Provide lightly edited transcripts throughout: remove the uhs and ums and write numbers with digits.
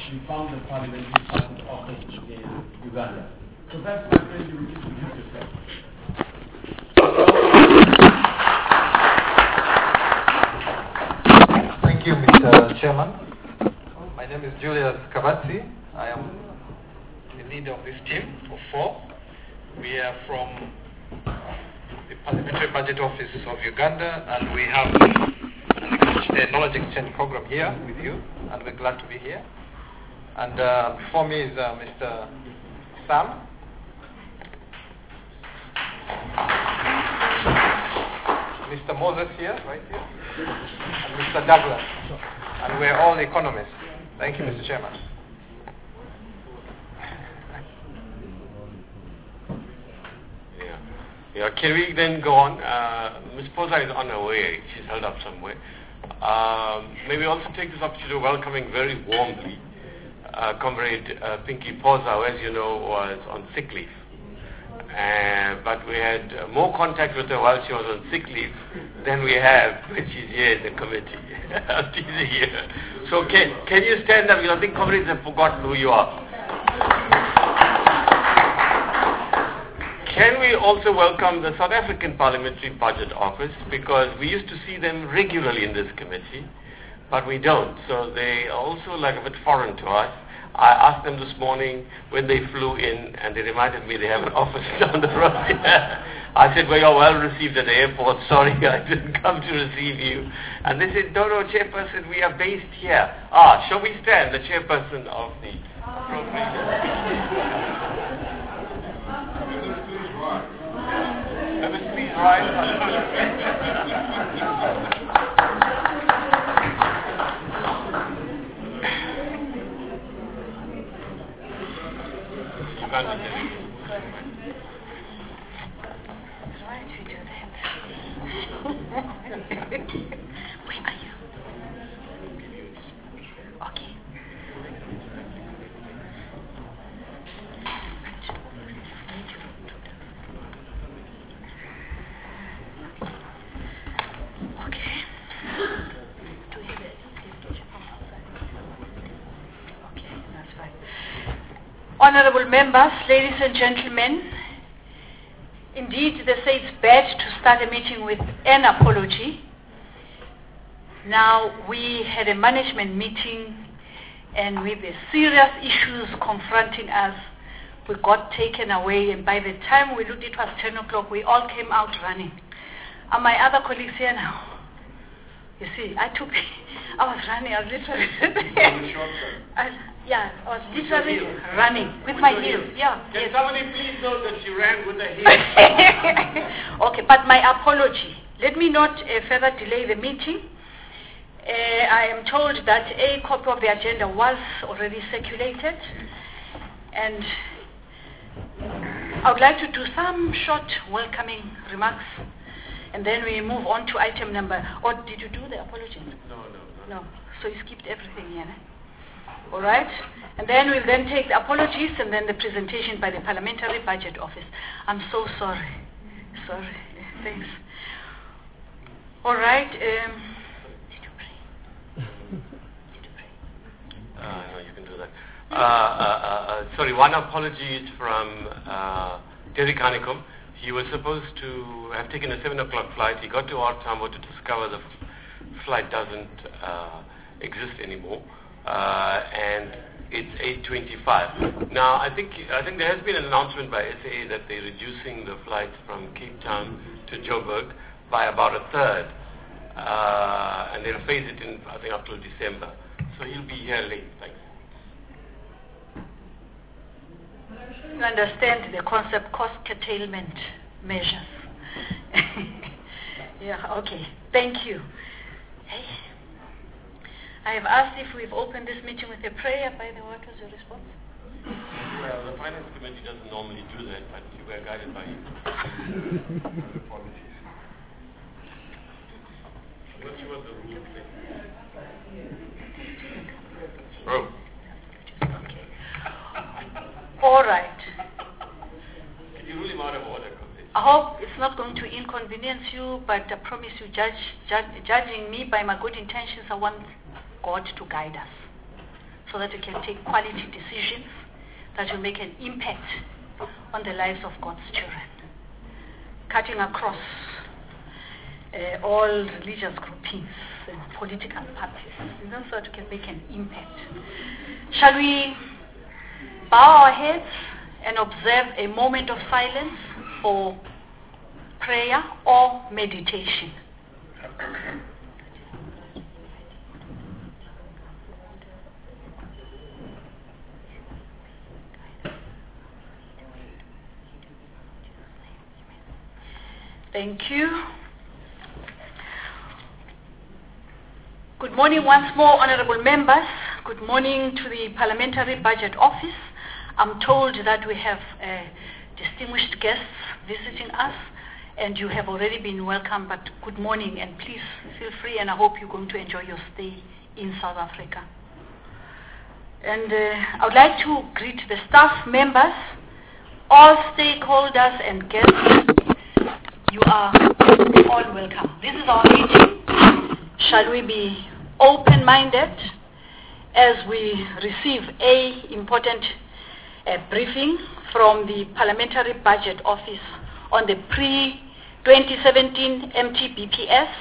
you found the parliamentary party office in Uganda. So that's my friend, you would introduce yourself. Thank you, Mr. Chairman. My name is Julius Kabatsi. I am the leader of this team of 4. We are from the Parliamentary Budget Office of Uganda, and we have a knowledge exchange program here with you, and we're glad to be here. And before me is Mr. Sam. Mr. Moses here, right here, and Mr. Douglas. And we're all economists. Thank you, Mr. Chairman. Yeah, can we then go on? Ms. Posa is on her way. She's held up somewhere. May we also take this opportunity of welcoming very warmly Comrade Pinky Posa, who, as you know, was on sick leave. But we had more contact with her while she was on sick leave than we have when she's here in the committee. She's here. So can you stand up? Because I think comrades have forgotten who you are. Can we also welcome the South African Parliamentary Budget Office, because we used to see them regularly in this committee, but we don't. So they are also like a bit foreign to us. I asked them this morning when they flew in, and they reminded me they have an office down the road. I said, well, you're well received at the airport. Sorry, I didn't come to receive you. And they said, no, chairperson, we are based here. Shall we stand? The chairperson of the appropriation. Please rise. Why don't we do that? Where are you? Okay. Honorable members, ladies and gentlemen, indeed they say it's bad to start a meeting with an apology. Now, we had a management meeting, and with the serious issues confronting us, we got taken away, and by the time we looked, it was 10 o'clock, we all came out running. And my other colleagues here now, you see, I was running, I was literally I was literally running with my heels. Yeah. Can somebody please note that she ran with her heels? Okay, but my apology. Let me not further delay the meeting. I am told that a copy of the agenda was already circulated, and I would like to do some short welcoming remarks, and then we move on to item number. Or did you do the apology? No. So you skipped everything here. All right, and then we'll then take the apologies and then the presentation by the Parliamentary Budget Office. I'm so sorry. Thanks. All right. Did you pray? No, you can do that. Sorry, one apology is from Derek Hanekom. He was supposed to have taken a 7 o'clock flight. He got to OR Tambo to discover the flight doesn't exist anymore. And it's 8:25. Now, I think there has been an announcement by SAA that they're reducing the flights from Cape Town to Joburg by about a third. And they'll phase it in, I think, up till December. So he'll be here late. Thanks. You understand the concept, cost curtailment measures. Yeah, okay. Thank you. Hey. I have asked if we've opened this meeting with a prayer. By the way, what was your response? Well, the Finance Committee doesn't normally do that, but you were guided by you. I'm not sure what the rules say. Oh. Okay. All right. Can you rule him out of order? I hope it's not going to inconvenience you, but I promise you, judging me by my good intentions, I want God to guide us. so that we can take quality decisions that will make an impact on the lives of God's children, cutting across all religious groupings and political parties, so that we can make an impact. Shall we bow our heads and observe a moment of silence for prayer or meditation? Thank you. Good morning once more, honorable members. Good morning to the Parliamentary Budget Office. I'm told that we have distinguished guests visiting us, and you have already been welcomed, but good morning, and please feel free, and I hope you're going to enjoy your stay in South Africa. And I would like to greet the staff members, all stakeholders and guests. You are all welcome. This is our meeting. Shall we be open-minded as we receive a important briefing from the Parliamentary Budget Office on the pre-2017 MTBPS.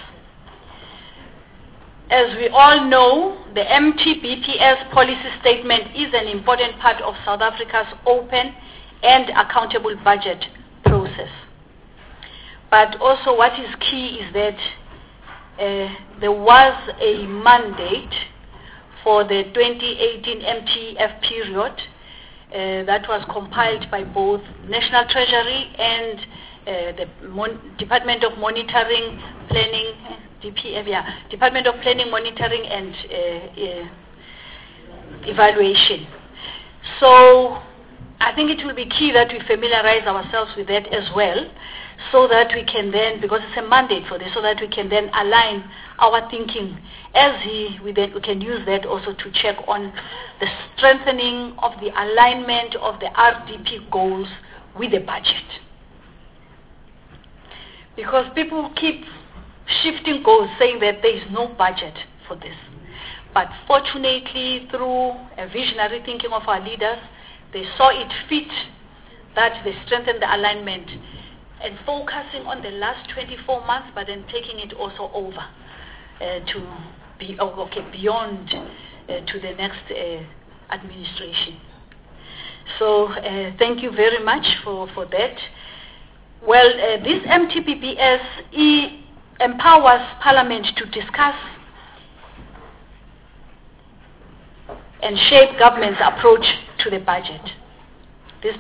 As we all know, the MTBPS policy statement is an important part of South Africa's open and accountable budget process. But also what is key is that there was a mandate for the 2018 MTF period that was compiled by both National Treasury and the Department of Monitoring, Planning, Department of Planning, Monitoring and Evaluation. So I think it will be key that we familiarize ourselves with that as well, so that we can then, because it's a mandate for this, so that we can then align our thinking we can use that also to check on the strengthening of the alignment of the RDP goals with the budget. Because people keep shifting goals, saying that there is no budget for this. But fortunately, through a visionary thinking of our leaders, they saw it fit that they strengthened the alignment and focusing on the last 24 months, but then taking it also over to be beyond to the next administration. So thank you very much for that. Well, this MTBPS empowers Parliament to discuss and shape government's approach to the budget. This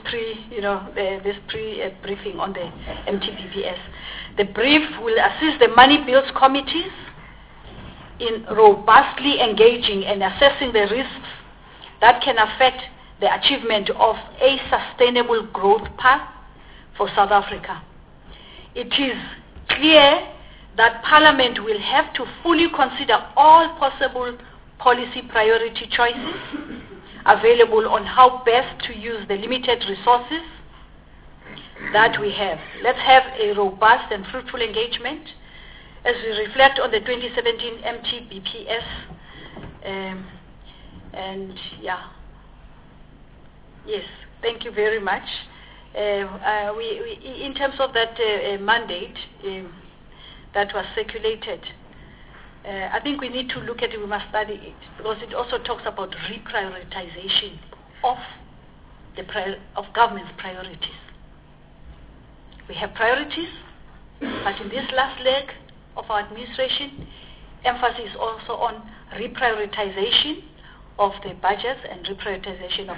briefing on the MTBPS. The brief will assist the Money Bills committees in robustly engaging and assessing the risks that can affect the achievement of a sustainable growth path for South Africa. It is clear that Parliament will have to fully consider all possible policy priority choices available on how best to use the limited resources that we have. Let's have a robust and fruitful engagement as we reflect on the 2017 MTBPS. Yes, thank you very much. In terms of that mandate that was circulated, I think we need to look at it, we must study it, because it also talks about reprioritization of government's priorities. We have priorities, but in this last leg of our administration, emphasis also on reprioritization of the budgets and reprioritization of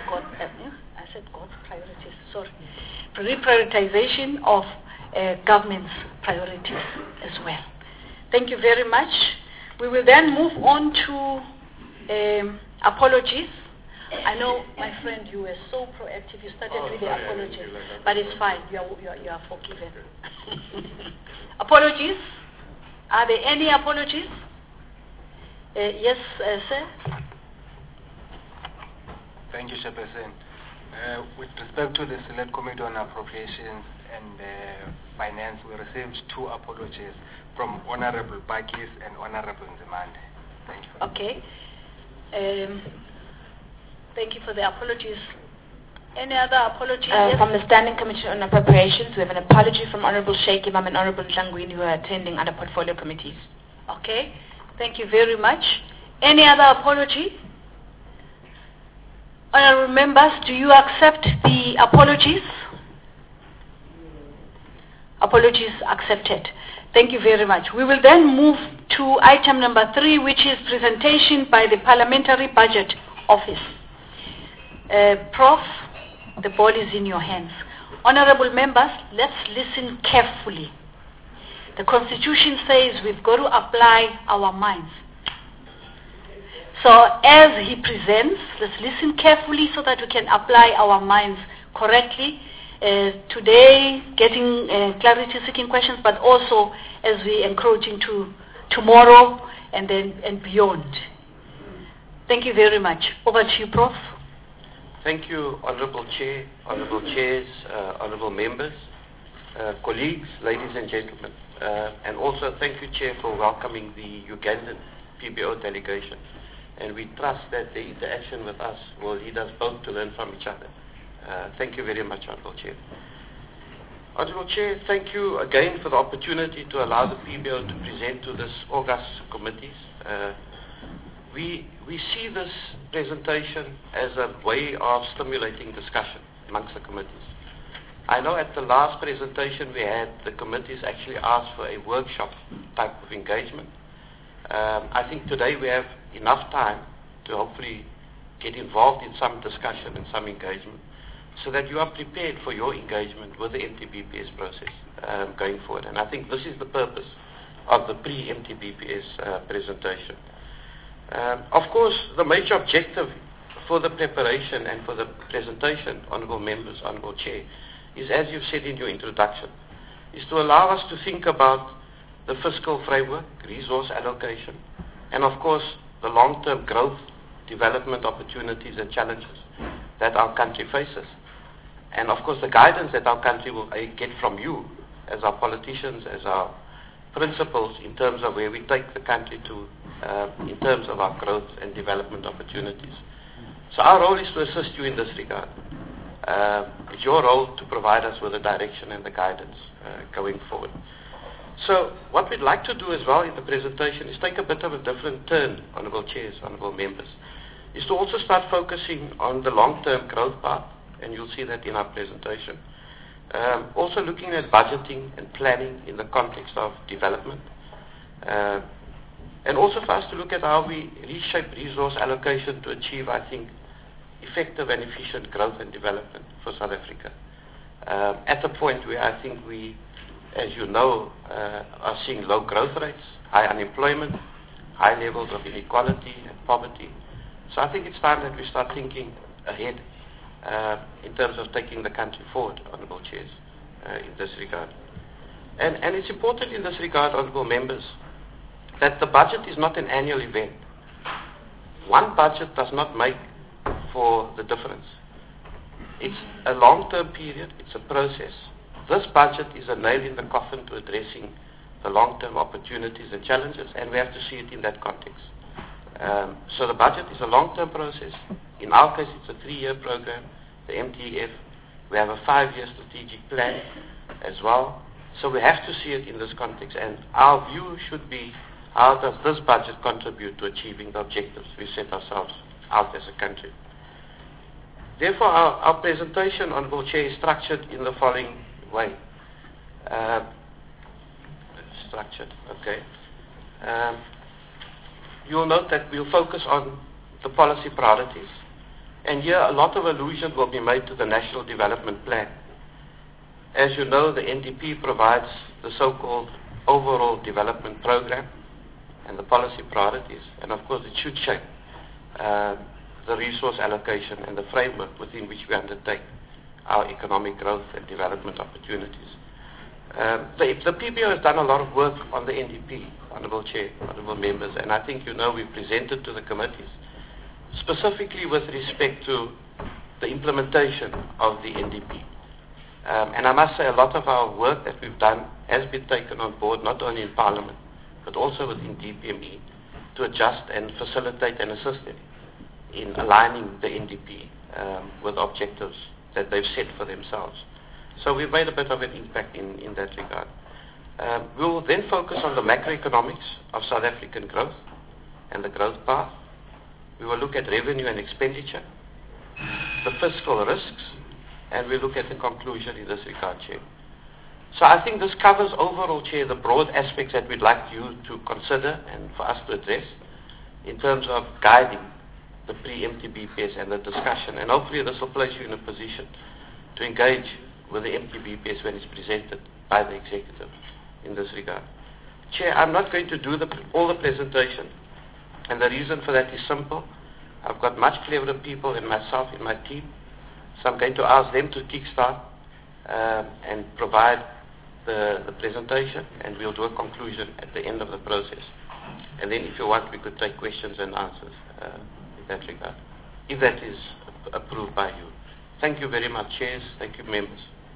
reprioritization of government's priorities as well. Thank you very much. We will then move on to apologies. I know, my friend, you were so proactive. You started with the apologies, but it's fine. You are forgiven. Apologies. Are there any apologies? Yes, sir. Thank you, Chairperson. With respect to the Select Committee on Appropriations and Finance, we received 2 apologies from Honorable Bakis and Honorable Nzimande. Thank you. Okay. Thank you for the apologies. Any other apologies? Yes? From the Standing Committee on Appropriations, we have an apology from Honorable Sheikh Imam and Honorable Tlangwini, who are attending other portfolio committees. Okay. Thank you very much. Any other apology? Honorable members, do you accept the apologies? Apologies accepted. Thank you very much. We will then move to item number 3, which is presentation by the Parliamentary Budget Office. Prof, the ball is in your hands. Honorable members, let's listen carefully. The Constitution says we've got to apply our minds. So as he presents, let's listen carefully so that we can apply our minds correctly. Today, getting clarity-seeking questions, but also as we encroach into tomorrow and beyond. Thank you very much. Over to you, Prof. Thank you, Honorable Chair, Honorable Chairs, Honorable Members, colleagues, ladies and gentlemen. And also thank you, Chair, for welcoming the Ugandan PBO delegation. And we trust that the interaction with us will lead us both to learn from each other. Thank you very much, Honorable Chair. Honorable Chair, thank you again for the opportunity to allow the PBO to present to this August committees. We see this presentation as a way of stimulating discussion amongst the committees. I know at the last presentation we had, the committees actually asked for a workshop type of engagement. I think today we have enough time to hopefully get involved in some discussion and some engagement so that you are prepared for your engagement with the MTBPS process going forward. And I think this is the purpose of the pre-MTBPS presentation. Of course, the major objective for the preparation and for the presentation, Honourable Members, Honourable Chair, is, as you've said in your introduction, is to allow us to think about the fiscal framework, resource allocation, and of course the long-term growth, development opportunities and challenges that our country faces. And of course the guidance that our country will get from you as our politicians, as our principals, in terms of where we take the country to in terms of our growth and development opportunities. So our role is to assist you in this regard. It's your role to provide us with the direction and the guidance going forward. So what we'd like to do as well in the presentation is take a bit of a different turn, Honourable Chairs, Honourable Members, is to also start focusing on the long-term growth part, and you'll see that in our presentation. Also looking at budgeting and planning in the context of development. And also for us to look at how we reshape resource allocation to achieve, I think, effective and efficient growth and development for South Africa. At a point where I think we, as you know, are seeing low growth rates, high unemployment, high levels of inequality and poverty. So I think it's time that we start thinking ahead in terms of taking the country forward, Honourable Chairs, in this regard. And it's important in this regard, Honourable Members, that the budget is not an annual event. One budget does not make for the difference. It's a long-term period, it's a process. This budget is a nail in the coffin to addressing the long-term opportunities and challenges, and we have to see it in that context. So the budget is a long-term process. In our case, it's a 3-year program, the MTF. We have a 5-year strategic plan as well. So we have to see it in this context, and our view should be, how does this budget contribute to achieving the objectives we set ourselves out as a country? Therefore, our presentation, Honourable Chair, is structured in the following way. You will note that we'll focus on the policy priorities, and here a lot of allusion will be made to the National Development Plan. As you know, the NDP provides the so-called overall development program and the policy priorities, and of course it should shape the resource allocation and the framework within which we undertake our economic growth and development opportunities. The PBO has done a lot of work on the NDP, Honourable Chair, Honourable Members, and I think you know we presented to the committees, specifically with respect to the implementation of the NDP. And I must say a lot of our work that we've done has been taken on board, not only in Parliament, but also within DPME, to adjust and facilitate and assist them in aligning the NDP with objectives that they've set for themselves. So we've made a bit of an impact in that regard. We will then focus on the macroeconomics of South African growth and the growth path. We will look at revenue and expenditure, the fiscal risks, and we'll look at the conclusion in this regard, Chair. So I think this covers overall, Chair, the broad aspects that we'd like you to consider and for us to address in terms of guiding the pre-empty BPS and the discussion. And hopefully this will place you in a position to engage with the empty BPS when it's presented by the executive in this regard. Chair, I'm not going to do all the presentation, and the reason for that is simple. I've got much cleverer people than myself in my team, so I'm going to ask them to kickstart and provide the presentation, and we'll do a conclusion at the end of the process. And then if you want, we could take questions and answers in that regard, if that is approved by you. Thank you very much, Chairs. Thank you, members.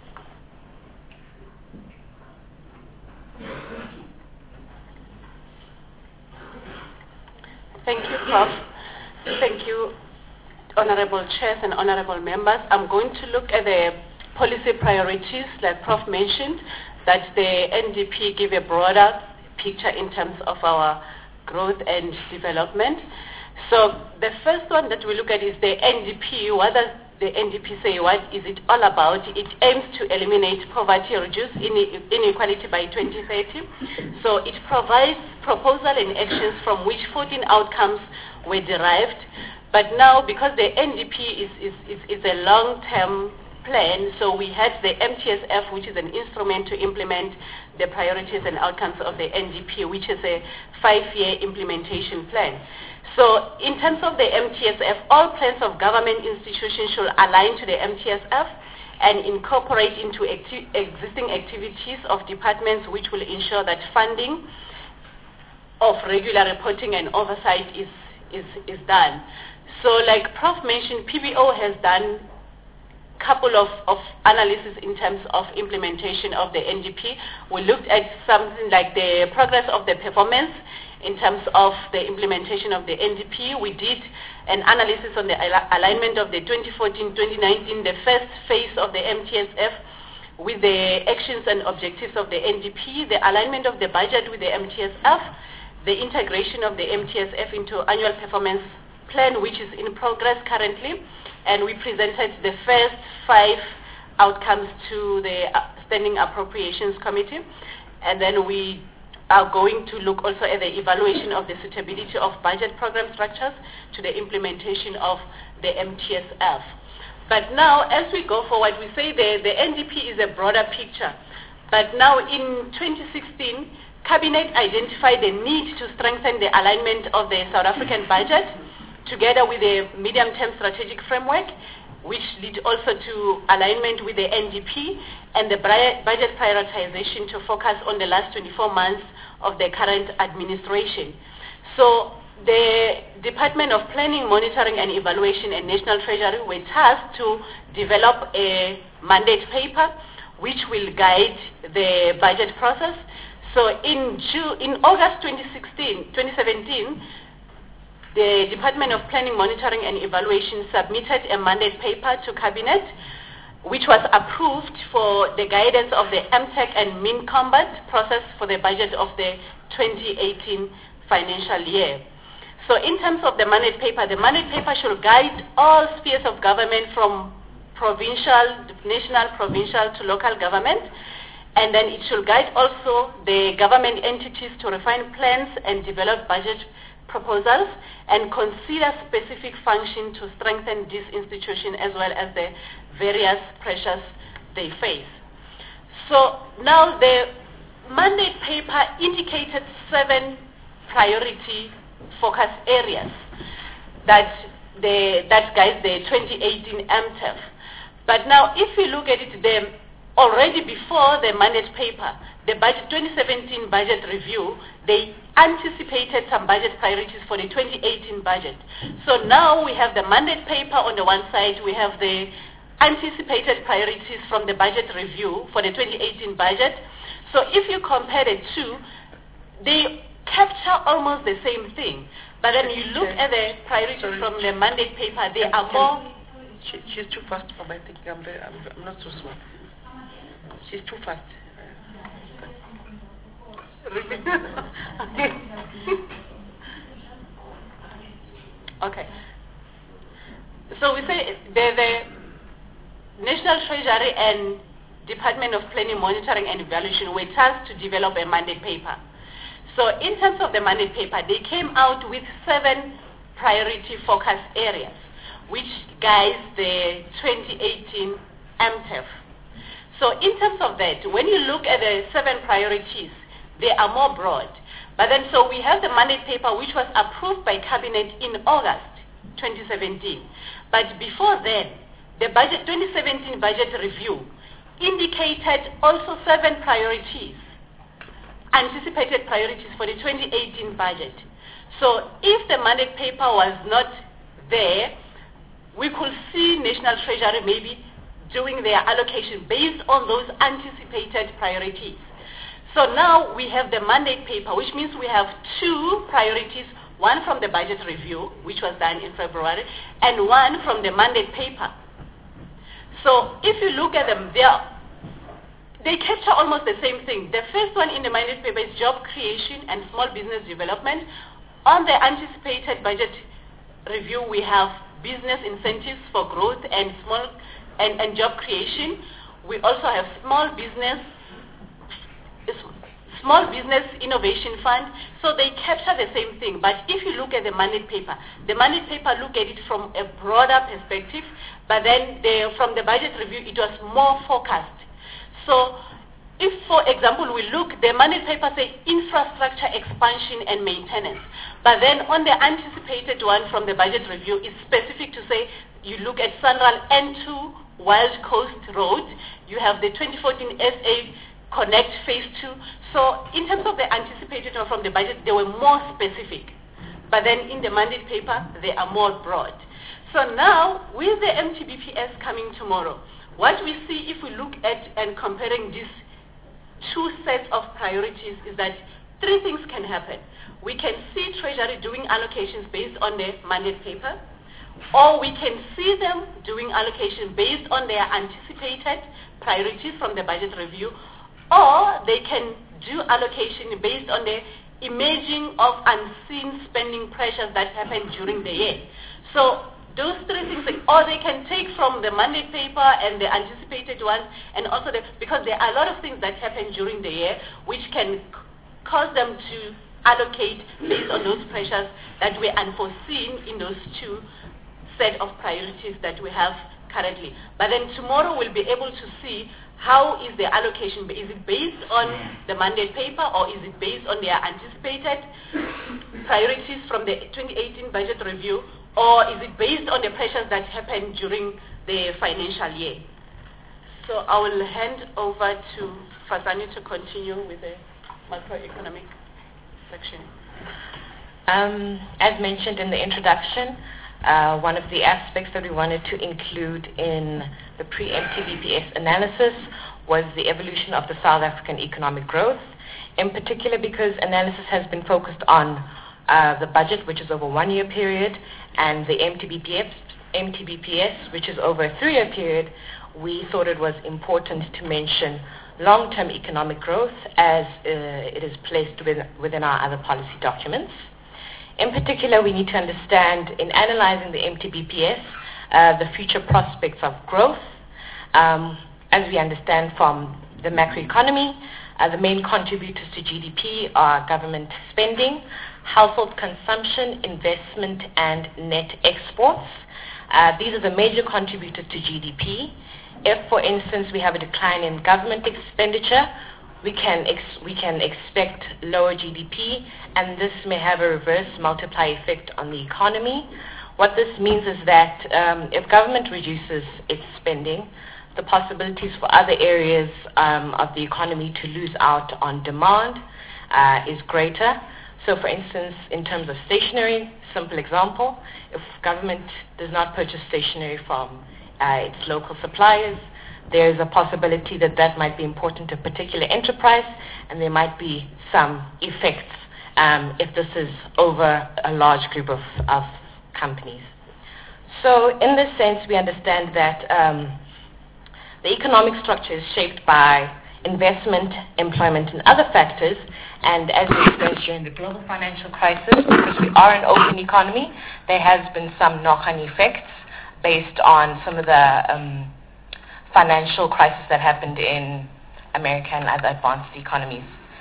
Thank you, Prof. Thank you, Honorable Chairs and Honorable Members. I'm going to look at the policy priorities, like Prof mentioned, that the NDP give a broader picture in terms of our growth and development. So the first one that we look at is the NDP. What does the NDP say? What is it all about? It aims to eliminate poverty, reduce inequality by 2030. So it provides proposal and actions from which 14 outcomes were derived. But now, because the NDP is a long-term plan, so we had the MTSF, which is an instrument to implement the priorities and outcomes of the NDP, which is a 5-year implementation plan. So in terms of the MTSF, all plans of government institutions should align to the MTSF and incorporate into existing activities of departments, which will ensure that funding of regular reporting and oversight is done. So like Prof mentioned, PBO has done couple of analysis in terms of implementation of the NDP. We looked at something like the progress of the performance in terms of the implementation of the NDP. We did an analysis on the alignment of the 2014-2019, the first phase of the MTSF with the actions and objectives of the NDP, the alignment of the budget with the MTSF, the integration of the MTSF into annual performance plan, which is in progress currently, and we presented the first 5 outcomes to the Standing Appropriations Committee. And then we are going to look also at the evaluation of the suitability of budget program structures to the implementation of the MTSF. But now, as we go forward, we say the NDP is a broader picture. But now in 2016, Cabinet identified the need to strengthen the alignment of the South African budget together with the medium-term strategic framework, which lead also to alignment with the NDP and the budget prioritization to focus on the last 24 months of the current administration. So the Department of Planning, Monitoring and Evaluation and National Treasury were tasked to develop a mandate paper which will guide the budget process. So in August 2017, the Department of Planning, Monitoring and Evaluation submitted a mandate paper to Cabinet, which was approved for the guidance of the MTEC and MINCOMBAT process for the budget of the 2018 financial year. So in terms of the mandate paper should guide all spheres of government from provincial, national, provincial to local government, and then it should guide also the government entities to refine plans and develop budget proposals and consider specific function to strengthen this institution as well as the various pressures they face. So now the mandate paper indicated 7 priority focus areas that guide the 2018 MTEF. But now if you look at it, already before the mandate paper, the 2017 budget review, they anticipated some budget priorities for the 2018 budget. So now we have the mandate paper on the one side, we have the anticipated priorities from the budget review for the 2018 budget. So if you compare the two, they capture almost the same thing. But then you look at the priorities from the mandate paper, they are more... She's too fast for my thinking. I'm not so smart. She's too fast. Okay. So we say the National Treasury and Department of Planning, Monitoring and Evaluation were tasked to develop a mandate paper. So in terms of the mandate paper, they came out with 7 priority focus areas, which guides the 2018 MTEF. So in terms of that, when you look at the 7 priorities, they are more broad. But then so we have the mandate paper which was approved by Cabinet in August 2017. But before then, the 2017 budget review indicated also 7 priorities, anticipated priorities for the 2018 budget. So if the mandate paper was not there, we could see National Treasury maybe doing their allocation based on those anticipated priorities. So now we have the mandate paper, which means we have 2 priorities, one from the budget review, which was done in February, and one from the mandate paper. So if you look at them, they capture almost the same thing. The first one in the mandate paper is job creation and small business development. On the anticipated budget review, we have business incentives for growth and job creation. We also have small business innovation fund. So they capture the same thing. But if you look at the mandate paper look at it from a broader perspective. But then from the budget review, it was more focused. So if, for example, we look, the mandate paper says infrastructure expansion and maintenance. But then on the anticipated one from the budget review, it's specific to say you look at Sanral N2 Wild Coast Road. You have the 2014 SA Connect Phase 2. So in terms of the anticipated one from the budget, they were more specific. But then in the mandate paper, they are more broad. So now, with the MTBPS coming tomorrow, what we see if we look at and comparing these 2 sets of priorities is that 3 things can happen. We can see Treasury doing allocations based on the mandate paper, or we can see them doing allocation based on their anticipated priorities from the budget review, or they can do allocation based on the emerging of unseen spending pressures that happen during the year. So those 3 things, or they can take from the mandate paper and the anticipated ones, and also because there are a lot of things that happen during the year which can cause them to allocate based on those pressures that were unforeseen in those 2 set of priorities that we have currently. But then tomorrow we'll be able to see how is the allocation. Is it based on the mandate paper, or is it based on their anticipated priorities from the 2018 budget review, or is it based on the pressures that happened during the financial year? So I will hand over to Fasani to continue with the macroeconomic section. As mentioned in the introduction, one of the aspects that we wanted to include in the pre-MTBPS analysis was the evolution of the South African economic growth, in particular because analysis has been focused on the budget, which is over a 1-year period, and the MTBPS, which is over a 3-year period. We thought it was important to mention long-term economic growth as it is placed within our other policy documents. In particular, we need to understand, in analyzing the MTBPS, the future prospects of growth. As we understand from the macroeconomy, the main contributors to GDP are government spending, household consumption, investment, and net exports. These are the major contributors to GDP. If, for instance, we have a decline in government expenditure, we can expect lower GDP, and this may have a reverse multiplier effect on the economy. What this means is that if government reduces its spending, the possibilities for other areas of the economy to lose out on demand is greater. So, for instance, in terms of stationery, simple example, if government does not purchase stationery from its local suppliers, there is a possibility that that might be important to a particular enterprise, and there might be some effects if this is over a large group of companies. So in this sense, we understand that the economic structure is shaped by investment, employment, and other factors. And as we experienced during the global financial crisis, because we are an open economy, there has been some knock-on effects based on some of the financial crisis that happened in America and other advanced economies.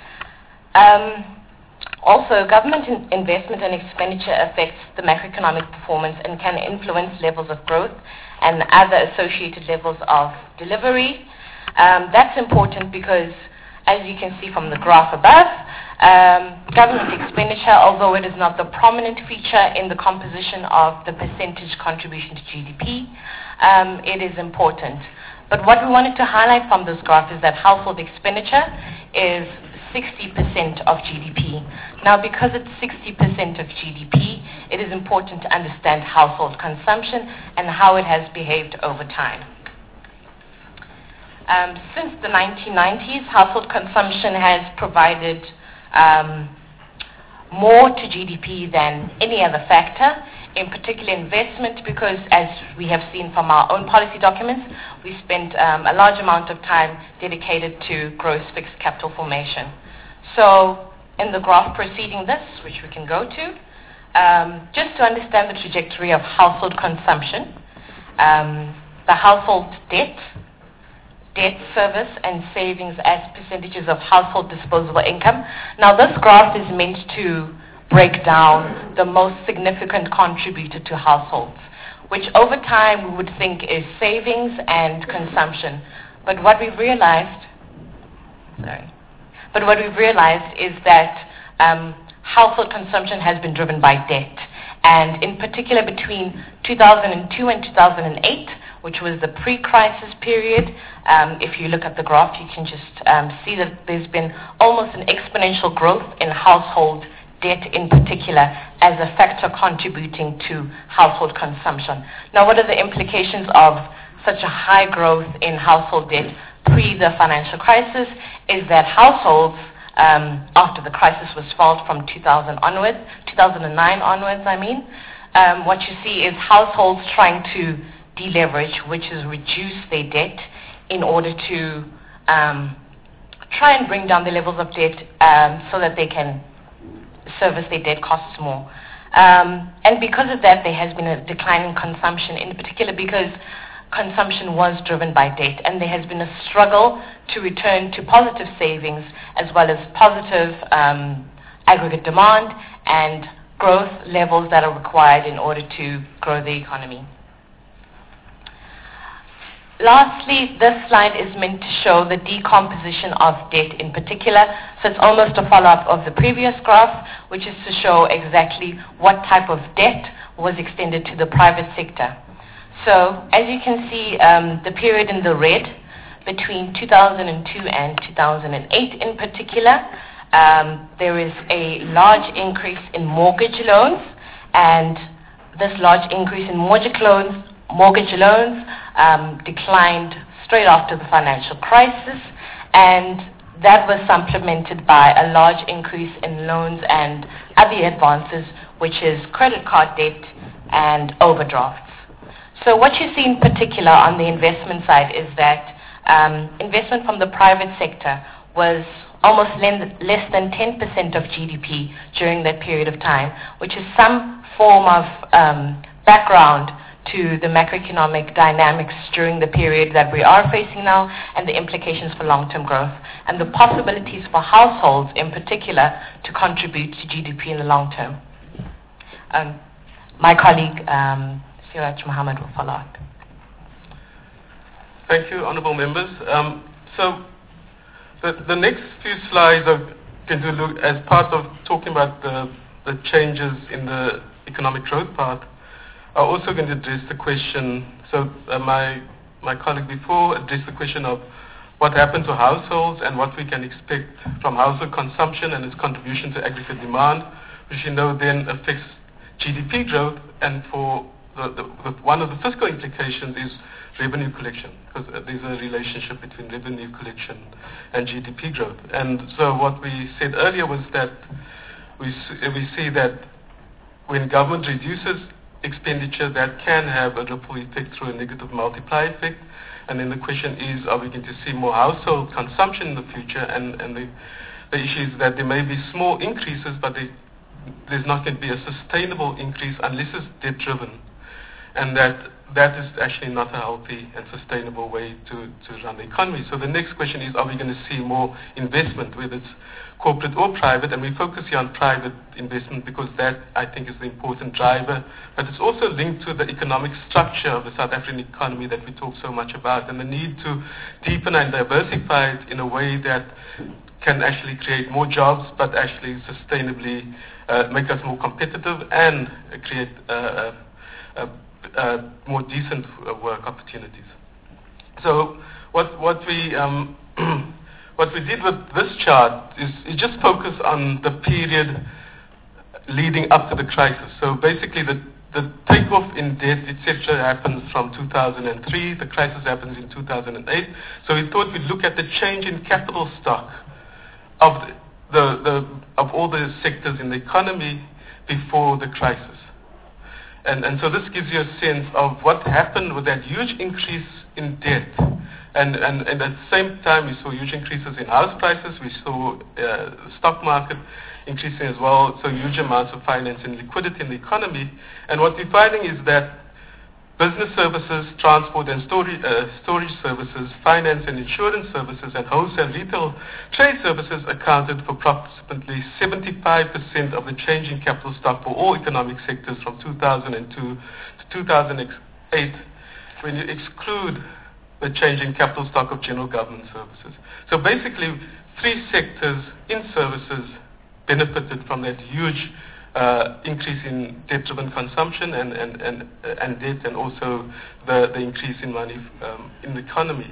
Also, government investment and expenditure affects the macroeconomic performance and can influence levels of growth and other associated levels of delivery. That's important because, as you can see from the graph above, government expenditure, although it is not the prominent feature in the composition of the percentage contribution to GDP, it is important. But what we wanted to highlight from this graph is that household expenditure is 60% of GDP. Now, because it's 60% of GDP, it is important to understand household consumption and how it has behaved over time. Since the 1990s, household consumption has provided more to GDP than any other factor, in particular investment, because as we have seen from our own policy documents, we spent a large amount of time dedicated to gross fixed capital formation. So in the graph preceding this, which we can go to, just to understand the trajectory of household consumption, the household debt service and savings as percentages of household disposable income. Now this graph is meant to break down the most significant contributor to households, which over time we would think is savings and consumption. But what we've realized, is that household consumption has been driven by debt. And in particular between 2002 and 2008, which was the pre-crisis period, if you look at the graph, you can just see that there's been almost an exponential growth in household debt in particular as a factor contributing to household consumption. Now, what are the implications of such a high growth in household debt pre the financial crisis? Is that households, after the crisis was felt from 2009 onwards, what you see is households trying to deleverage, which is reduce their debt in order to try and bring down the levels of debt so that they can service their debt costs more. And because of that, there has been a decline in consumption, in particular because consumption was driven by debt, and there has been a struggle to return to positive savings as well as positive aggregate demand and growth levels that are required in order to grow the economy. Lastly, this slide is meant to show the decomposition of debt in particular. So it's almost a follow-up of the previous graph, which is to show exactly what type of debt was extended to the private sector. So as you can see, the period in the red between 2002 and 2008 in particular, there is a large increase in mortgage loans, and this large increase in mortgage loans declined straight after the financial crisis, and that was supplemented by a large increase in loans and other advances, which is credit card debt and overdrafts. So what you see in particular on the investment side is that investment from the private sector was almost less than 10% of GDP during that period of time, which is some form of background to the macroeconomic dynamics during the period that we are facing now and the implications for long-term growth and the possibilities for households in particular to contribute to GDP in the long term. My colleague, Siraj Mohammed, will follow up. Thank you, honorable members. So the next few slides are going to look as part of talking about the changes in the economic growth path. Are also going to address the question, so my colleague before addressed the question of what happened to households and what we can expect from household consumption and its contribution to aggregate demand, which you know then affects GDP growth, and for one of the fiscal implications is revenue collection, because there's a relationship between revenue collection and GDP growth. And so what we said earlier was that we see that when government reduces expenditure, that can have a ripple effect through a negative multiplier effect. And then the question is, are we going to see more household consumption in the future? And the issue is that there may be small increases, but there's not going to be a sustainable increase unless it's debt-driven. And that is actually not a healthy and sustainable way to run the economy. So the next question is, are we going to see more investment, whether it's corporate or private? And we focus here on private investment because that, I think, is the important driver. But it's also linked to the economic structure of the South African economy that we talk so much about, and the need to deepen and diversify it in a way that can actually create more jobs, but actually sustainably make us more competitive and create more decent work opportunities. So what we did with this chart is just focus on the period leading up to the crisis. So basically the takeoff in debt, etc., happens from 2003. The crisis happens in 2008. So we thought we'd look at the change in capital stock of all the sectors in the economy before the crisis. And so this gives you a sense of what happened with that huge increase in debt. And at the same time, we saw huge increases in house prices. We saw the stock market increasing as well, so huge amounts of finance and liquidity in the economy. And what we're finding is that business services, transport and storage services, finance and insurance services, and wholesale retail trade services accounted for approximately 75% of the change in capital stock for all economic sectors from 2002 to 2008, when you exclude the change in capital stock of general government services. So basically, three sectors in services benefited from that huge increase in debt-driven consumption and debt, and also the increase in money in the economy.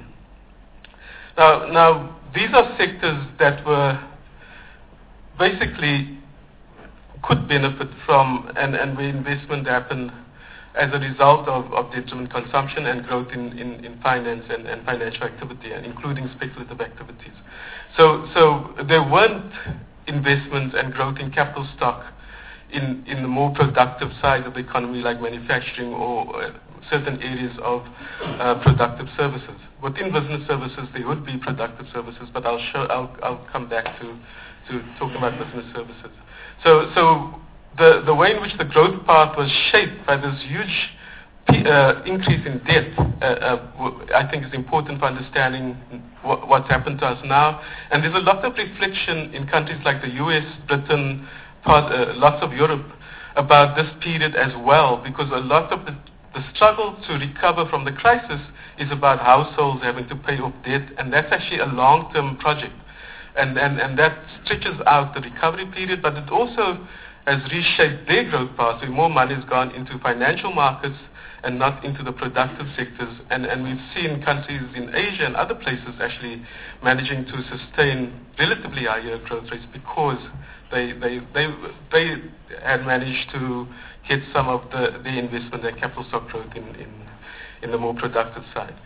Now these are sectors that were basically could benefit from and where investment happened as a result of debt-driven consumption and growth in finance and financial activity, and including speculative activities. So there weren't investments and growth in capital stock in the more productive side of the economy, like manufacturing or certain areas of productive services. Within business services, there would be productive services, but I'll come back to talk about business services. So the way in which the growth path was shaped by this huge increase in debt, I think is important for understanding what's happened to us now. And there's a lot of reflection in countries like the US, Britain, lots of Europe about this period as well, because a lot of the struggle to recover from the crisis is about households having to pay off debt, and that's actually a long-term project. And that stretches out the recovery period, but it also has reshaped their growth path, so more money has gone into financial markets and not into the productive sectors. And we've seen countries in Asia and other places actually managing to sustain relatively higher growth rates because they had managed to get some of the investment and capital stock growth in the more productive side.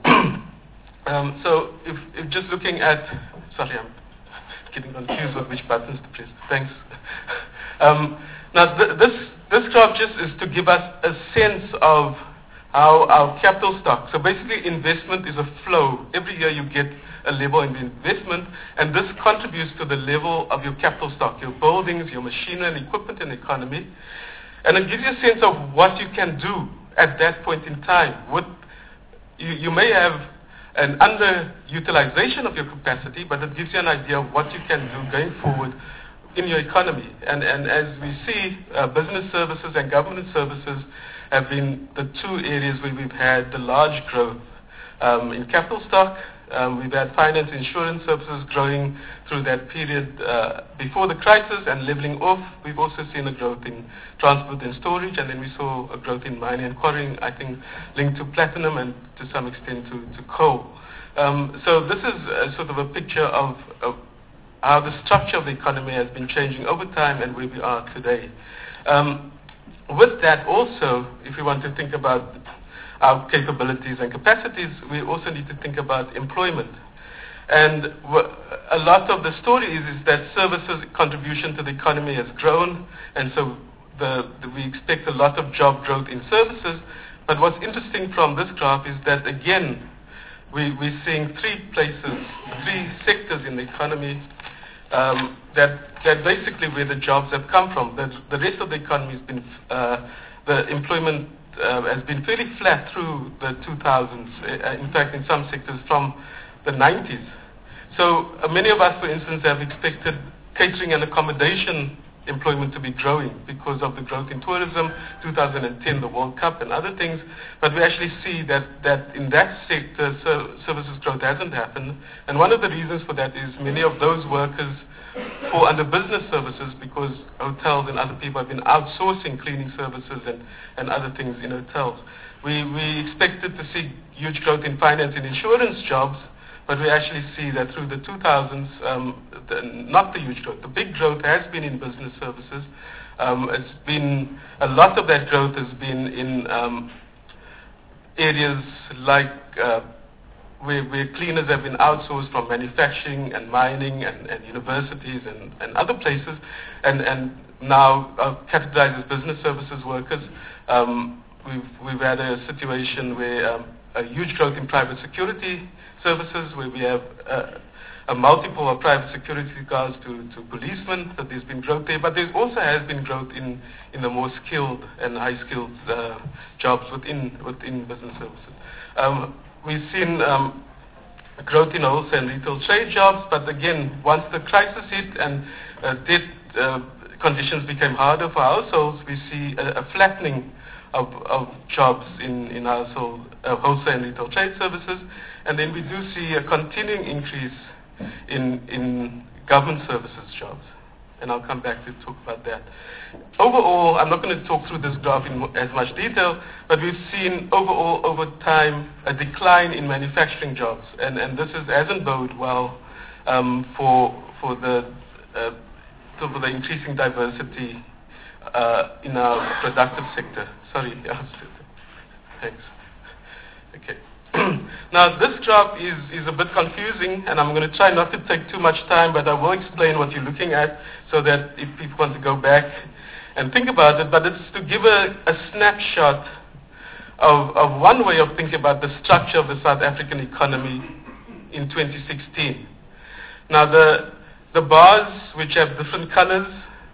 So if just looking at, sorry, I'm getting confused with which buttons to press. Thanks. Now this graph just is to give us a sense of how our capital stock. So basically, investment is a flow. Every year you get a level in the investment, and this contributes to the level of your capital stock, your buildings, your machinery and equipment in the economy. And it gives you a sense of what you can do at that point in time. You may have an underutilization of your capacity, but it gives you an idea of what you can do going forward in your economy. And as we see, business services and government services have been the two areas where we've had the large growth in capital stock. We've had finance and insurance services growing through that period before the crisis and leveling off. We've also seen a growth in transport and storage, and then we saw a growth in mining and quarrying, I think linked to platinum and to some extent to coal. So this is sort of a picture of how the structure of the economy has been changing over time and where we are today. With that also, if we want to think about our capabilities and capacities, we also need to think about employment. And a lot of the story is that services contribution to the economy has grown, and so we expect a lot of job growth in services. But what's interesting from this graph is that, again, we're seeing three sectors in the economy that basically where the jobs have come from. The rest of the economy has been, the employment has been fairly flat through the 2000s, in fact in some sectors from the 90s. So many of us, for instance, have expected catering and accommodation employment to be growing because of the growth in tourism, 2010, the World Cup and other things. But we actually see that in that sector, services growth hasn't happened. And one of the reasons for that is many of those workers fall under business services because hotels and other people have been outsourcing cleaning services and other things in hotels. We expected to see huge growth in finance and insurance jobs, but we actually see that through the 2000s, not the huge growth. The big growth has been in business services. It's been a lot of that growth has been in areas like where cleaners have been outsourced from manufacturing and mining and universities and other places, and now categorized as business services workers. We've had a situation where a huge growth in private security services, where we have a multiple of private security guards to policemen, that there's been growth there. But there also has been growth in the more skilled and high-skilled jobs within business services. We've seen growth in wholesale and retail trade jobs, but again, once the crisis hit and debt conditions became harder for households, we see a flattening of jobs in household, wholesale and retail trade services. And then we do see a continuing increase in government services jobs. And I'll come back to talk about that. Overall, I'm not going to talk through this graph in as much detail, but we've seen overall, over time, a decline in manufacturing jobs. And this hasn't bode well for the increasing diversity in our productive sector. Sorry. Thanks. Okay. Now, this graph is a bit confusing, and I'm going to try not to take too much time, but I will explain what you're looking at so that if people want to go back and think about it. But it's to give a snapshot of one way of thinking about the structure of the South African economy in 2016. Now, the bars, which have different colors,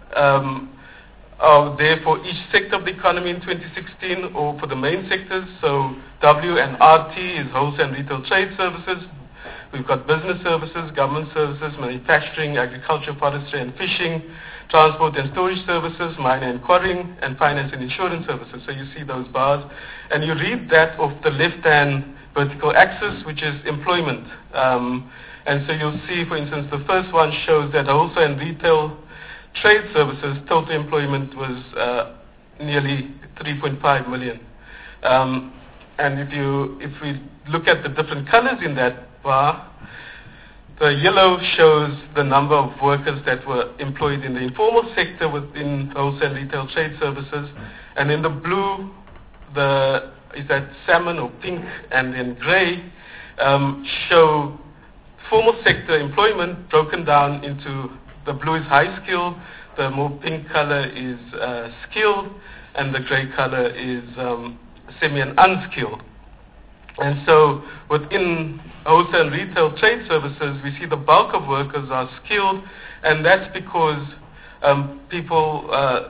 are there for each sector of the economy in 2016, or for the main sectors. So W and RT is wholesale and retail trade services. We've got business services, government services, manufacturing, agriculture, forestry and fishing, transport and storage services, mining and quarrying, and finance and insurance services. So you see those bars. And you read that off the left-hand vertical axis, which is employment. And so you'll see, for instance, the first one shows that wholesale and retail trade services, total employment was nearly 3.5 million. And if we look at the different colors in that bar, the yellow shows the number of workers that were employed in the informal sector within wholesale and retail trade services. And in the blue, is that salmon or pink, and then gray, show formal sector employment broken down into the blue is high skilled, the more pink color is skilled, and the gray color is semi and unskilled. And so within wholesale and retail trade services, we see the bulk of workers are skilled, and that's because people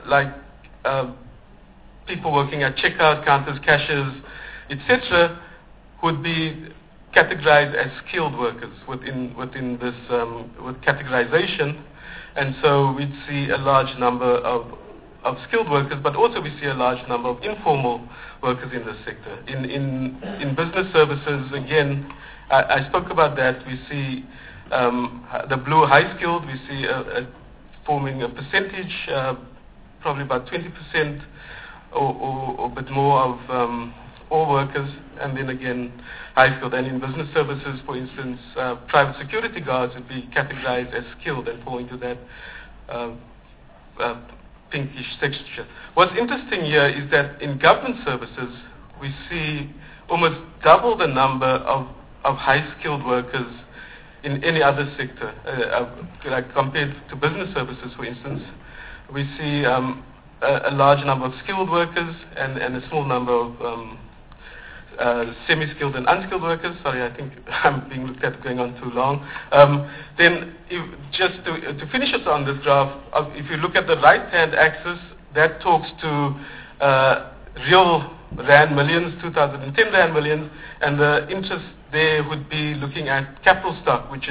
people working at checkout counters, cashiers, etc., would be categorized as skilled workers within this with categorization. And so we'd see a large number of skilled workers, but also we see a large number of informal workers in this sector. In business services, again, I spoke about that. We see the blue high skilled, we see forming a percentage, probably about 20% or a bit more of all workers, and then again high skilled. And in business services, for instance, private security guards would be categorized as skilled and fall into that pinkish texture. What's interesting here is that in government services, we see almost double the number of high skilled workers in any other sector. Like compared to business services, for instance, we see a large number of skilled workers and a small number of semi-skilled and unskilled workers. Sorry, I think I'm being looked at going on too long. Then, just to finish us on this graph, if you look at the right-hand axis, that talks to real Rand millions, 2010 Rand millions, and the interest there would be looking at capital stock, which is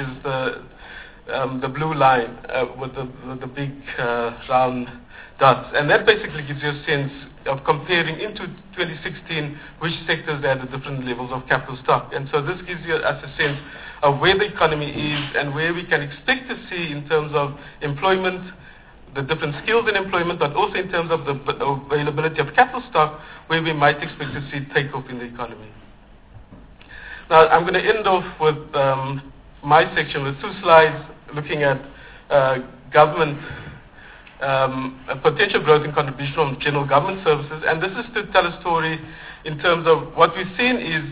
the blue line with the big round dots. And that basically gives you a sense of comparing into 2016 which sectors had the different levels of capital stock. And so this gives us a sense of where the economy is and where we can expect to see in terms of employment, the different skills in employment, but also in terms of the availability of capital stock, where we might expect to see takeoff in the economy. Now, I'm going to end off with my section with 2 slides looking at government, potential growth and contribution from general government services. And this is to tell a story in terms of what we've seen is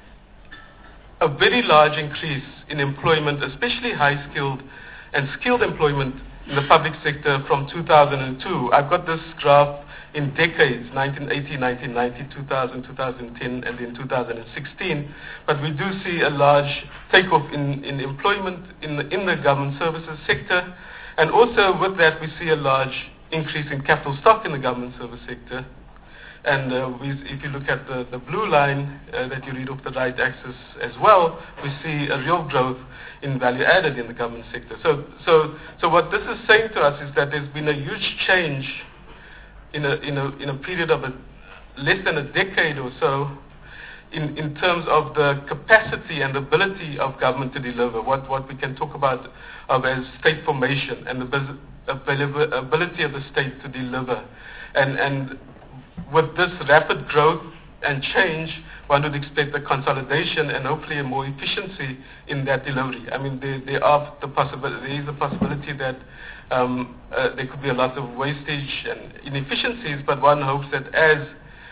a very large increase in employment, especially high-skilled and skilled employment in the public sector from 2002. I've got this graph in decades, 1980, 1990, 2000, 2010, and then 2016. But we do see a large takeoff in employment in the government services sector. And also with that, we see a large increase in capital stock in the government service sector. And if you look at the blue line that you read off the right axis as well, we see a real growth in value added in the government sector. So what this is saying to us is that there's been a huge change in a period of less than a decade or so in terms of the capacity and ability of government to deliver, what we can talk about as state formation and the ability of the state to deliver. And with this rapid growth and change, one would expect a consolidation and hopefully a more efficiency in that delivery. I mean, there is the possibility that there could be a lot of wastage and inefficiencies, but one hopes that as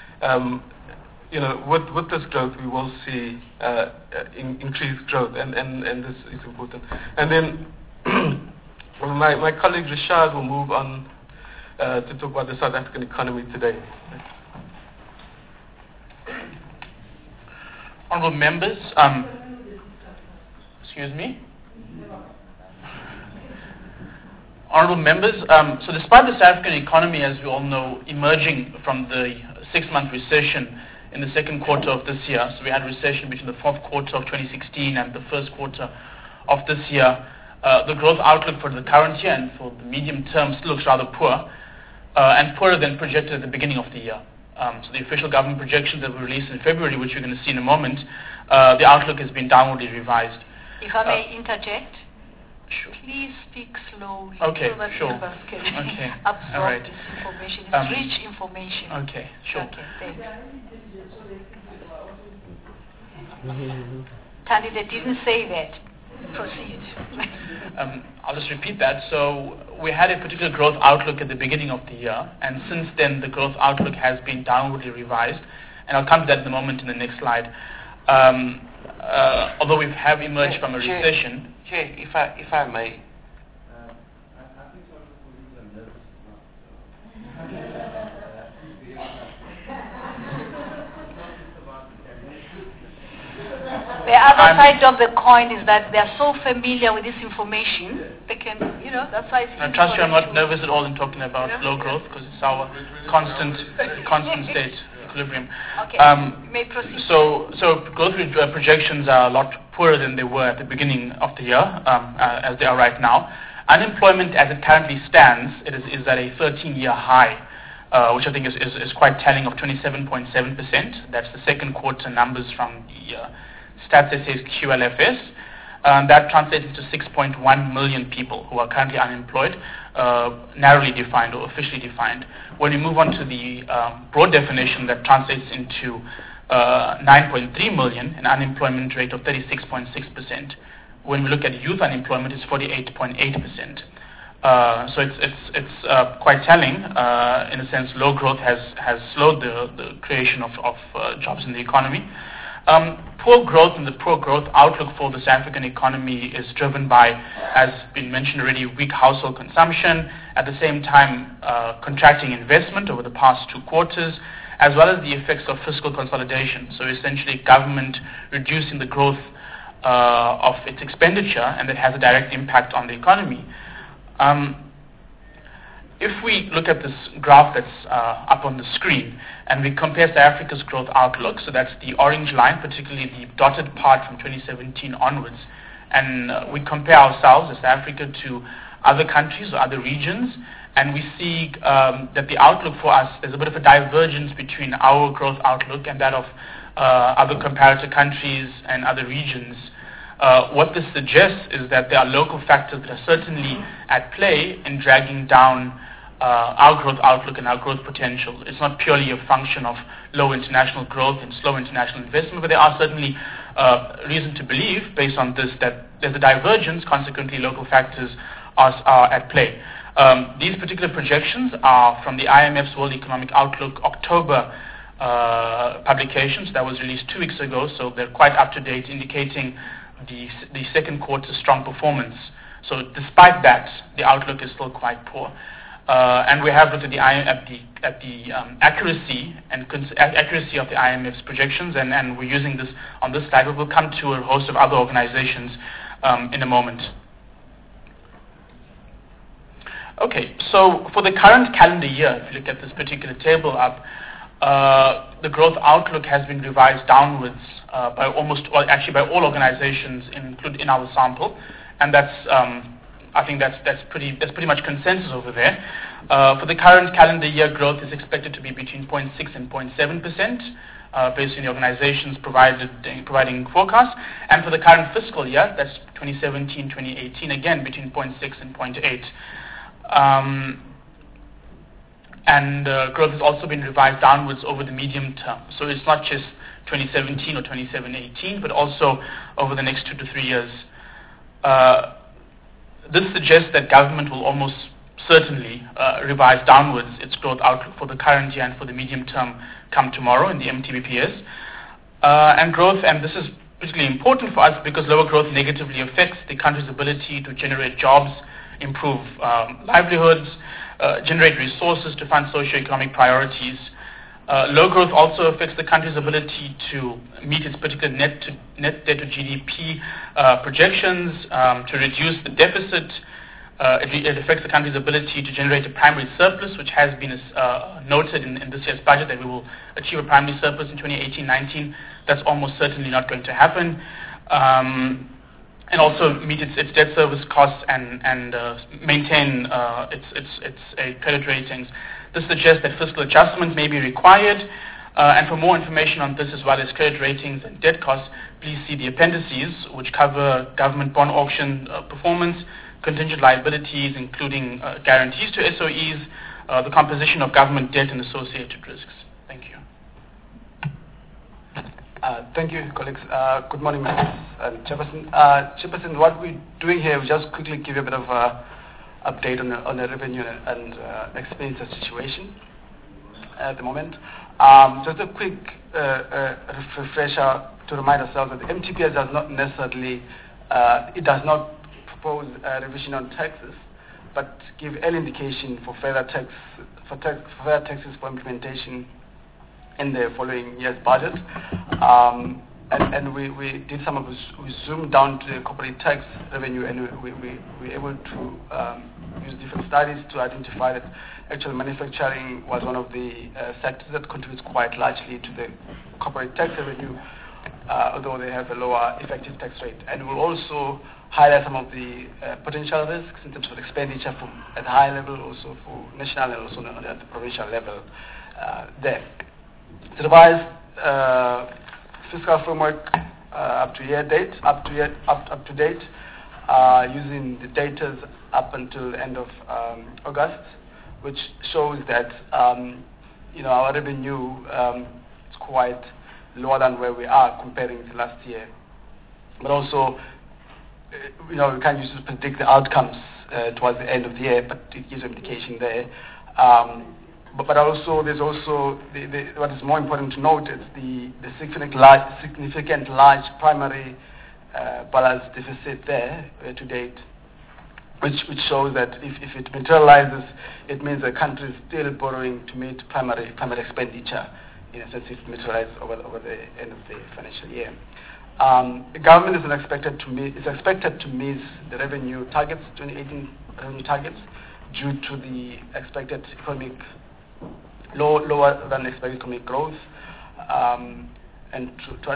with this growth, we will see increased growth, and this is important. And then my colleague Rishad will move on to talk about the South African economy today. Honourable members, excuse me. Honourable members, so despite the South African economy, as we all know, emerging from the 6-month recession in the second quarter of this year, so we had a recession between the fourth quarter of 2016 and the first quarter of this year, the growth outlook for the current year and for the medium term still looks rather poor, and poorer than projected at the beginning of the year. So the official government projections that were released in February, which we're going to see in a moment, the outlook has been downwardly revised. If I may interject, sure. Please speak slowly okay, so that sure. members can okay. absorb right. this information. It's rich information. Okay, sure. Okay, thanks. Candidate didn't say that. Proceed. I'll just repeat that. So we had a particular growth outlook at the beginning of the year, and since then the growth outlook has been downwardly revised, and I'll come to that in a moment in the next slide. Although we have emerged from a recession. Chair, if I may. The other side of the coin is that they are so familiar with this information, they can, that's why it's I trust you I'm not nervous at all in talking about low growth, because it's our constant state equilibrium. Okay, you may proceed. So growth projections are a lot poorer than they were at the beginning of the year, as they are right now. Unemployment as it currently stands, is at a 13-year high, which I think is quite telling, of 27.7%. That's the second quarter numbers from the Stats SA's QLFS. That translates into 6.1 million people who are currently unemployed, narrowly defined or officially defined. When we move on to the broad definition, that translates into 9.3 million, an unemployment rate of 36.6%. When we look at youth unemployment, it's 48.8%. So it's quite telling. In a sense, low growth has slowed the creation of jobs in the economy. Poor growth and the poor growth outlook for the South African economy is driven by, as been mentioned already, weak household consumption, at the same time contracting investment over the past 2 quarters, as well as the effects of fiscal consolidation. So essentially government reducing the growth of its expenditure, and that has a direct impact on the economy. If we look at this graph that's up on the screen, and we compare South Africa's growth outlook, so that's the orange line, particularly the dotted part from 2017 onwards, and we compare ourselves as South Africa to other countries or other regions, and we see that the outlook for us, there's a bit of a divergence between our growth outlook and that of other comparator countries and other regions. What this suggests is that there are local factors that are certainly at play in dragging down our growth outlook and our growth potential. It's not purely a function of low international growth and slow international investment, but there are certainly reason to believe, based on this, that there's a divergence, consequently local factors are at play. These particular projections are from the IMF's World Economic Outlook October publications that was released 2 weeks ago, so they're quite up to date, indicating the second quarter's strong performance. So despite that, the outlook is still quite poor. And we have looked at the accuracy of the IMF's projections, and we're using this on this slide, but we'll come to a host of other organizations in a moment. Okay, so for the current calendar year, if you look at this particular table up, the growth outlook has been revised downwards by all organizations included in our sample, and that's I think that's pretty much consensus over there. For the current calendar year, growth is expected to be between 0.6 and 0.7%, based on the organizations providing forecasts. And for the current fiscal year, that's 2017-2018, again between 0.6 and 0.8. And growth has also been revised downwards over the medium term. So it's not just 2017 or 2018, but also over the next 2 to 3 years. This suggests that government will almost certainly revise downwards its growth outlook for the current year and for the medium term come tomorrow in the MTBPS. And growth, and this is particularly important for us because lower growth negatively affects the country's ability to generate jobs, improve livelihoods, generate resources to fund socio-economic priorities. Low growth also affects the country's ability to meet its particular net debt to GDP projections, to reduce the deficit. It affects the country's ability to generate a primary surplus, which has been noted in this year's budget that we will achieve a primary surplus in 2018-19. That's almost certainly not going to happen. And also meet its debt service costs and maintain its credit ratings. This suggests that fiscal adjustment may be required. And for more information on this, as well as credit ratings and debt costs, please see the appendices, which cover government bond auction performance, contingent liabilities, including guarantees to SOEs, the composition of government debt and associated risks. Thank you. Thank you, colleagues. Good morning, Mrs. Chairperson. Chairperson, what we're doing here, we just quickly give you a bit of update on the revenue and expenditure situation at the moment. Just a quick refresher to remind ourselves that the MTBPS does not necessarily, it does not propose a revision on taxes, but give an indication for further taxes for implementation in the following year's budget. And we did some of this, we zoomed down to the corporate tax revenue, and we were able to use different studies to identify that actually manufacturing was one of the sectors that contributes quite largely to the corporate tax revenue, although they have a lower effective tax rate. And we'll also highlight some of the potential risks in terms of expenditure from at the high level, also for national and also at the provincial level there. The revised fiscal framework up to date, using the data up until the end of August, which shows that our revenue is quite lower than where we are comparing to last year. But also, we can't use to predict the outcomes towards the end of the year, but it gives an indication there. but also there's also what is more important to note is the significant large primary balance deficit there to date, which shows that if it materializes, it means the country is still borrowing to meet primary expenditure, in a sense, if it materializes over the end of the financial year. The government is expected to meet the revenue targets, 2018 revenue targets, due to the expected lower than expected economic growth, and to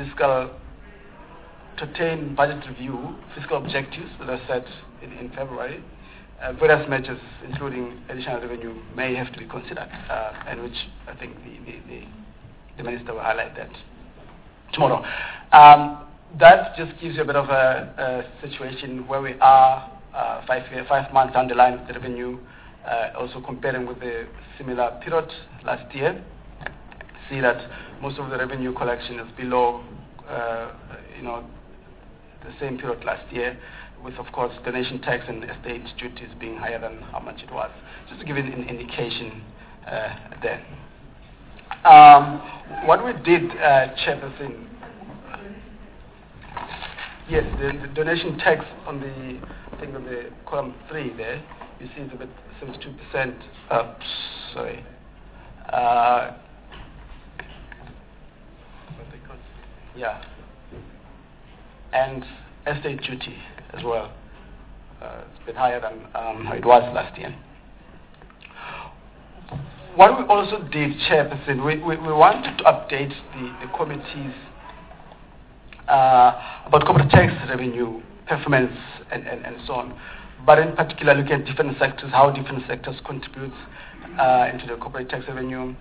attain budget review, fiscal objectives that are set in February. Various measures, including additional revenue, may have to be considered, and which I think the Minister will highlight that tomorrow. That just gives you a bit of a situation where we are 5 months down the line with the revenue, also comparing with the similar period last year. See that most of the revenue collection is below the same period last year, with, of course, donation tax and estate duties being higher than how much it was. Just to give you an indication there. What we did, Chairperson, yes, the donation tax on the column 3 there, you see it's about 72%. Sorry. Yeah. And estate duty as well. It's a bit higher than how it was last year. What we also did, Chairperson, we wanted to update the committees about corporate tax revenue performance and so on, but in particular looking at different sectors, how different sectors contribute into the corporate tax revenue,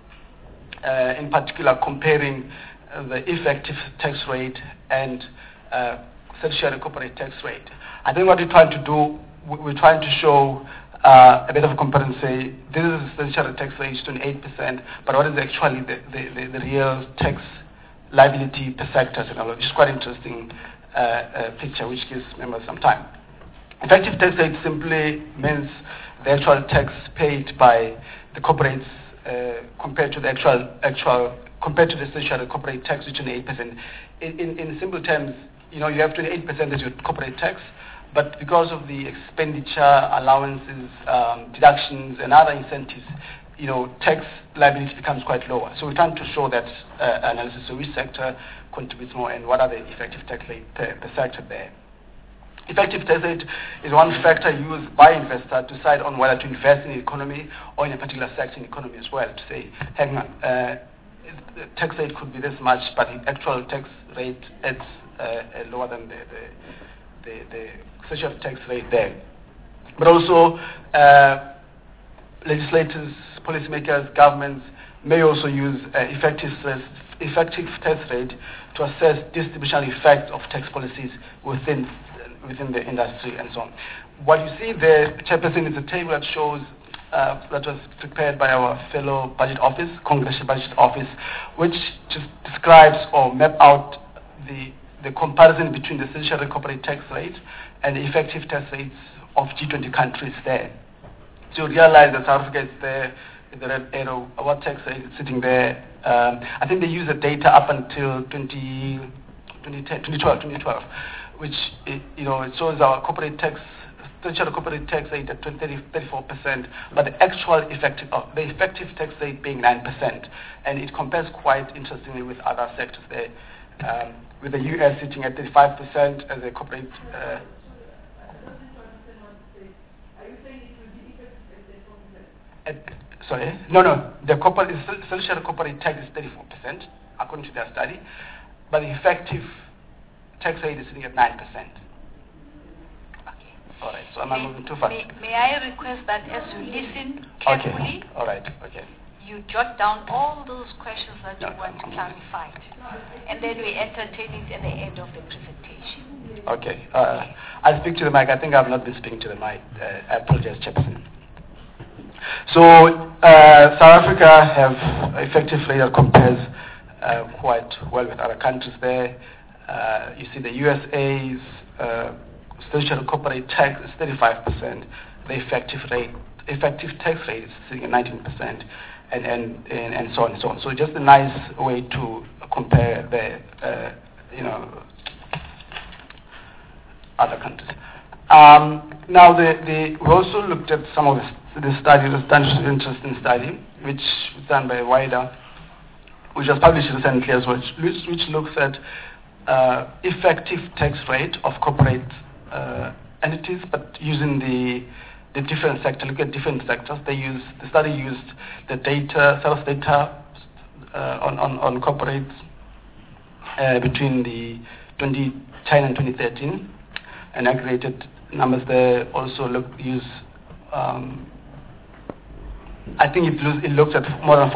in particular comparing the effective tax rate and statutory corporate tax rate. I think what we're trying to do, we're trying to show a bit of a comparison, say this is the statutory tax rate, 28%, but what is actually the real tax liability per sector, which is quite interesting picture, which gives members some time. Effective tax rate simply means the actual tax paid by the corporates compared to the compared to the statutory corporate tax, which is 8%. In simple terms, you have 28% as your corporate tax, but because of the expenditure, allowances, deductions, and other incentives, tax liability becomes quite lower. So we're trying to show that analysis, so which sector contributes more and what are the effective tax rate per sector there. Effective tax rate is one factor used by investors to decide on whether to invest in the economy or in a particular sector in the economy as well, to say, hang on, the tax rate could be this much, but the actual tax rate is lower than the statutory tax rate there. But also, legislators, policymakers, governments may also use effective tax rate to assess distributional effect of tax policies within the industry and so on. What you see there, Chairperson, is a table that shows that was prepared by our fellow budget office, Congressional Budget Office, which just describes or map out the comparison between the statutory corporate tax rate and the effective tax rates of G20 countries there. So you realize that South Africa is there, the red arrow, our tax rate is sitting there. I think they use the data up until 2012, which it shows our corporate tax, statutory corporate tax rate at 34%, but the actual effective tax rate being 9%, and it compares quite interestingly with other sectors there, with the US sitting at 35% as a corporate. Sorry, no. The statutory corporate tax is 34%, according to their study, but the effective tax rate is sitting at 9%. All right, so am I moving too fast? May I request that as you listen carefully, okay. All right, okay. You jot down all those questions that you want clarified, and then we entertain it at the end of the presentation. Okay. I'll speak to the mic. I think I've not been speaking to the mic. I apologize, Chairperson. So South Africa have effective rate that compares quite well with other countries there. You see the USA's statutory corporate tax is 35%. The effective rate effective tax rate is sitting at 19%, and so on and so on. So just a nice way to compare the, other countries. Now, we also looked at some of the studies, the standards of interesting study, which was done by WIDA, which was published recently as well, which looks at effective tax rate of corporate entities, but using the different sector. Look at different sectors. The study used the data, sales data on corporates between the 2010 and 2013, and aggregated numbers there. Also use. I think it looks at more than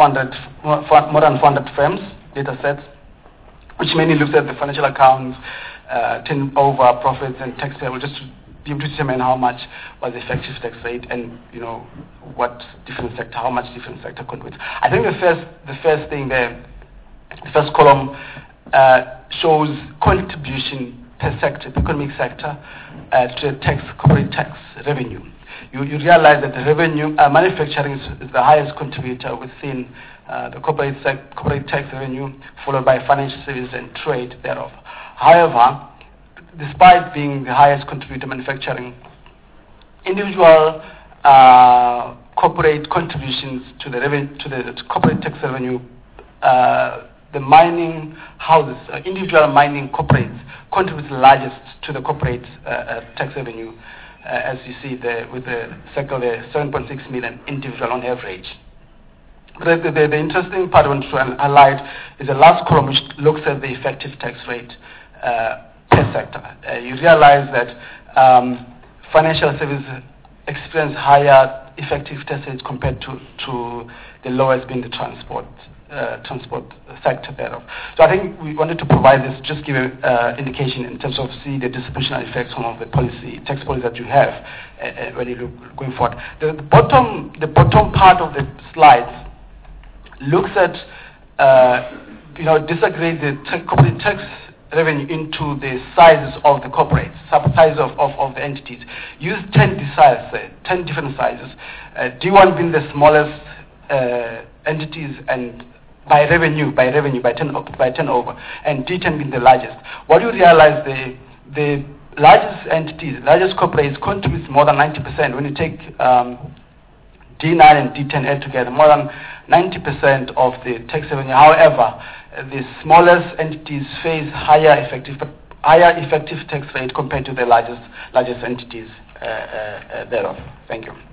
400 firms, data sets, which mainly looks at the financial accounts, turnover, profits, and tax payable, just to be able to determine how much was the effective tax rate, and what different sector, how much different sector contributes. I think the first thing there, the first column shows contribution per sector, per economic sector, to corporate tax revenue. You realize that the revenue, manufacturing is the highest contributor within the corporate tax revenue, followed by financial services and trade thereof. However, despite being the highest contributor, manufacturing, individual corporate contributions to the corporate tax revenue, the mining houses, individual mining corporates contribute the largest to the corporate tax revenue, as you see there with the circle there, 7.6 million individual on average. But the interesting part I want to highlight is the last column, which looks at the effective tax rate per sector. You realize that financial services experience higher effective tax rates compared to the lowest being the transport sector thereof. So I think we wanted to provide this, just give an indication in terms of see the distributional effects of the tax policy that you have when you look going forward. The bottom part of the slides looks at disaggregate the corporate tax revenue into the sizes of the corporates, size of the entities. Use 10 different sizes. D1 being the smallest entities, and by turnover, and D10 being the largest. What you realize, the largest entities, largest corporates contributes more than 90%. When you take D9 and D10 add together, more than 90% of the tax revenue. However, the smallest entities face higher effective tax rate compared to the largest entities thereof. Thank you.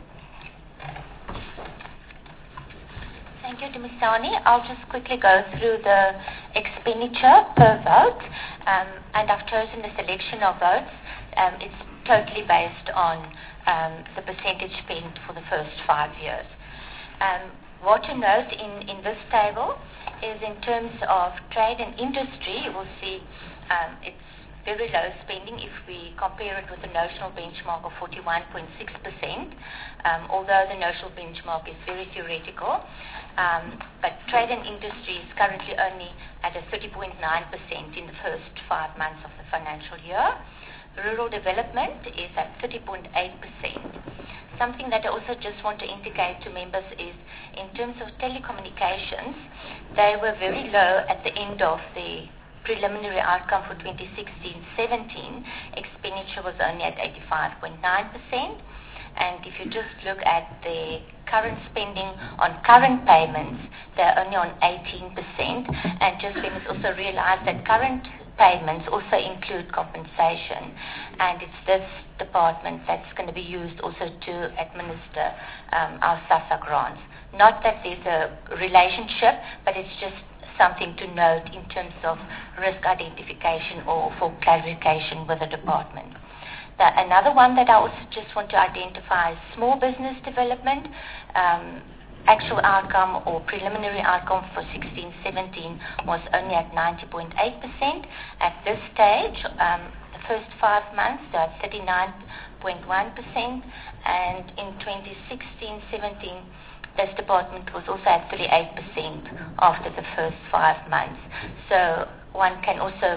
Thank you, Dumisani. I'll just quickly go through the expenditure per vote, and I've chosen the selection of votes. It's totally based on the percentage spent for the first 5 years. What to note in this table is in terms of trade and industry, you will see it's very low spending if we compare it with the national benchmark of 41.6%, although the national benchmark is very theoretical. But trade and industry is currently only at a 30.9% in the first 5 months of the financial year. Rural development is at 30.8%. Something that I also just want to indicate to members is in terms of telecommunications, they were very low at the end of the preliminary outcome for 2016-17. Expenditure was only at 85.9%. And if you just look at the current spending on current payments, they're only on 18%. And just we must also realize that current payments also include compensation. And it's this department that's going to be used also to administer our SASSA grants. Not that there's a relationship, but it's just something to note in terms of risk identification or for clarification with the department. Another one that I also just want to identify is small business development. Actual outcome or preliminary outcome for 16-17 was only at 90.8%. At this stage, the first 5 months, they're at 39.1%, and in 2016-17, this department was also at 38% after the first 5 months. So one can also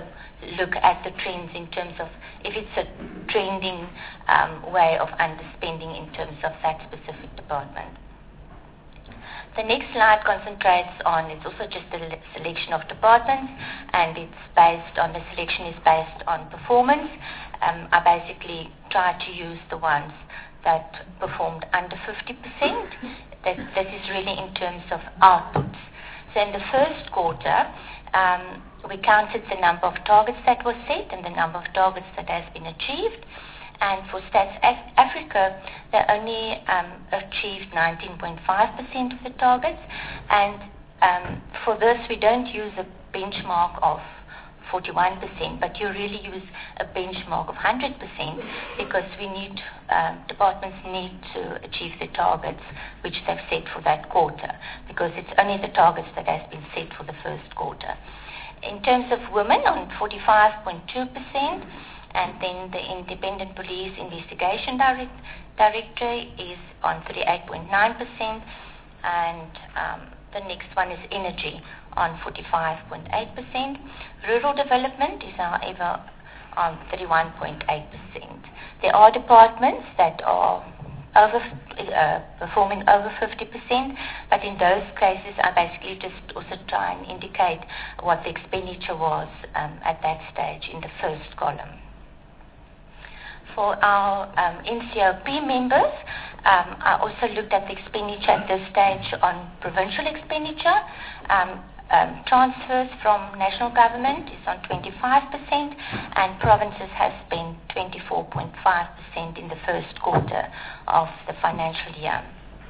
look at the trends in terms of if it's a trending way of underspending in terms of that specific department. The next slide concentrates on, it's also just a selection of departments, and it's based on, the selection is based on performance. I basically try to use the ones that performed under 50%. This is really in terms of outputs. So in the first quarter, we counted the number of targets that were set and the number of targets that has been achieved. And for Stats Africa, they only achieved 19.5% of the targets. And for this, we don't use a benchmark of 41%, but you really use a benchmark of 100% because we need, departments need to achieve the targets which they've set for that quarter, because it's only the targets that has been set for the first quarter. In terms of women, on 45.2%, and then the Independent Police Investigation Directorate is on 38.9%, and the next one is energy on 45.8%. Rural development is, however, on 31.8%. There are departments that are performing over 50%, but in those cases I basically just also try and indicate what the expenditure was at that stage in the first column. For our NCOP members, I also looked at the expenditure at this stage on provincial expenditure. Transfers from national government is on 25%, and provinces have spent 24.5% in the first quarter of the financial year.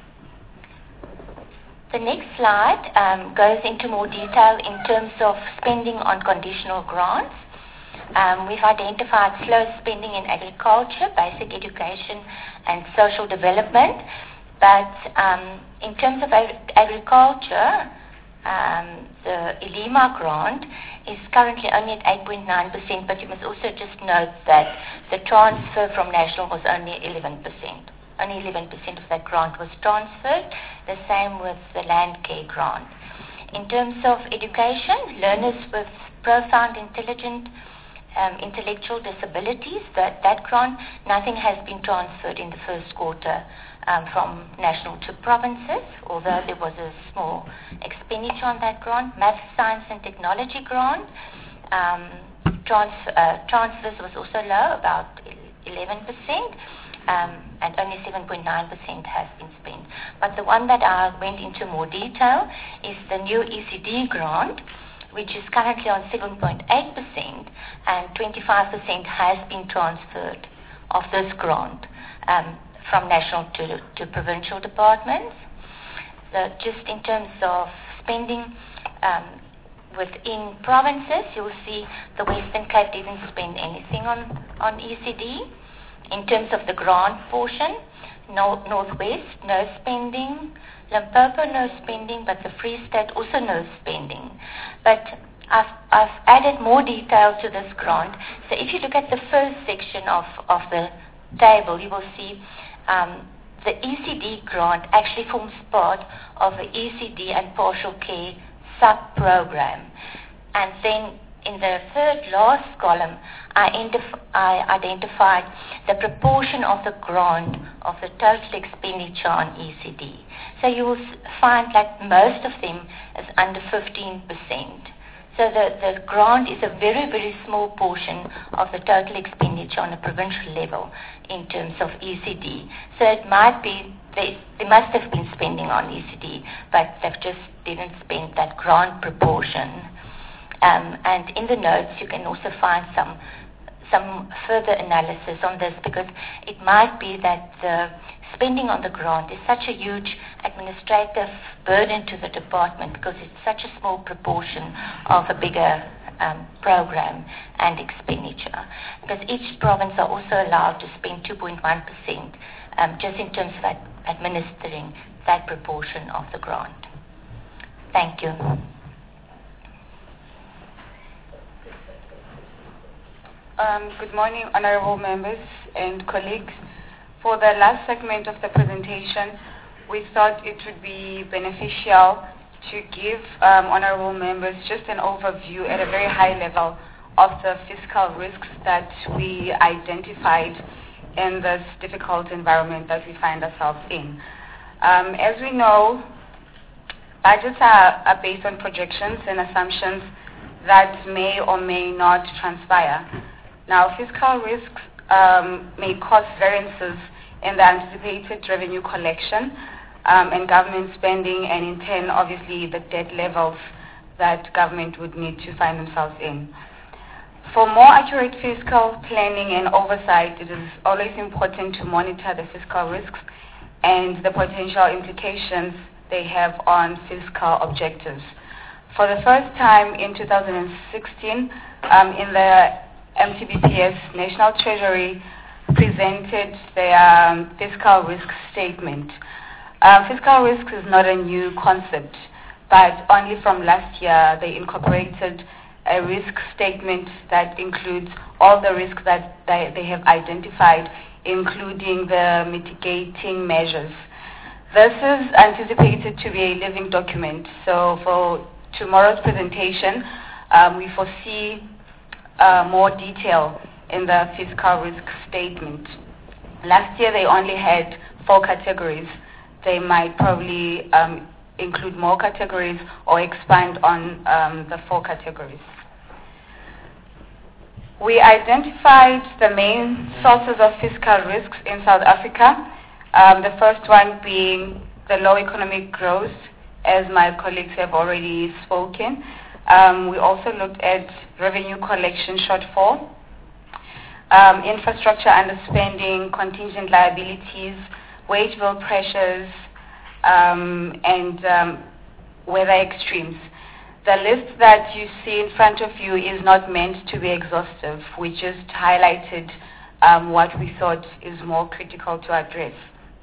The next slide goes into more detail in terms of spending on conditional grants. We've identified slow spending in agriculture, basic education, and social development. But in terms of agriculture, the ELIMA grant is currently only at 8.9%, but you must also just note that the transfer from national was only 11%. Only 11% of that grant was transferred, the same with the land care grant. In terms of education, learners with profound intellectual disabilities, that grant, nothing has been transferred in the first quarter from national to provinces, although there was a small expenditure on that grant. Math, science and technology grant, transfers was also low, about 11%, and only 7.9% has been spent. But the one that I went into more detail is the new ECD grant, which is currently on 7.8%, and 25% has been transferred of this grant from national to provincial departments. So just in terms of spending within provinces, you'll see the Western Cape didn't spend anything on ECD. In terms of the grant portion, Northwest, no spending. Limpopo, no spending, but the Free State also no spending. But I've added more detail to this grant. So if you look at the first section of the table, you will see the ECD grant actually forms part of the ECD and partial care sub-program. And then in the third last column, I identified the proportion of the grant of the total expenditure on ECD. So you will find that most of them is under 15%. So the grant is a very, very small portion of the total expenditure on a provincial level in terms of ECD. So it might be, they must have been spending on ECD, but they've just didn't spend that grant proportion. And in the notes, you can also find some further analysis on this, because it might be that the spending on the grant is such a huge administrative burden to the department, because it's such a small proportion of a bigger program and expenditure. Because each province are also allowed to spend 2.1% just in terms of administering that proportion of the grant. Thank you. Good morning, honorable members and colleagues. For the last segment of the presentation, we thought it would be beneficial to give honorable members just an overview at a very high level of the fiscal risks that we identified in this difficult environment that we find ourselves in. As we know, budgets are based on projections and assumptions that may or may not transpire. Now, fiscal risks may cause variances in the anticipated revenue collection and government spending, and in turn, obviously, the debt levels that government would need to find themselves in. For more accurate fiscal planning and oversight, it is always important to monitor the fiscal risks and the potential implications they have on fiscal objectives. For the first time in 2016, in the MTBPS, National Treasury presented their fiscal risk statement. Fiscal risk is not a new concept, but only from last year they incorporated a risk statement that includes all the risks that they have identified, including the mitigating measures. This is anticipated to be a living document. So for tomorrow's presentation, we foresee more detail in the fiscal risk statement. Last year they only had 4 categories. They might probably include more categories or expand on the 4 categories. We identified the main sources of fiscal risks in South Africa, the first one being the low economic growth, as my colleagues have already spoken. We also looked at revenue collection shortfall, infrastructure underspending, contingent liabilities, wage bill pressures, and weather extremes. The list that you see in front of you is not meant to be exhaustive. We just highlighted what we thought is more critical to address.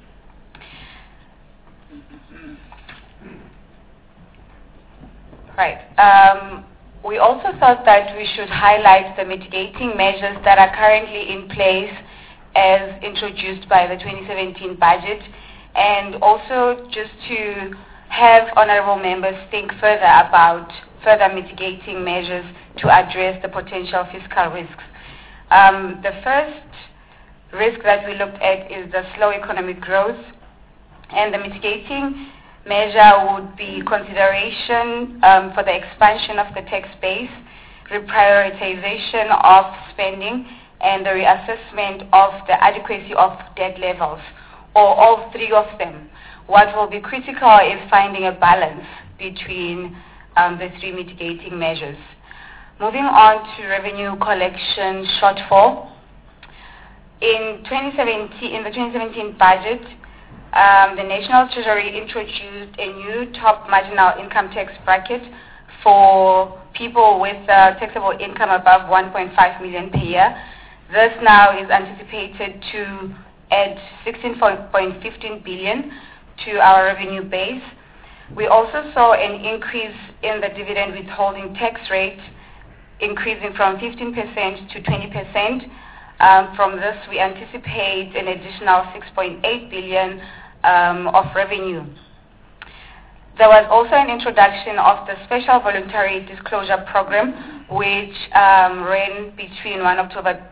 Right. We also thought that we should highlight the mitigating measures that are currently in place as introduced by the 2017 budget, and also just to have honorable members think further about further mitigating measures to address the potential fiscal risks. The first risk that we looked at is the slow economic growth, and the mitigating measure would be consideration for the expansion of the tax base, reprioritization of spending, and the reassessment of the adequacy of debt levels, or all 3 of them. What will be critical is finding a balance between the 3 mitigating measures. Moving on to revenue collection shortfall. In the 2017 budget, the National Treasury introduced a new top marginal income tax bracket for people with taxable income above 1.5 million per year. This now is anticipated to add 16.15 billion to our revenue base. We also saw an increase in the dividend withholding tax rate, increasing from 15% to 20%. From this, we anticipate an additional 6.8 billion of revenue. There was also an introduction of the Special Voluntary Disclosure Program, which ran between 1 October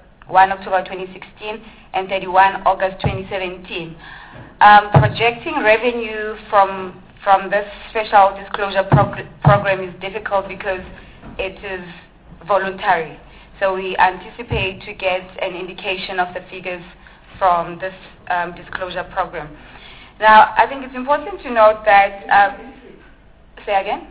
2016 and 31 August 2017. Projecting revenue from this Special Disclosure Program is difficult because it is voluntary. So we anticipate to get an indication of the figures from this disclosure program. Now, I think it's important to note that, say again?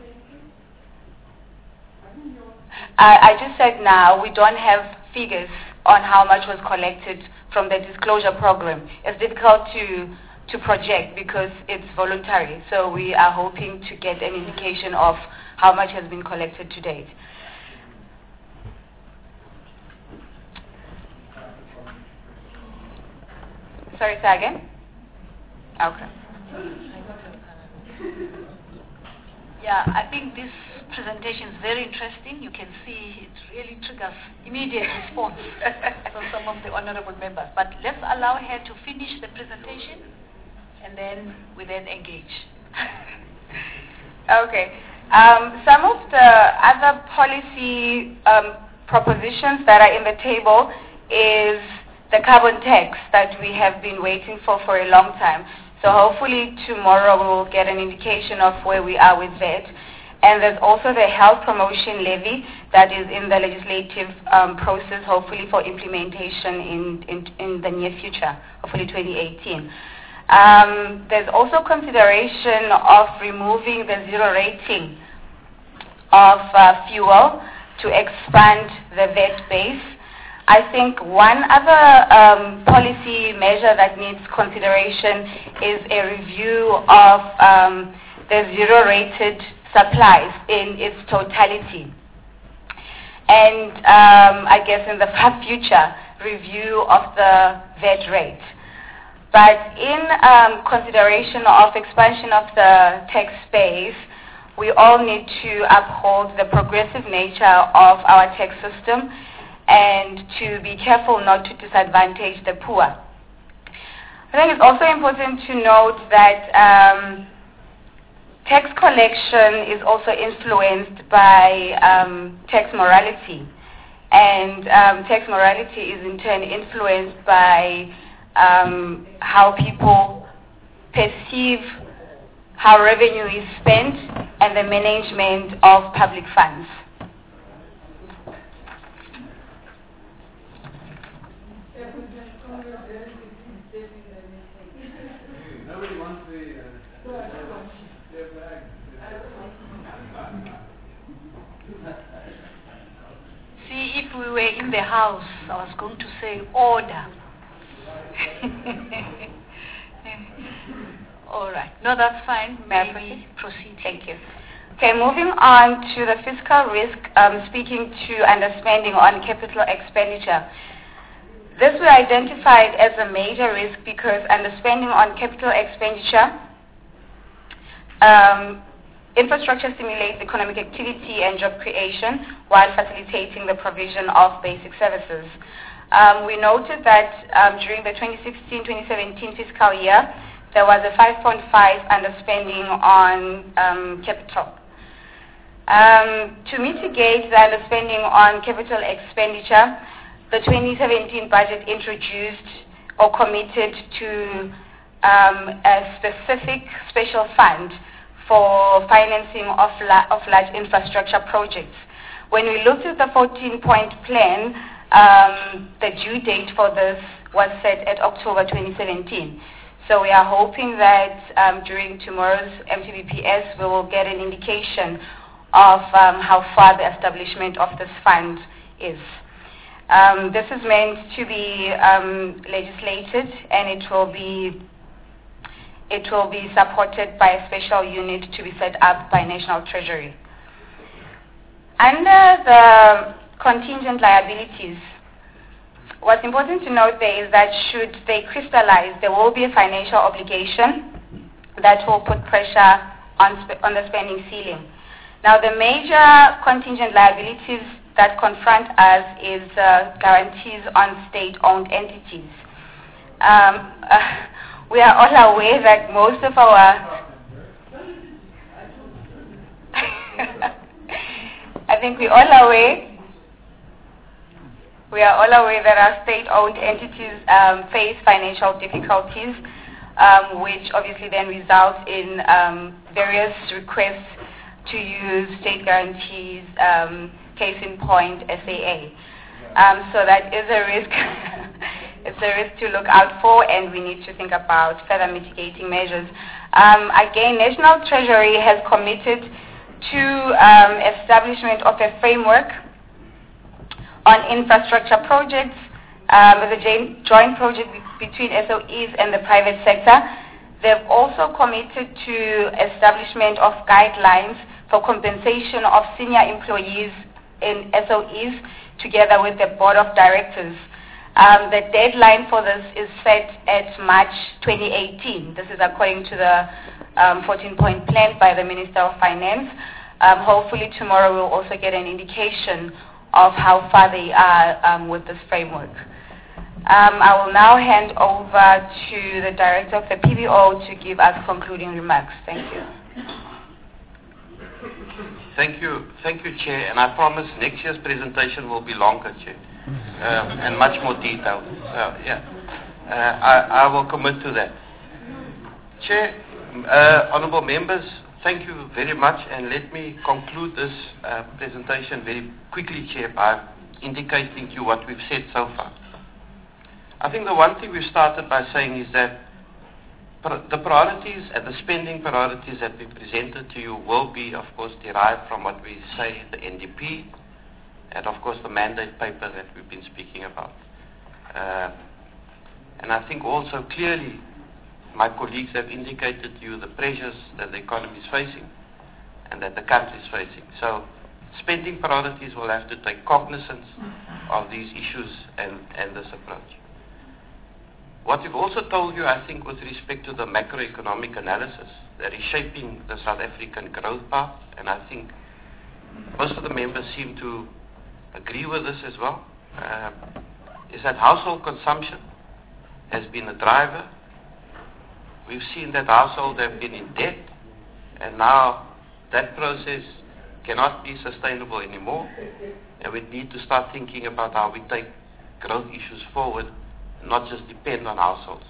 I just said now we don't have figures on how much was collected from the disclosure program. It's difficult to project because it's voluntary. So we are hoping to get an indication of how much has been collected to date. Sorry, say again? Okay. Yeah, I think this presentation is very interesting. You can see it really triggers immediate response from some of the honorable members. But let's allow her to finish the presentation and then we then engage. Okay. Some of the other policy propositions that are in the table is the carbon tax that we have been waiting for a long time. So hopefully tomorrow we will get an indication of where we are with that. And there's also the health promotion levy that is in the legislative process, hopefully for implementation in the near future, hopefully 2018. There's also consideration of removing the zero rating of fuel to expand the VAT base. I think one other policy measure that needs consideration is a review of the zero-rated supplies in its totality. And I guess in the far future, review of the VAT rate. But in consideration of expansion of the tax base, we all need to uphold the progressive nature of our tax system and to be careful not to disadvantage the poor. I think it's also important to note that tax collection is also influenced by tax morality. And tax morality is in turn influenced by how people perceive how revenue is spent and the management of public funds. See, if we were in the house, I was going to say order. All right. No, that's fine. Maybe proceed. Thank you. Okay, moving on to the fiscal risk, speaking to underspending on capital expenditure. This we identified as a major risk because underspending on capital expenditure, infrastructure stimulates economic activity and job creation while facilitating the provision of basic services. We noted that during the 2016-2017 fiscal year, there was a 5.5 underspending on capital. To mitigate the underspending on capital expenditure, the 2017 budget introduced or committed to a specific special fund for financing of large infrastructure projects. When we looked at the 14-point plan, the due date for this was set at October 2017. So we are hoping that during tomorrow's MTBPS we will get an indication of how far the establishment of this fund is. This is meant to be legislated, and it will be supported by a special unit to be set up by National Treasury. Under the contingent liabilities, what's important to note there is that should they crystallize, there will be a financial obligation that will put pressure on the spending ceiling. Now, the major contingent liabilities that confront us is guarantees on state-owned entities. We are all aware that most of our I think we are all aware that our state-owned entities face financial difficulties, which obviously then results in various requests to use state guarantees, case in point, SAA. So that is a risk. It's a risk to look out for, and we need to think about further mitigating measures. Again, National Treasury has committed to establishment of a framework on infrastructure projects with a joint project between SOEs and the private sector. They've also committed to establishment of guidelines for compensation of senior employees in SOEs together with the board of directors. The deadline for this is set at March 2018. This is according to the 14-point plan by the Minister of Finance. Hopefully tomorrow we'll also get an indication of how far they are with this framework. I will now hand over to the Director of the PBO to give us concluding remarks. Thank you. Thank you, Chair. And I promise next year's presentation will be longer, Chair, and much more detailed. I will commit to that. Chair, honourable members, thank you very much. And let me conclude this presentation very quickly, Chair, by indicating to you what we've said so far. I think the one thing we've started by saying is that the priorities and the spending priorities that we presented to you will be, of course, derived from what we say in the NDP and, of course, the mandate paper that we've been speaking about. And I think also clearly my colleagues have indicated to you the pressures that the economy is facing and that the country is facing. So spending priorities will have to take cognizance of these issues and this approach. What we've also told you, I think, with respect to the macroeconomic analysis that is shaping the South African growth path, and I think most of the members seem to agree with this as well, is that household consumption has been a driver. We've seen that households have been in debt, and now that process cannot be sustainable anymore, and we need to start thinking about how we take growth issues forward, not just depend on households.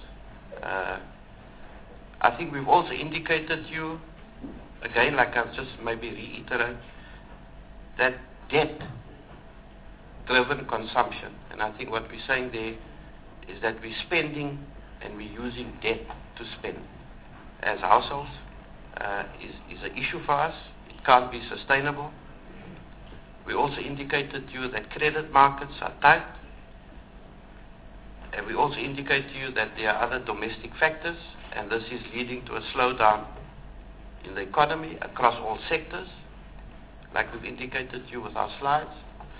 I think we've also indicated to you, again, like I've just maybe reiterate, that debt-driven consumption, and I think what we're saying there is that we're spending and we're using debt to spend as households is an issue for us. It can't be sustainable. We also indicated to you that credit markets are tight. And we also indicate to you that there are other domestic factors, and this is leading to a slowdown in the economy across all sectors, like we've indicated to you with our slides.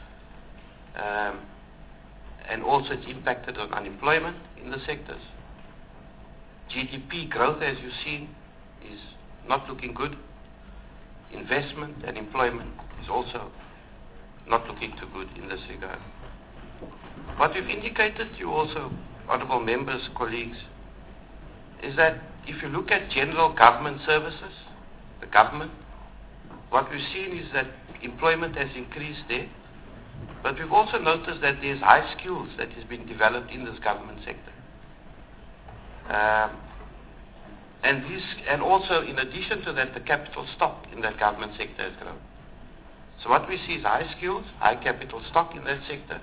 And also it's impacted on unemployment in the sectors. GDP growth, as you've seen, is not looking good. Investment and employment is also not looking too good in this regard. What we've indicated to you also, honourable members, colleagues, is that if you look at general government services, the government, what we've seen is that employment has increased there, but we've also noticed that there's high skills that is being developed in this government sector. And also, in addition to that, the capital stock in that government sector has grown. So what we see is high skills, high capital stock in that sector.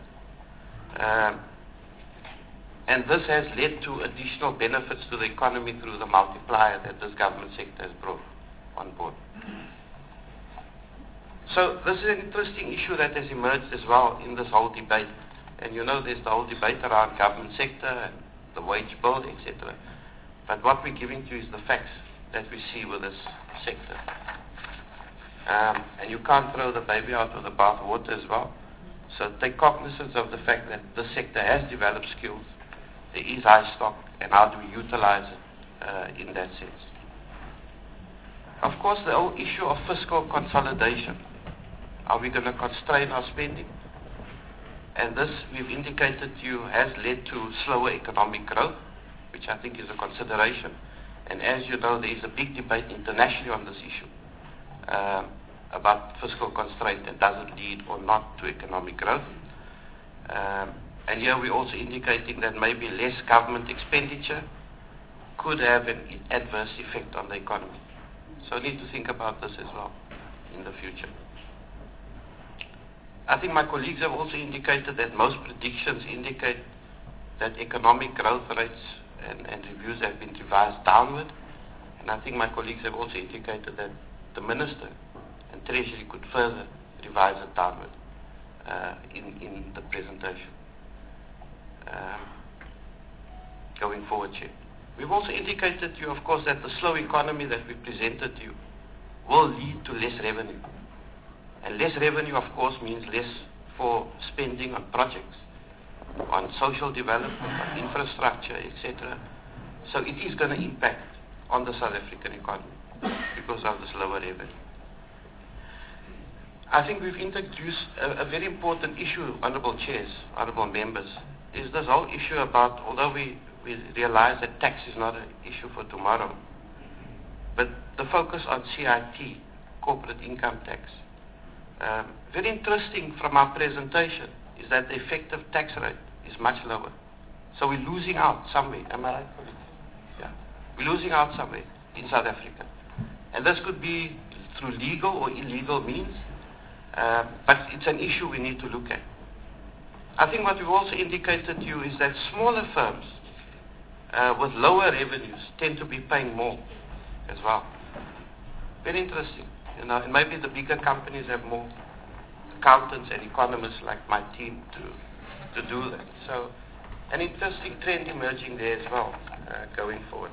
And this has led to additional benefits to the economy through the multiplier that this government sector has brought on board. So this is an interesting issue that has emerged as well in this whole debate. And you know there's the whole debate around government sector and the wage bill, etc. But what we're giving to you is the facts that we see with this sector. And you can't throw the baby out with the bathwater as well. So take cognizance of the fact that this sector has developed skills, there is high stock, and how do we utilize it in that sense. Of course, the whole issue of fiscal consolidation. Are we going to constrain our spending? And this, we've indicated to you, has led to slower economic growth, which I think is a consideration. And as you know, there is a big debate internationally on this issue. About fiscal constraint and does it lead or not to economic growth. And here we're also indicating that maybe less government expenditure could have an adverse effect on the economy. So we need to think about this as well in the future. I think my colleagues have also indicated that most predictions indicate that economic growth rates and reviews have been revised downward. And I think my colleagues have also indicated that the Minister and Treasury could further revise it downward in the presentation. Going forward, Chair. We've also indicated to you, of course, that the slow economy that we presented to you will lead to less revenue. And less revenue, of course, means less for spending on projects, on social development, on infrastructure, etc. So it is going to impact on the South African economy because of this lower revenue. I think we've introduced a very important issue, honourable chairs, honourable members, is this whole issue about, although we realize that tax is not an issue for tomorrow, but the focus on CIT, corporate income tax. Very interesting from our presentation is that the effective tax rate is much lower. So we're losing out somewhere. Am I right? Yeah. We're losing out somewhere in South Africa. And this could be through legal or illegal means, but it's an issue we need to look at. I think what we've also indicated to you is that smaller firms with lower revenues tend to be paying more as well. Very interesting. You know, and maybe the bigger companies have more accountants and economists like my team to do that. So an interesting trend emerging there as well going forward.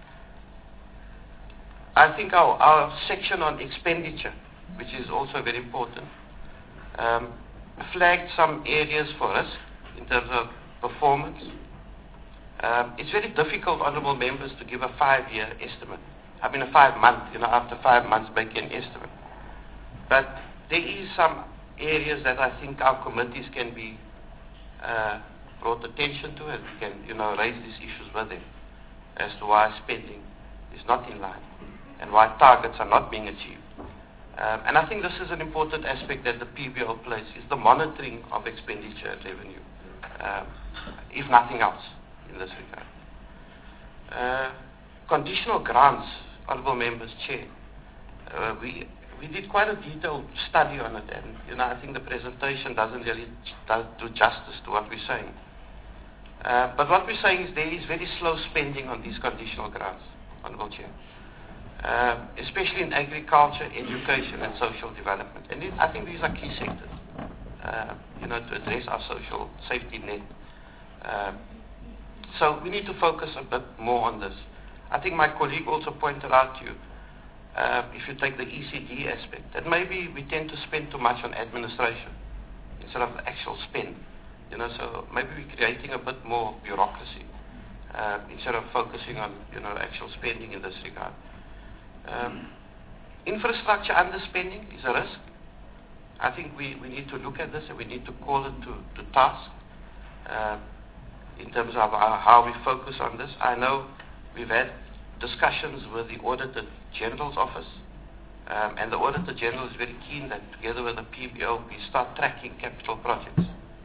I think our section on expenditure, which is also very important, flagged some areas for us in terms of performance. It's very difficult, honourable members, to give a 5-year estimate. I mean a 5-month, after 5 months make an estimate. But there is some areas that I think our committees can be brought attention to, and we can, raise these issues with them as to why spending is not in line and why targets are not being achieved. And I think this is an important aspect that the PBL plays, is the monitoring of expenditure and revenue, if nothing else in this regard. Conditional grants, honourable members, Chair, we did quite a detailed study on it, and I think the presentation doesn't really do justice to what we're saying. But what we're saying is there is very slow spending on these conditional grants, Honourable Chair, especially in agriculture, education and social development. And I think these are key sectors, to address our social safety net. So we need to focus a bit more on this. I think my colleague also pointed out to you, if you take the ECD aspect, that maybe we tend to spend too much on administration instead of actual spend. So maybe we're creating a bit more bureaucracy instead of focusing on, actual spending in this regard. Infrastructure underspending is a risk. I think we need to look at this and we need to call it to task in terms of how we focus on this. I know we've had discussions with the Auditor General's office, and the Auditor General is very keen that together with the PBL we start tracking capital projects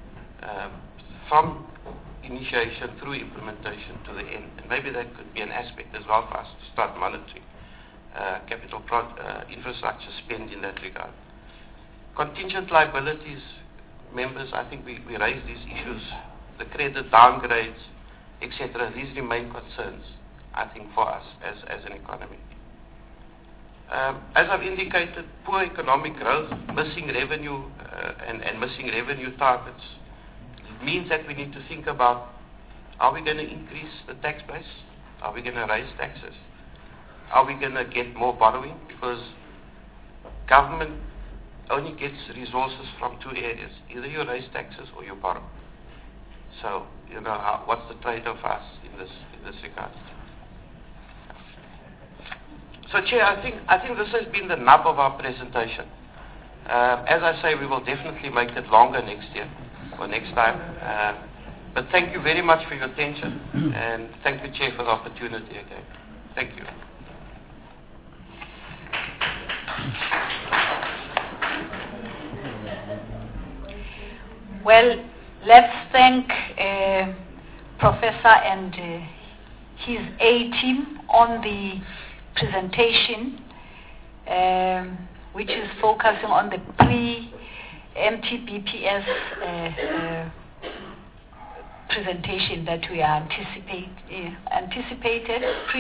from initiation through implementation to the end. And maybe that could be an aspect as well for us to start monitoring capital infrastructure spend in that regard. Contingent liabilities, members, I think we raise these issues, the credit downgrades, etc. These remain concerns, I think, for us as an economy. As I've indicated, poor economic growth, missing revenue and missing revenue targets means that we need to think about, are we going to increase the tax base? Are we going to raise taxes? Are we going to get more borrowing? Because government only gets resources from two areas. Either you raise taxes or you borrow. So, what's the trade-off for us in this regard? So, Chair, I think this has been the nub of our presentation. As I say, we will definitely make it longer next year or next time. But thank you very much for your attention, and thank you, Chair, for the opportunity again. Thank you. Well, let's thank Professor and his A-team on the presentation, which is focusing on the pre-MTBPS presentation that we are anticipated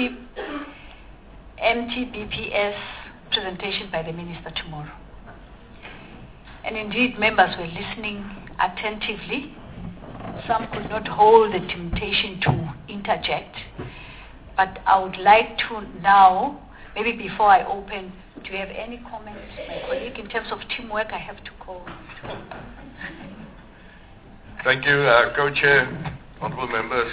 pre-MTBPS presentation by the Minister tomorrow. And indeed, members were listening attentively. Some could not hold the temptation to interject. But I would like to now, maybe before I open, do you have any comments, my colleague, in terms of teamwork? I have to call. Thank you, Co-Chair, honourable members.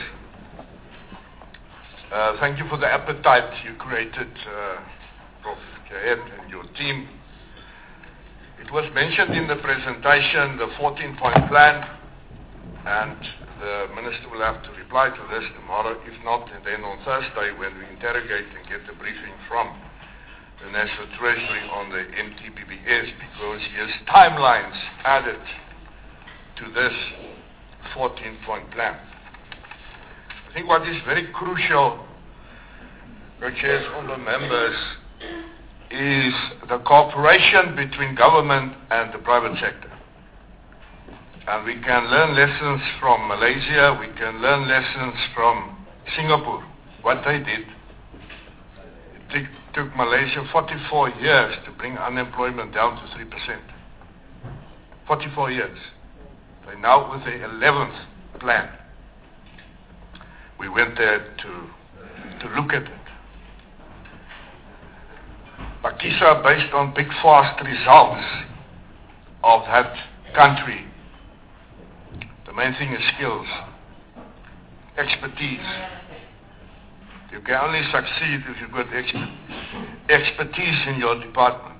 Thank you for the appetite you created, Prof. Kahed and your team. It was mentioned in the presentation, the 14-point plan, and the Minister will have to reply to this tomorrow, if not, and then on Thursday when we interrogate and get the briefing from the National Treasury on the MTBPS because he has timelines added to this 14-point plan. I think what is very crucial, co-chairs, honourable members, is the cooperation between government and the private sector. And we can learn lessons from Malaysia, we can learn lessons from Singapore, what they did. It took Malaysia 44 years to bring unemployment down to 3%. 44 years. They're now with the 11th plan. We went there to look at it. Pakistan, based on big fast results of that country, the main thing is skills, expertise. You can only succeed if you've got expertise in your department.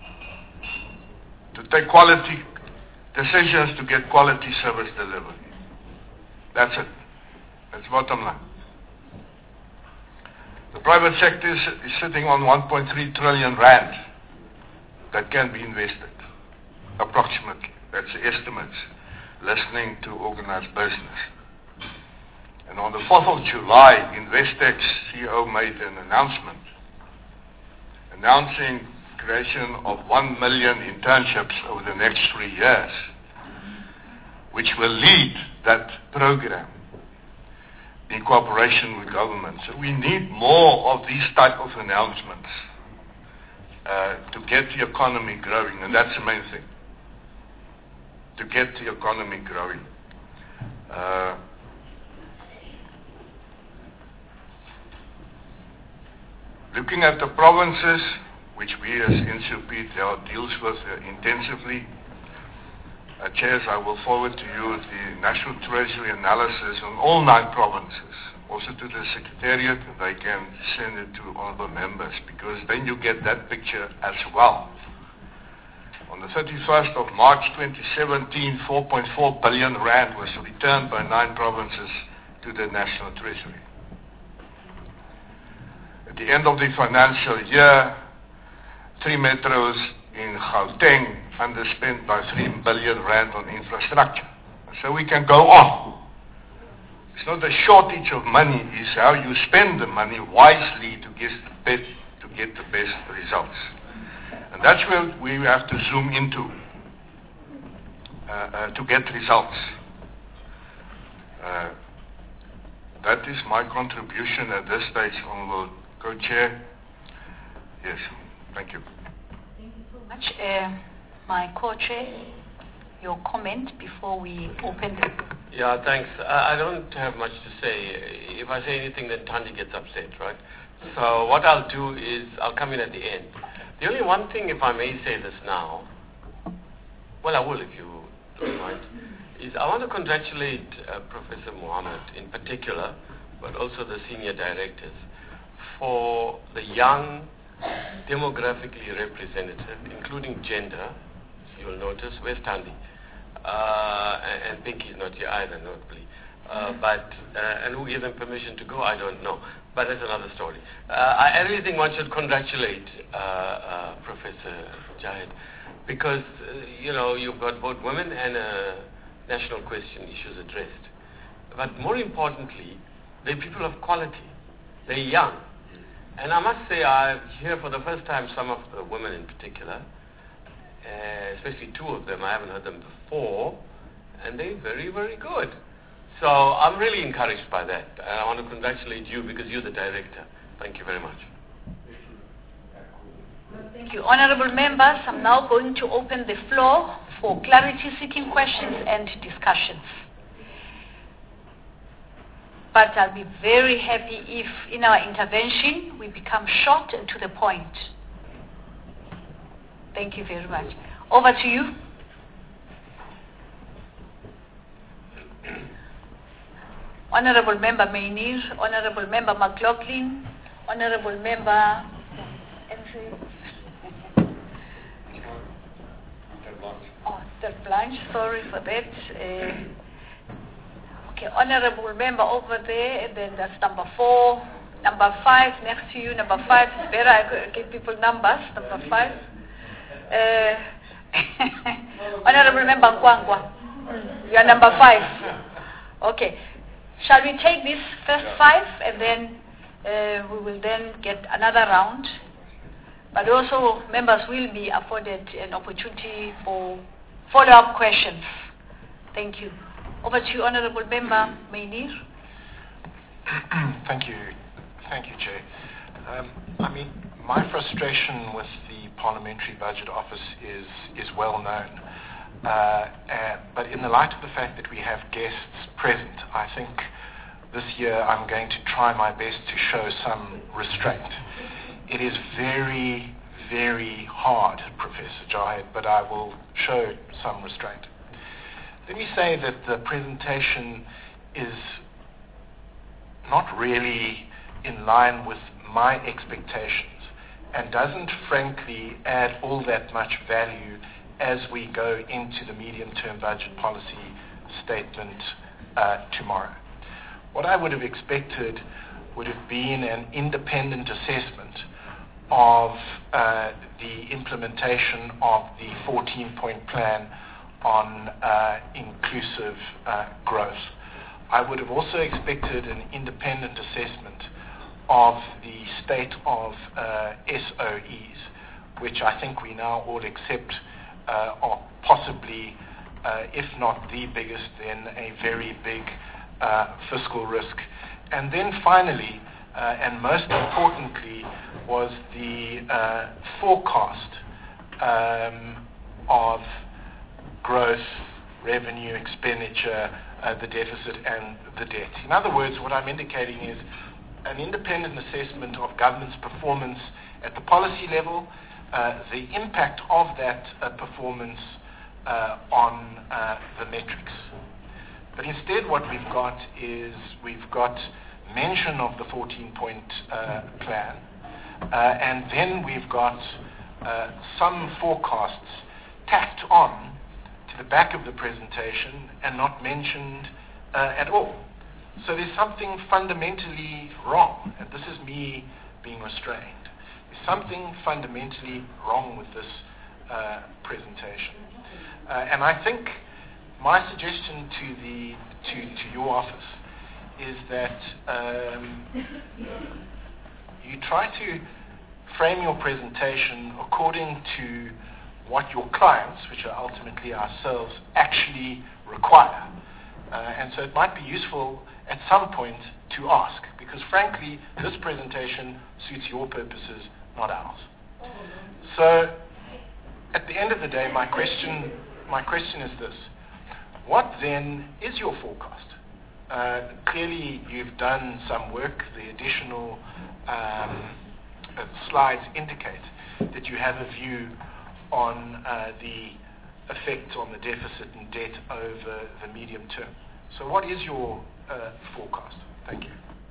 To take quality decisions to get quality service delivery. That's it. That's bottom line. The private sector is sitting on 1.3 trillion rand that can be invested, approximately. That's the estimates, listening to organized business. And on the 4th of July, Investex CEO made an announcement announcing creation of 1 million internships over the next 3 years, which will lead that program in cooperation with government. So we need more of these type of announcements to get the economy growing, and that's the main thing, to get the economy growing. Looking at the provinces, which we as NCOP deals with intensively, Chairs, I will forward to you the National Treasury analysis on all 9 provinces, also to the Secretariat, and they can send it to honourable members, because then you get that picture as well. On the 31st of March 2017, 4.4 billion rand was returned by 9 provinces to the National Treasury. At the end of the financial year, 3 metros in Gauteng underspent by 3 billion rand on infrastructure. So we can go on. It's not a shortage of money, it's how you spend the money wisely to get the best results. And that's where we have to zoom into to get results. That is my contribution at this stage, Honourable Co-Chair. Yes, thank you. Thank you so much. My co-chair, your comment before we open the... Yeah, thanks. I don't have much to say. If I say anything, then Tandi gets upset, right? So what I'll do is I'll come in at the end. The only one thing, if I may say this now, well, I will if you don't mind, is I want to congratulate Professor Mohammed in particular, but also the senior directors, for the young, demographically representative, including gender. You'll notice, where's Tandi? And Pinky's not here either, notably. And who gave them permission to go, I don't know. But that's another story. I really think one should congratulate Professor Jahid, because, you've got both women and national question issues addressed. But more importantly, they're people of quality. They're young. And I must say, I hear for the first time some of the women in particular, especially 2 of them, I haven't heard them before, and they're very, very good. So I'm really encouraged by that. And I want to congratulate you because you're the director. Thank you very much. Thank you. Honourable members, I'm now going to open the floor for clarity-seeking questions and discussions. But I'll be very happy if in our intervention we become short and to the point. Thank you very much. Over to you. Honourable Member Mainir, Honourable Member McLaughlin, Honourable Member Ter Blanche, sorry for that. Okay, Honourable Member over there, and then that's number 4, Number 5, next to you, number 5. It's better I give people numbers. Number 5. Honorable Member Nkwangwa, you are number 5. Okay. Shall we take this first 5 and then we will then get another round? But also members will be afforded an opportunity for follow-up questions. Thank you. Over to you, Honorable Member Mainir. Thank you. Thank you, Chair. I mean, my frustration with the Parliamentary Budget Office is well known. But in the light of the fact that we have guests present, I think this year I'm going to try my best to show some restraint. It is very, very hard, Professor Jahid, but I will show some restraint. Let me say that the presentation is not really in line with my expectations and doesn't frankly add all that much value as we go into the medium-term budget policy statement tomorrow. What I would have expected would have been an independent assessment of the implementation of the 14-point plan on inclusive growth. I would have also expected an independent assessment of the state of SOEs, which I think we now all accept are possibly, if not the biggest, then a very big fiscal risk. And then finally, and most importantly, was the forecast of growth, revenue, expenditure, the deficit and the debt. In other words, what I'm indicating is an independent assessment of government's performance at the policy level, the impact of that performance on the metrics. But instead what we've got is we've got mention of the 14-point plan, and then we've got some forecasts tacked on to the back of the presentation and not mentioned at all. So there's something fundamentally wrong, and this is me being restrained. There's something fundamentally wrong with this presentation. And I think my suggestion to your office is that you try to frame your presentation according to what your clients, which are ultimately ourselves, actually require. And so it might be useful at some point to ask, because frankly, this presentation suits your purposes, not ours. So at the end of the day, my question is this: what then is your forecast? Clearly, you've done some work. The additional slides indicate that you have a view on the effect on the deficit and debt over the medium term. So what is your forecast? Thank you.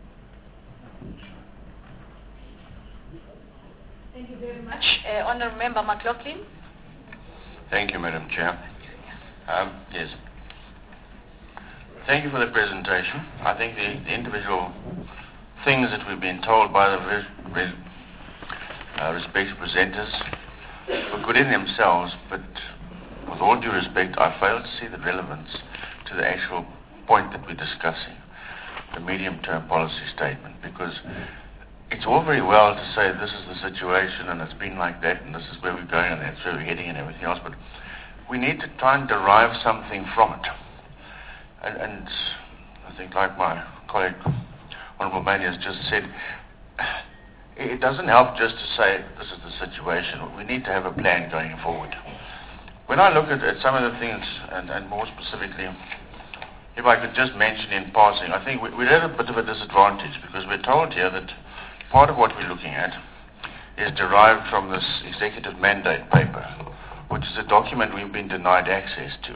Thank you very much. Honourable Member McLaughlin. Thank you, Madam Chair. Yes. Thank you for the presentation. I think the individual things that we've been told by the respective presenters were good in themselves, but with all due respect, I fail to see the relevance to the actual point that we're discussing, the medium-term policy statement, because it's all very well to say this is the situation and it's been like that and this is where we're going and that's where we're heading and everything else, but we need to try and derive something from it. And I think, like my colleague, Honourable Mani, has just said, it doesn't help just to say this is the situation. We need to have a plan going forward. When I look at some of the things, and more specifically, if I could just mention in passing, I think we're at a bit of a disadvantage because we're told here that part of what we're looking at is derived from this executive mandate paper, which is a document we've been denied access to.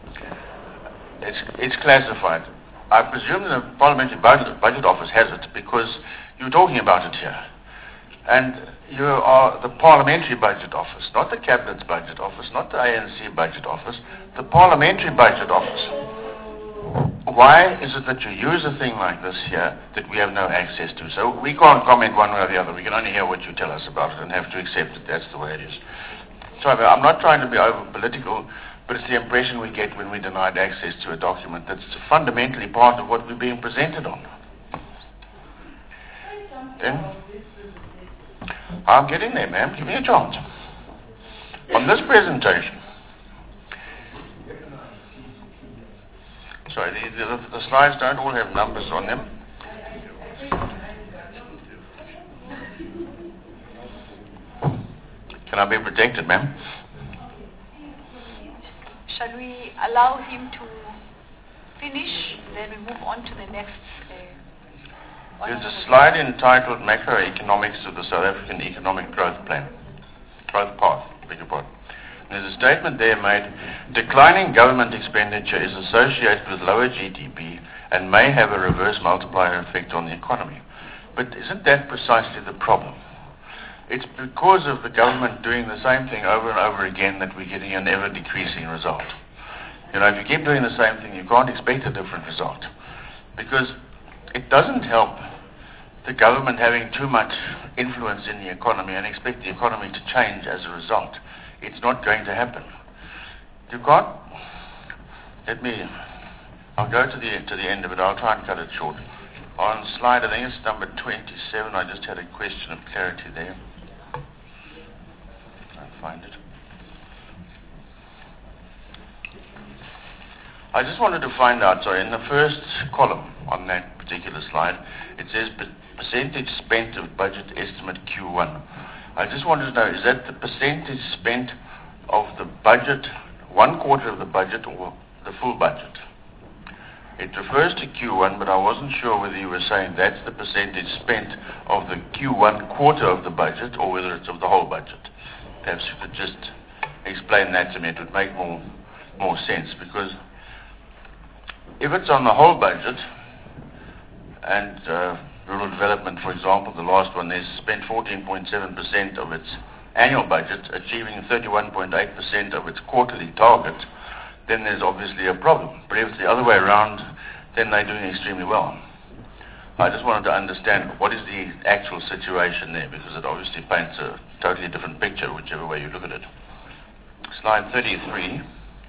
It's classified. I presume the Parliamentary Budget Office has it because you're talking about it here. And you are the Parliamentary Budget Office, not the Cabinet's Budget Office, not the ANC Budget Office, the Parliamentary Budget Office. why is it that you use a thing like this here that we have no access to? So we can't comment one way or the other. We can only hear what you tell us about it and have to accept it. That's the way it is. So I'm not trying to be over-political, but it's the impression we get when we're denied access to a document that's fundamentally part of what we're being presented on. Then, I'm getting there, ma'am. Give me a chance. On this presentation, sorry, the slides don't all have numbers on them. Can I be protected, ma'am? Shall we allow him to finish, then we move on to the next? There's a slide entitled Macroeconomics of the South African Economic Growth Path. Beg your pardon. There's a statement there made, declining government expenditure is associated with lower GDP and may have a reverse multiplier effect on the economy. But isn't that precisely the problem? It's because of the government doing the same thing over and over again that we're getting an ever-decreasing result. You know, if you keep doing the same thing, you can't expect a different result. Because it doesn't help the government having too much influence in the economy and expect the economy to change as a result. It's not going to happen. You can't. I'll go to the end of it. I'll try and cut it short. On slide, I think it's number 27, I just had a question of clarity there. I'll find it. I just wanted to find out, sorry, in the first column on that particular slide, it says percentage spent of budget estimate Q1. I just wanted to know, is that the percentage spent of the budget, 1/4 of the budget, or the full budget? It refers to Q1, but I wasn't sure whether you were saying that's the percentage spent of the Q1 quarter of the budget, or whether it's of the whole budget. Perhaps you could just explain that to me. It would make more sense, because if it's on the whole budget, and rural development, for example, the last one, they spent 14.7% of its annual budget, achieving 31.8% of its quarterly target, then there's obviously a problem. But if it's the other way around, then they're doing extremely well. I just wanted to understand what is the actual situation there, because it obviously paints a totally different picture, whichever way you look at it. Slide 33.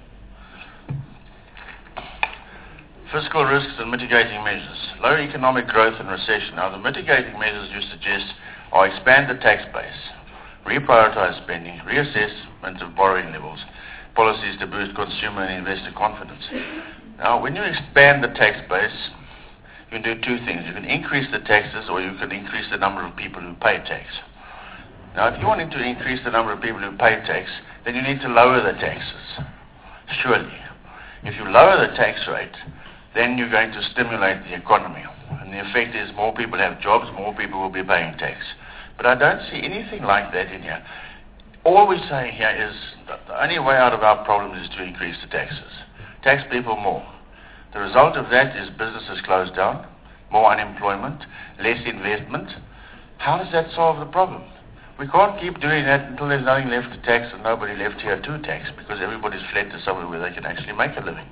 Fiscal risks and mitigating measures. Low economic growth and recession. Now, the mitigating measures you suggest are expand the tax base, reprioritize spending, reassessment of borrowing levels, policies to boost consumer and investor confidence. Now, when you expand the tax base, you can do two things. You can increase the taxes, or you can increase the number of people who pay tax. Now, if you wanted to increase the number of people who pay tax, then you need to lower the taxes, surely. If you lower the tax rate, then you're going to stimulate the economy. And the effect is more people have jobs, more people will be paying tax. But I don't see anything like that in here. All we're saying here is that the only way out of our problem is to increase the taxes. Tax people more. The result of that is businesses close down, more unemployment, less investment. How does that solve the problem? We can't keep doing that until there's nothing left to tax and nobody left here to tax, because everybody's fled to somewhere where they can actually make a living.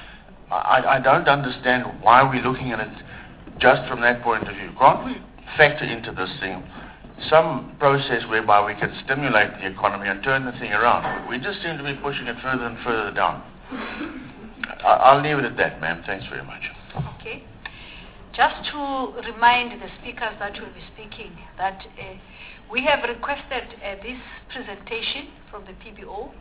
I don't understand why we're looking at it just from that point of view. Can't we factor into this thing some process whereby we can stimulate the economy and turn the thing around? We just seem to be pushing it further and further down. I'll leave it at that, ma'am. Thanks very much. Okay. Just to remind the speakers that will be speaking that we have requested this presentation from the PBO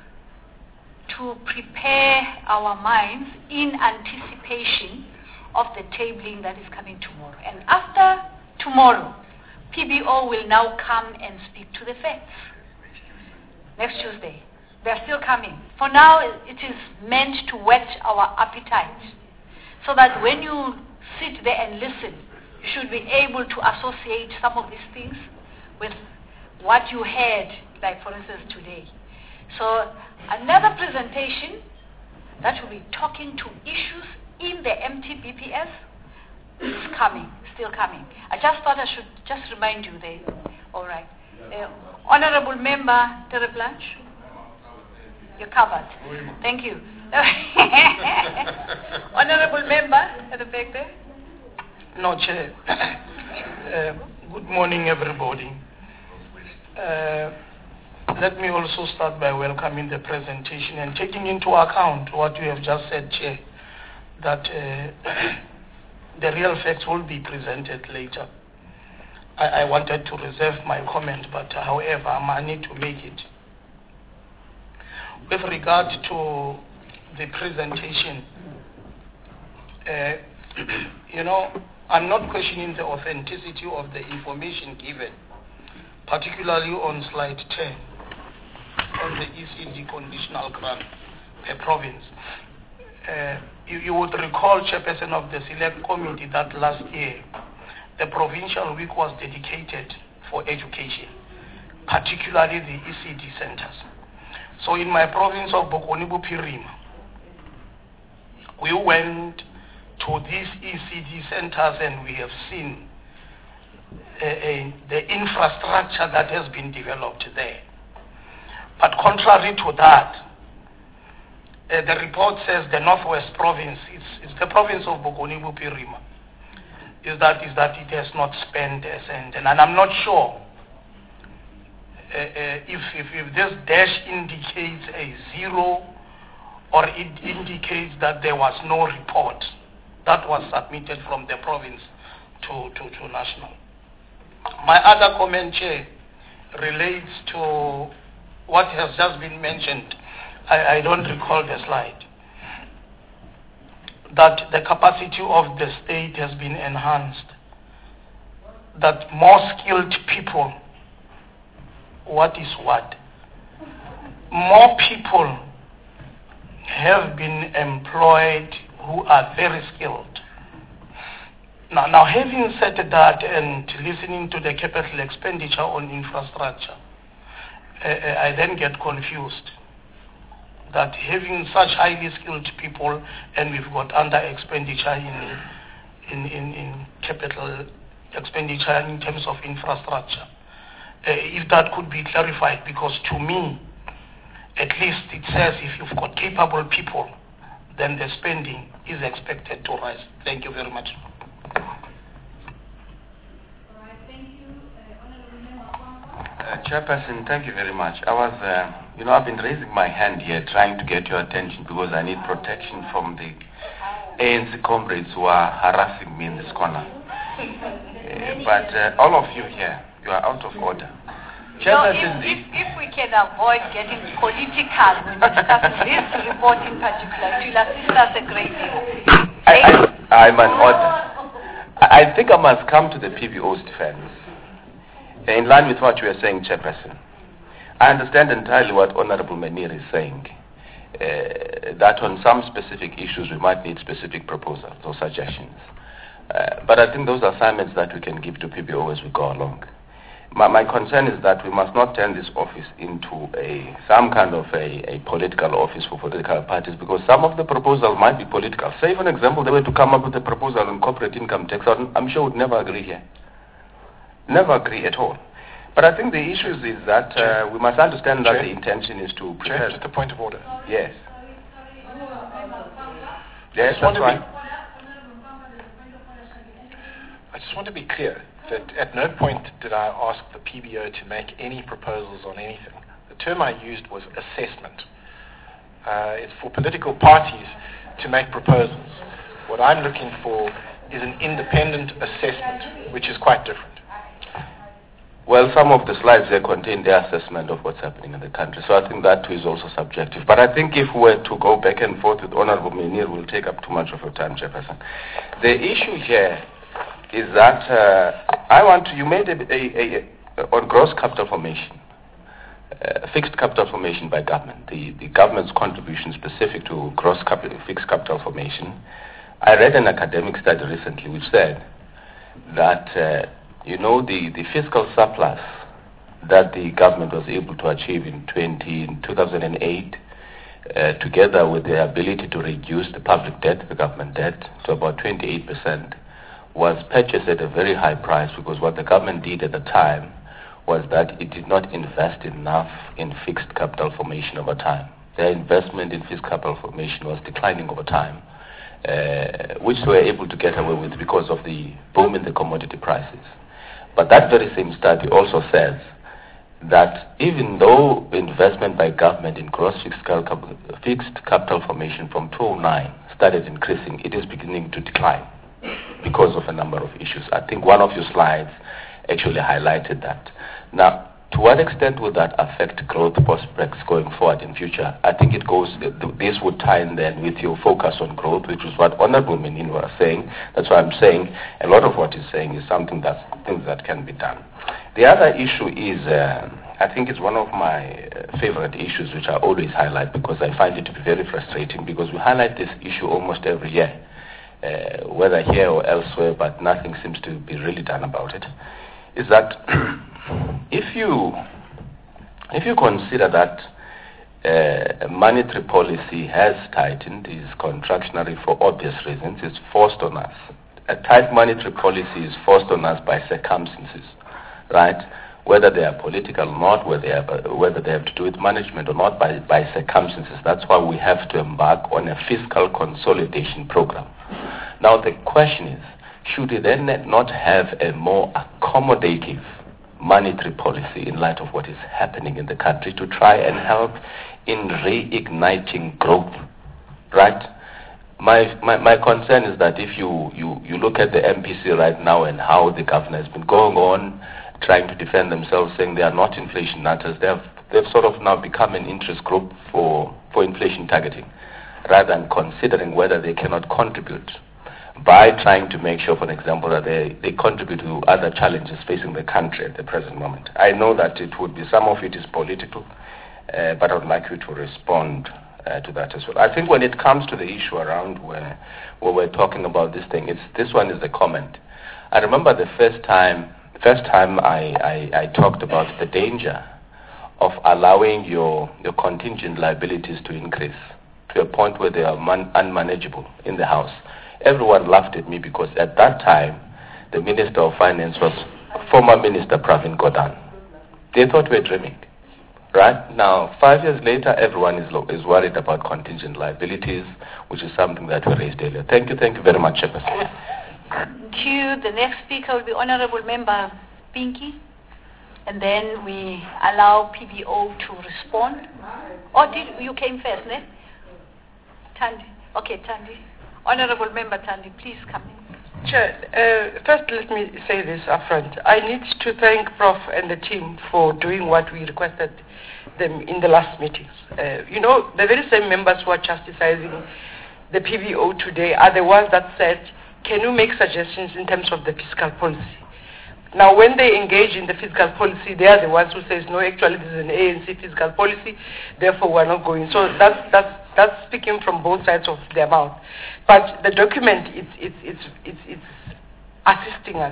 to prepare our minds in anticipation of the tabling that is coming tomorrow. And after tomorrow, PBO will now come and speak to the facts. Next Tuesday. They're still coming. For now, it is meant to whet our appetite, so that when you sit there and listen, you should be able to associate some of these things with what you heard, like for instance today. So another presentation that will be talking to issues in the MTBPS is coming, still coming. I just thought I should just remind you there. All right. Honorable Member Terry Blanche, you're covered. Thank you. Honorable member at the back there. No, Chair. Good morning, everybody. Let me also start by welcoming the presentation and taking into account what you have just said, Chair, that the real facts will be presented later. I wanted to reserve my comment, but however, I need to make it. With regard to the presentation, I'm not questioning the authenticity of the information given, particularly on slide 10 on the ECD conditional grant per province. You would recall, Chairperson of the Select Committee, that last year the provincial week was dedicated for education, particularly the ECD centers. So in my province of Bokoni-Bophirima, we went to these ECD centers and we have seen the infrastructure that has been developed there. But contrary to that, the report says the Northwest Province, it's the province of Bokoni-Bophirima, is that it has not spent a cent. And I'm not sure if this dash indicates a zero or it indicates that there was no report that was submitted from the province to national. My other comment, Chair, relates to what has just been mentioned. I don't recall the slide. That the capacity of the state has been enhanced. That more skilled people, what is what? More people have been employed who are very skilled. Now having said that and listening to the capital expenditure on infrastructure, I then get confused that having such highly skilled people and we've got under expenditure in capital expenditure in terms of infrastructure. If that could be clarified, because to me, at least it says if you've got capable people, then the spending is expected to rise. Thank you very much. Chairperson, thank you very much. I was, I've been raising my hand here trying to get your attention because I need protection from the ANC comrades who are harassing me in this corner. But all of you here, you are out of order. Chairperson, if we can avoid getting political when discussing this report in particular, it will assist us a great deal. I'm an order. I think I must come to the PBO's defense. In line with what you are saying, Chairperson, I understand entirely what Honorable Menir is saying, that on some specific issues we might need specific proposals or suggestions. But I think those are assignments that we can give to PBO as we go along. My concern is that we must not turn this office into some kind of a political office for political parties, because some of the proposals might be political. Say, for example, they were to come up with a proposal on corporate income tax, I'm sure we'd never agree here. Never agree at all. But I think the issue is that we must understand that the intention is to prepare. Chair, just a point of order. Yes. Yes, that's right. I just want to be clear that at no point did I ask the PBO to make any proposals on anything. The term I used was assessment. It's for political parties to make proposals. What I'm looking for is an independent assessment, which is quite different. Well, some of the slides there contain their assessment of what's happening in the country. So I think that too is also subjective. But I think if we were to go back and forth with Honorable Menir, we'll take up too much of your time, Chairperson. The issue here is that you made on gross capital formation, fixed capital formation by government, the government's contribution specific to fixed capital formation. I read an academic study recently which said that the fiscal surplus that the government was able to achieve in 2008, together with the ability to reduce the public debt, the government debt, to about 28%, was purchased at a very high price, because what the government did at the time was that it did not invest enough in fixed capital formation over time. their investment in fiscal formation was declining over time, which they were able to get away with because of the boom in the commodity prices. But that very same study also says that even though investment by government in gross fixed capital formation from 2009 started increasing, it is beginning to decline because of a number of issues. I think one of your slides actually highlighted that. Now, to what extent would that affect growth prospects going forward in future? I think it goes, this would tie in then with your focus on growth, which is what Honorable Menino was saying. That's why I'm saying a lot of what he's saying is things that can be done. The other issue is, I think it's one of my favorite issues, which I always highlight because I find it to be very frustrating, because we highlight this issue almost every year, whether here or elsewhere, but nothing seems to be really done about it, is that if you consider that monetary policy has tightened, is contractionary for obvious reasons, it's forced on us. A tight monetary policy is forced on us by circumstances, right? Whether they are political or not, whether they have to do with management or not, by circumstances. That's why we have to embark on a fiscal consolidation program. Now the question is, should we then not have a more accommodative monetary policy in light of what is happening in the country to try and help in reigniting growth, right? My concern is that if you look at the MPC right now and how the governor has been going on trying to defend themselves, saying they are not inflation nutters, they've sort of now become an interest group for inflation targeting, rather than considering whether they cannot contribute by trying to make sure, for example, that they contribute to other challenges facing the country at the present moment. I know that it would be, some of it is political, but I would like you to respond to that as well. I think when it comes to the issue around where we're talking about this thing, this one is a comment. I remember the first time I talked about the danger of allowing your contingent liabilities to increase to a point where they are unmanageable in the House. Everyone laughed at me because at that time, the Minister of Finance was former Minister Pravin Gordhan. They thought we were dreaming. Right? Now, 5 years later, everyone is worried about contingent liabilities, which is something that we raised earlier. Thank you very much, Chairperson. Thank you. The next speaker will be Honorable Member Pinky. And then we allow PBO to respond. Or you came first, ne? Thandi. Okay, Thandi. Honorable Member Thandi, please come in. Chair, first let me say this up front. I need to thank Prof and the team for doing what we requested them in the last meetings. The very same members who are chastising the PBO today are the ones that said, can you make suggestions in terms of the fiscal policy? Now, when they engage in the fiscal policy, they are the ones who says, no, actually, this is an ANC fiscal policy, therefore we're not going. So that's speaking from both sides of their mouth. But the document, it's assisting us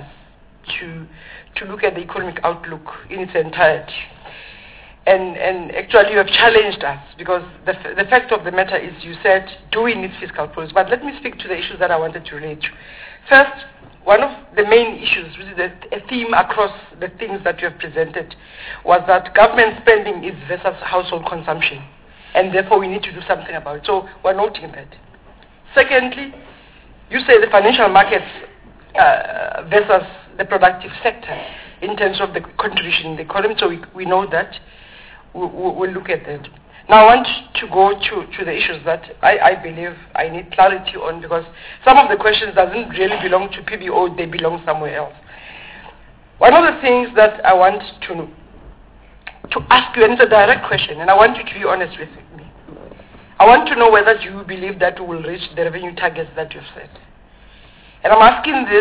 to look at the economic outlook in its entirety. And actually, you have challenged us, because the fact of the matter is, you said, do we need fiscal policy? But let me speak to the issues that I wanted to relate to. First, one of the main issues, which is a theme across the things that you have presented, was that government spending is versus household consumption, and therefore we need to do something about it. So we're noting that. Secondly, you say the financial markets versus the productive sector in terms of the contribution in the economy, so we know that. We'll look at that. Now I want to go to the issues that I believe I need clarity on, because some of the questions doesn't really belong to PBO, they belong somewhere else. One of the things that I want to ask you, and it's a direct question, and I want you to be honest with me. I want to know whether you believe that we will reach the revenue targets that you've set. And I'm asking this,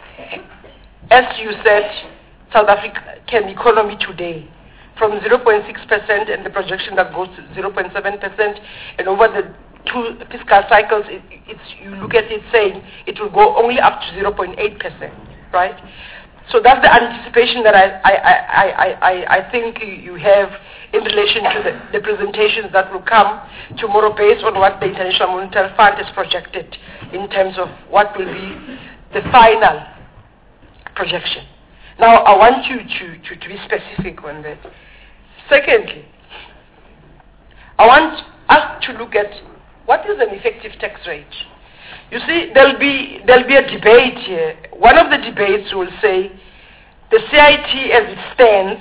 as you said, South African economy today, from 0.6% and the projection that goes to 0.7%, and over the two fiscal cycles, you look at it saying it will go only up to 0.8%, right? So that's the anticipation that I think you have in relation to the presentations that will come tomorrow, based on what the International Monetary Fund has projected in terms of what will be the final projection. Now, I want you to be specific on that. Secondly, I want us to look at what is an effective tax rate. You see, there'll be a debate here. One of the debates will say the CIT as it stands,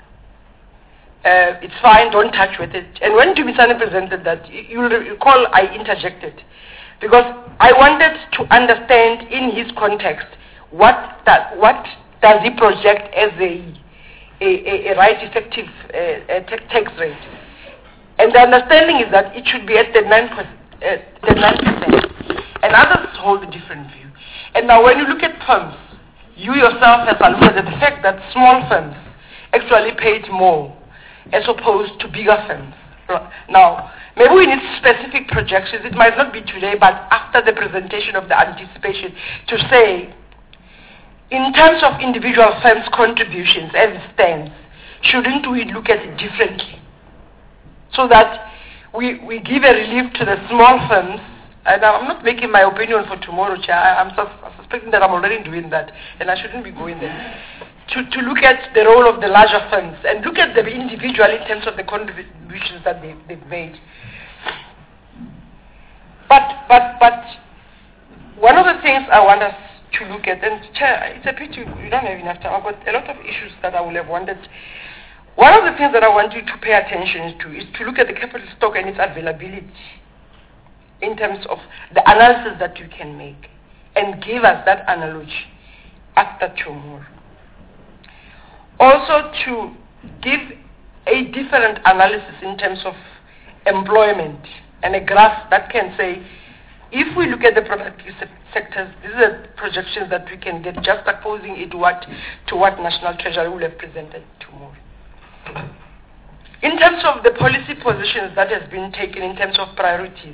it's fine, don't touch with it. And when Dumisani presented that, you'll recall I interjected because I wanted to understand in his context what does he project as a right effective tax rate. And the understanding is that it should be at the 9%. And others hold a different view. And now when you look at firms, you yourself have alluded to the fact that small firms actually paid more as opposed to bigger firms. Now, maybe we need specific projections. It might not be today, but after the presentation of the anticipation, to say, in terms of individual firms' contributions as it stands, shouldn't we look at it differently? So that we give a relief to the small firms. And I'm not making my opinion for tomorrow, Chair. I'm suspecting that I'm already doing that, and I shouldn't be going there. To look at the role of the larger firms and look at them individually in terms of the contributions that they've made. But one of the things I want us to look at, and Chair, it's a pity we don't have enough time. I've got a lot of issues that I would have wanted. One of the things that I want you to pay attention to is to look at the capital stock and its availability in terms of the analysis that you can make, and give us that analogy after tomorrow. Also to give a different analysis in terms of employment and a graph that can say, if we look at the productive sectors, these are projections that we can get just opposing it to what National Treasury will have presented tomorrow. In terms of the policy positions that has been taken in terms of priorities,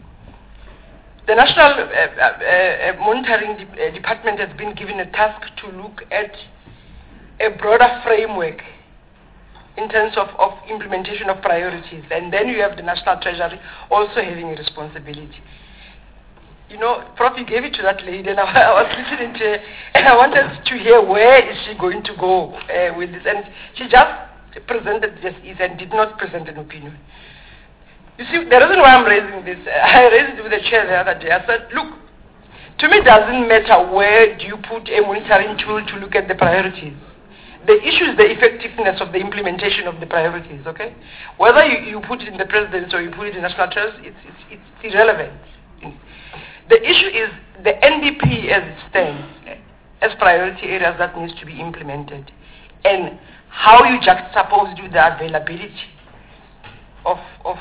the National Monitoring Department has been given a task to look at a broader framework in terms of implementation of priorities. And then you have the National Treasury also having a responsibility. You know, Prof, you gave it to that lady, and I was listening to her, and I wanted to hear where is she going to go with this. And she just presented this and did not present an opinion. You see, the reason why I'm raising this, I raised it with the chair the other day. I said, look, to me it doesn't matter where do you put a monitoring tool to look at the priorities. The issue is the effectiveness of the implementation of the priorities, okay? Whether you put it in the presidency or you put it in National Treasury, it's irrelevant. The issue is the NDP as it stands, as priority areas that needs to be implemented, and how you juxtapose with the availability of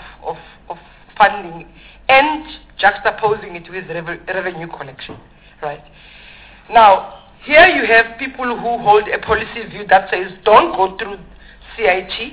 funding and juxtaposing it with revenue collection, right? Now, here you have people who hold a policy view that says don't go through CIT.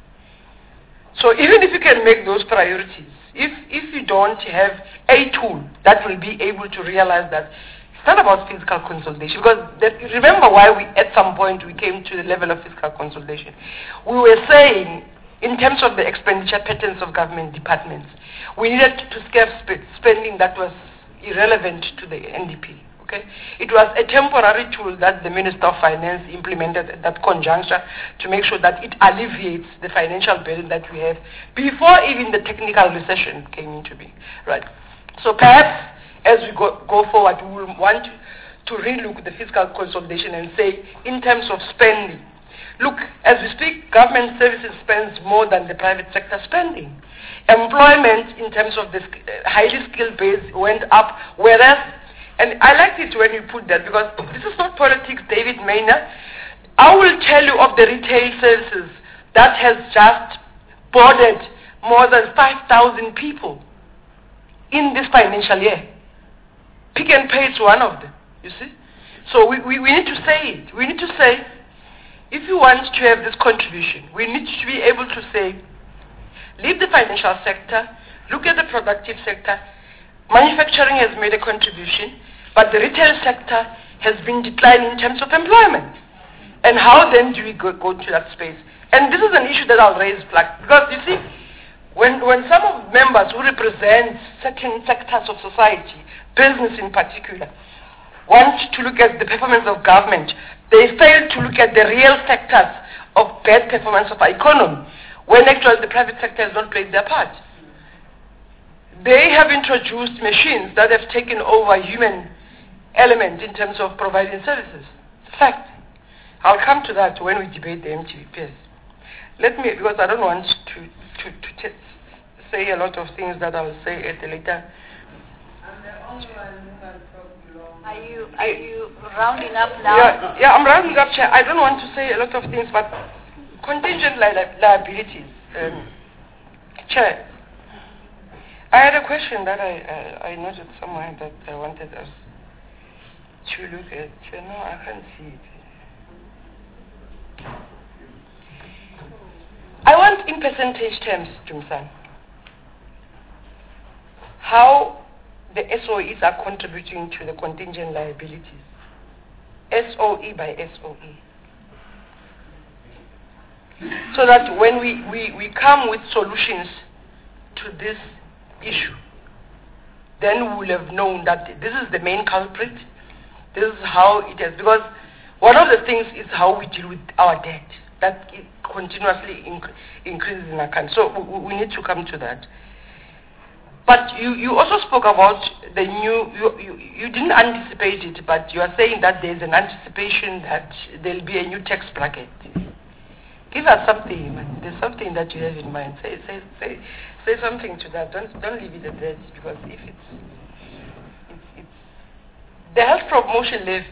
So even if you can make those priorities, if you don't have a tool that will be able to realize that it's not about fiscal consolidation, because remember why at some point we came to the level of fiscal consolidation. We were saying, in terms of the expenditure patterns of government departments, we needed to scale spending that was irrelevant to the NDP. Okay? It was a temporary tool that the Minister of Finance implemented at that conjuncture to make sure that it alleviates the financial burden that we have before even the technical recession came into being. Right? So perhaps as we go forward, we will want to relook the fiscal consolidation and say, in terms of spending, look, as we speak, government services spends more than the private sector spending. Employment in terms of the highly skilled base went up, whereas, and I liked it when you put that, because this is not politics, David Maynard. I will tell you of the retail services that has just boarded more than 5,000 people in this financial year. Pick n Pay is one of them, you see. So we need to say it. We need to say, if you want to have this contribution, we need to be able to say, leave the financial sector, look at the productive sector. Manufacturing has made a contribution, but the retail sector has been declining in terms of employment. And how then do we go to that space? And this is an issue that I'll raise, because you see, when some of members who represent certain sectors of society, business in particular, want to look at the performance of government, they fail to look at the real sectors of bad performance of our economy, when actually the private sector has not played their part. they have introduced machines that have taken over human element in terms of providing services. It's a fact. I'll come to that when we debate the MTVPS. Let me, because I don't want to say a lot of things that I'll say at a later. Are you rounding up now? Yeah, I'm rounding up, Chair. I don't want to say a lot of things, but contingent liabilities. Chair, I had a question that I noted somewhere that I wanted us to look at. Chair, no, I can't see it. I want in percentage terms, Jumsan, how the SOEs are contributing to the contingent liabilities. SOE by SOE. So that when we come with solutions to this issue, then we will have known that this is the main culprit, this is how it is. Because one of the things is how we deal with our debt, that it continuously increases in our country. So we need to come to that. But you also spoke about the new, you didn't anticipate it, but you are saying that there's an anticipation that there'll be a new tax bracket. Give us something, man. There's something that you have in mind. Say something to that. Don't leave it at that, because if it's the health promotion levy.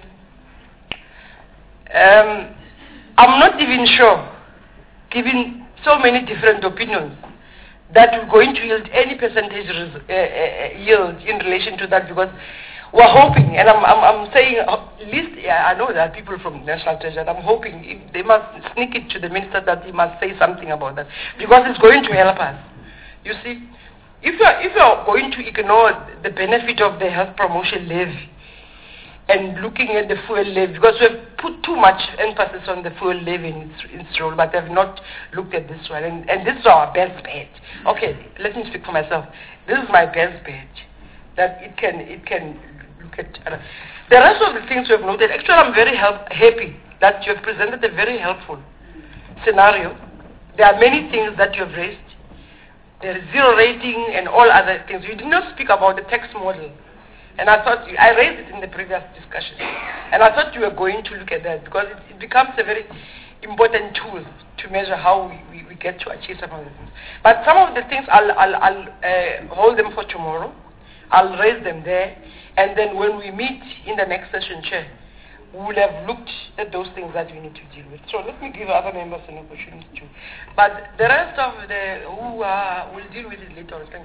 I'm not even sure, given so many different opinions, that we're going to yield any percentage yield in relation to that, because we're hoping, and I'm saying, at least, I know there are people from National Treasury, I'm hoping if they must sneak it to the minister that he must say something about that, because it's going to help us. You see, if you're going to ignore the benefit of the health promotion levy and looking at the fuel levy, because we've put too much emphasis on the fuel levy in its role, but have not looked at this one. And this is our best bet. Okay, let me speak for myself. This is my best bet, that it can look at the rest of the things we have noted. Actually, I'm very happy that you have presented a very helpful scenario. There are many things that you have raised. There is zero rating and all other things. You did not speak about the tax model. And I thought, I raised it in the previous discussion. And I thought you were going to look at that, because it becomes a very important tool to measure how we get to achieve some of the things. But some of the things, I'll hold them for tomorrow. I'll raise them there. And then when we meet in the next session, Chair, we will have looked at those things that we need to deal with. So let me give other members an opportunity too. But the rest of who will deal with it later on. Thanks.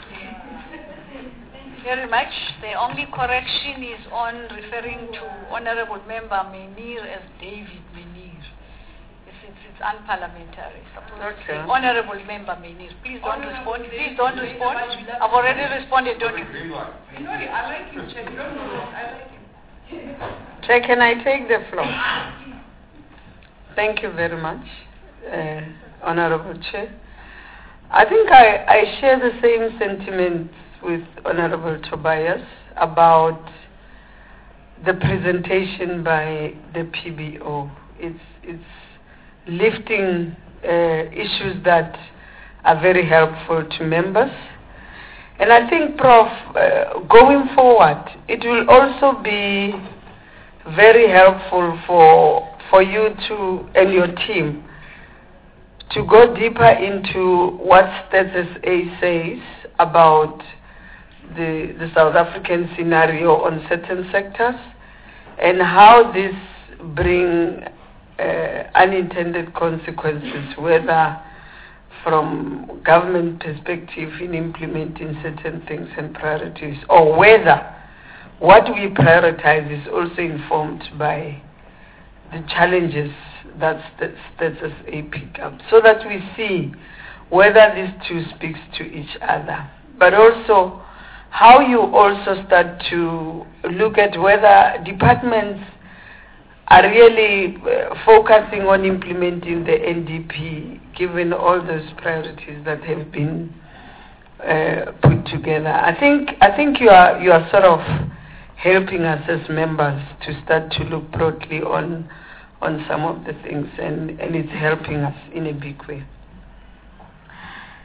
Very much. The only correction is on referring to Honorable Member Menir as David Menir. It's unparliamentary. Supposed to say Honorable Member Menir. Please don't respond. Please don't respond. I've already responded. Don't you? I like him, Chair. You don't know. I like him. Chair, can I take the floor? Thank you very much, Honorable Chair. I think I share the same sentiments with Honorable Tobias about the presentation by the PBO. It's lifting issues that are very helpful to members. And I think, Prof, going forward, it will also be very helpful for you to and your team to go deeper into what Status A says about the South African scenario on certain sectors and how this bring unintended consequences, whether from government perspective in implementing certain things and priorities, or whether what we prioritize is also informed by the challenges that Status A pick up, so that we see whether these two speaks to each other, but also how you also start to look at whether departments are really focusing on implementing the NDP, given all those priorities that have been put together. I think you are sort of helping us as members to start to look broadly on some of the things, and it's helping us in a big way.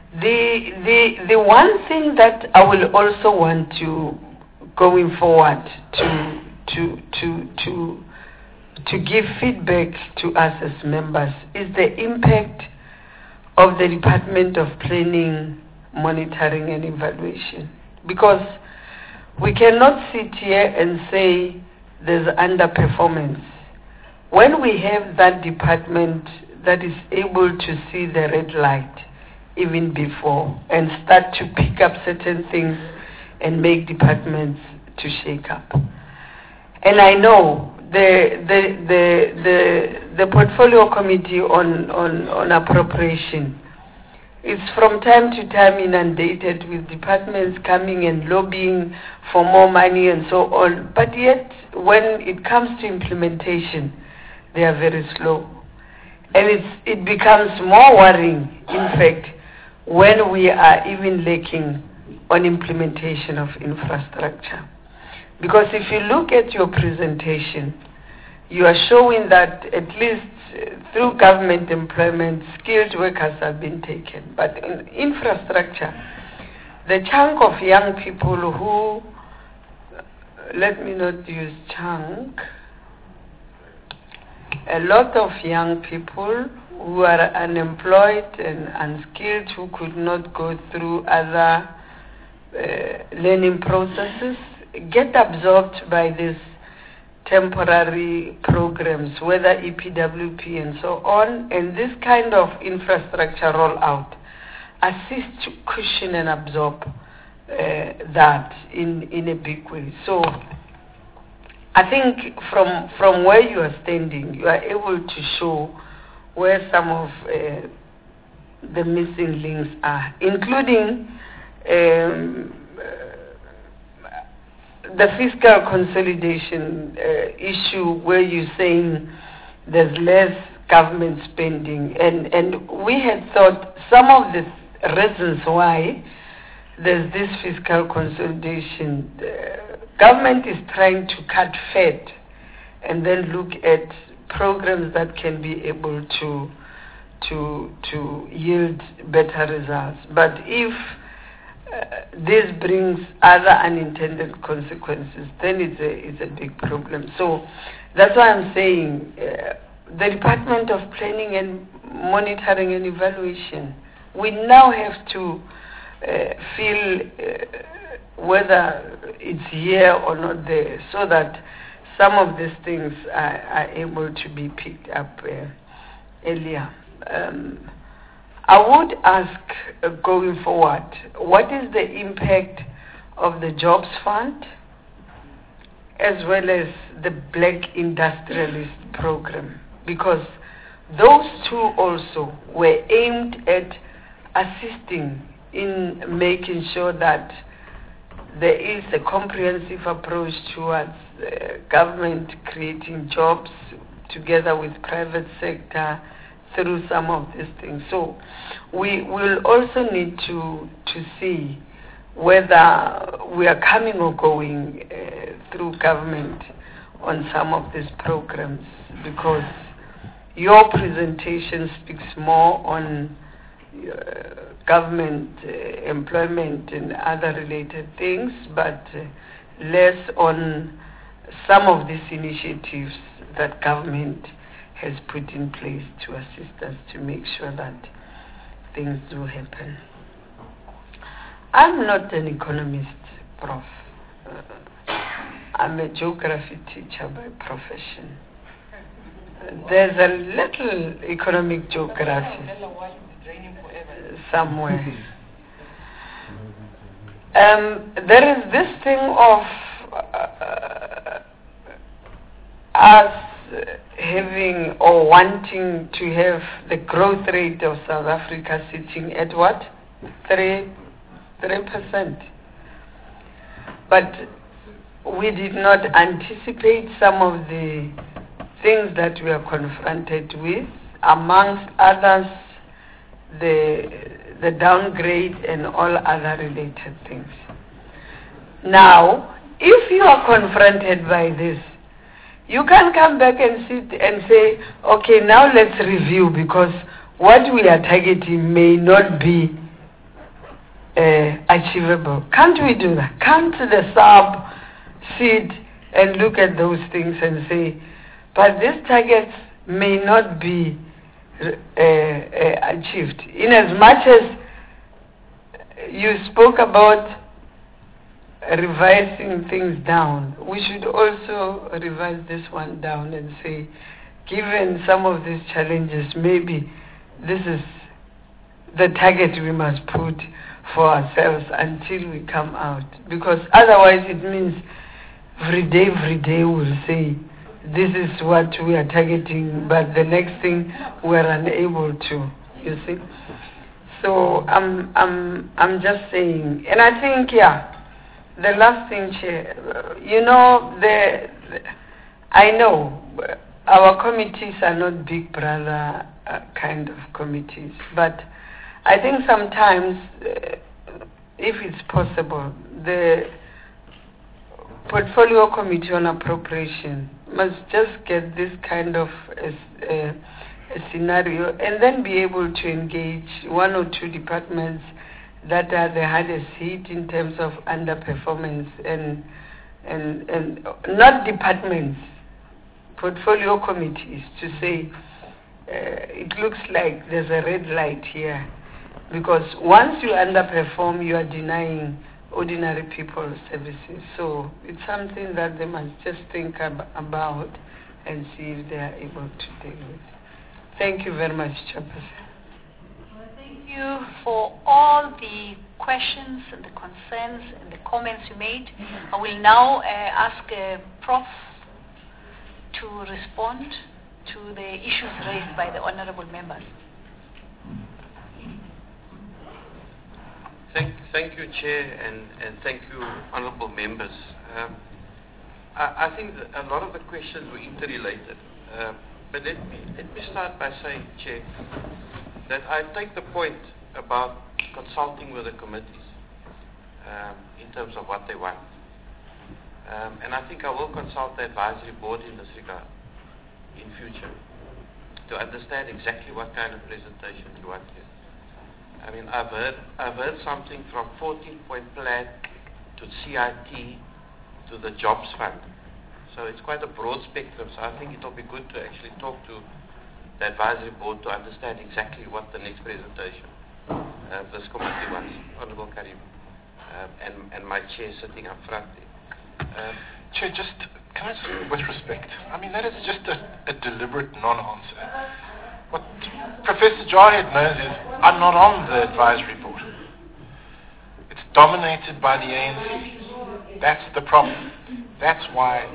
The one thing that I will also want to, going forward, to give feedback to us as members is the impact of the Department of Planning, Monitoring and Evaluation. Because we cannot sit here and say there's underperformance. When we have that department that is able to see the red light even before and start to pick up certain things and make departments to shake up. And I know the portfolio committee on appropriation is from time to time inundated with departments coming and lobbying for more money and so on. But yet, when it comes to implementation, they are very slow. And it becomes more worrying, in fact, when we are even lacking on implementation of infrastructure. Because if you look at your presentation, you are showing that at least through government employment, skilled workers have been taken. But in infrastructure, the chunk of young people who, let me not use chunk, a lot of young people who are unemployed and unskilled, who could not go through other learning processes, get absorbed by these temporary programs, whether EPWP and so on, and this kind of infrastructure rollout assists to cushion and absorb that in a big way. So I think from where you are standing, you are able to show where some of the missing links are, including the fiscal consolidation issue, where you're saying there's less government spending. And we had thought some of the reasons why there's this fiscal consolidation, government is trying to cut fat and then look at programs that can be able to yield better results. But if this brings other unintended consequences, then it's a big problem. So that's why I'm saying the Department of Planning and Monitoring and Evaluation, we now have to feel whether it's here or not there, so that some of these things are able to be picked up earlier. I would ask, going forward, what is the impact of the Jobs Fund as well as the Black Industrialist Program? Because those two also were aimed at assisting in making sure that there is a comprehensive approach towards government creating jobs together with private sector through some of these things. So we will also need to see whether we are coming or going through government on some of these programs, because your presentation speaks more on government employment and other related things, but less on some of these initiatives that government has put in place to assist us to make sure that things do happen. I'm not an economist, Prof. I'm a geography teacher by profession. There's a little economic geography somewhere. There is this thing of us having or wanting to have the growth rate of South Africa sitting at what? 3%. But we did not anticipate some of the things that we are confronted with, amongst others the downgrade and all other related things. Now, if you are confronted by this, you can come back and sit and say, okay, now let's review, because what we are targeting may not be achievable. Can't we do that? Can't the sub sit and look at those things and say, but these targets may not be achieved? In as much as you spoke about revising things down, we should also revise this one down and say, given some of these challenges, maybe this is the target we must put for ourselves until we come out. Because otherwise it means every day we'll say, this is what we are targeting, but the next thing we're unable to, you see. So I'm just saying, and I think, the last thing, Chair, you know, I know our committees are not big brother kind of committees, but I think sometimes, if it's possible, the Portfolio Committee on Appropriation must just get this kind of a scenario and then be able to engage one or two departments that are the hardest hit in terms of underperformance and not departments, portfolio committees, to say it looks like there's a red light here, because once you underperform, you are denying ordinary people services. So it's something that they must just think about and see if they are able to deal with. Thank you very much, Chairperson. Thank you for all the questions and the concerns and the comments you made. I will now ask Prof to respond to the issues raised by the honorable members. Thank you, Chair, and thank you, honourable members. I think that a lot of the questions were interrelated. But let me start by saying, Chair, that I take the point about consulting with the committees in terms of what they want. And I think I will consult the advisory board in this regard in future to understand exactly what kind of presentation you want here. I mean, I've heard something from 14-point plan to CIT to the jobs fund. So it's quite a broad spectrum. So I think it'll be good to actually talk to the advisory board to understand exactly what the next presentation of this committee wants. Honourable Karim and my chair sitting up front there. Chair, can I just, with respect, I mean, that is just a deliberate non-answer. What Professor Jarhead knows is I'm not on the advisory board. It's dominated by the ANC. That's the problem. That's why.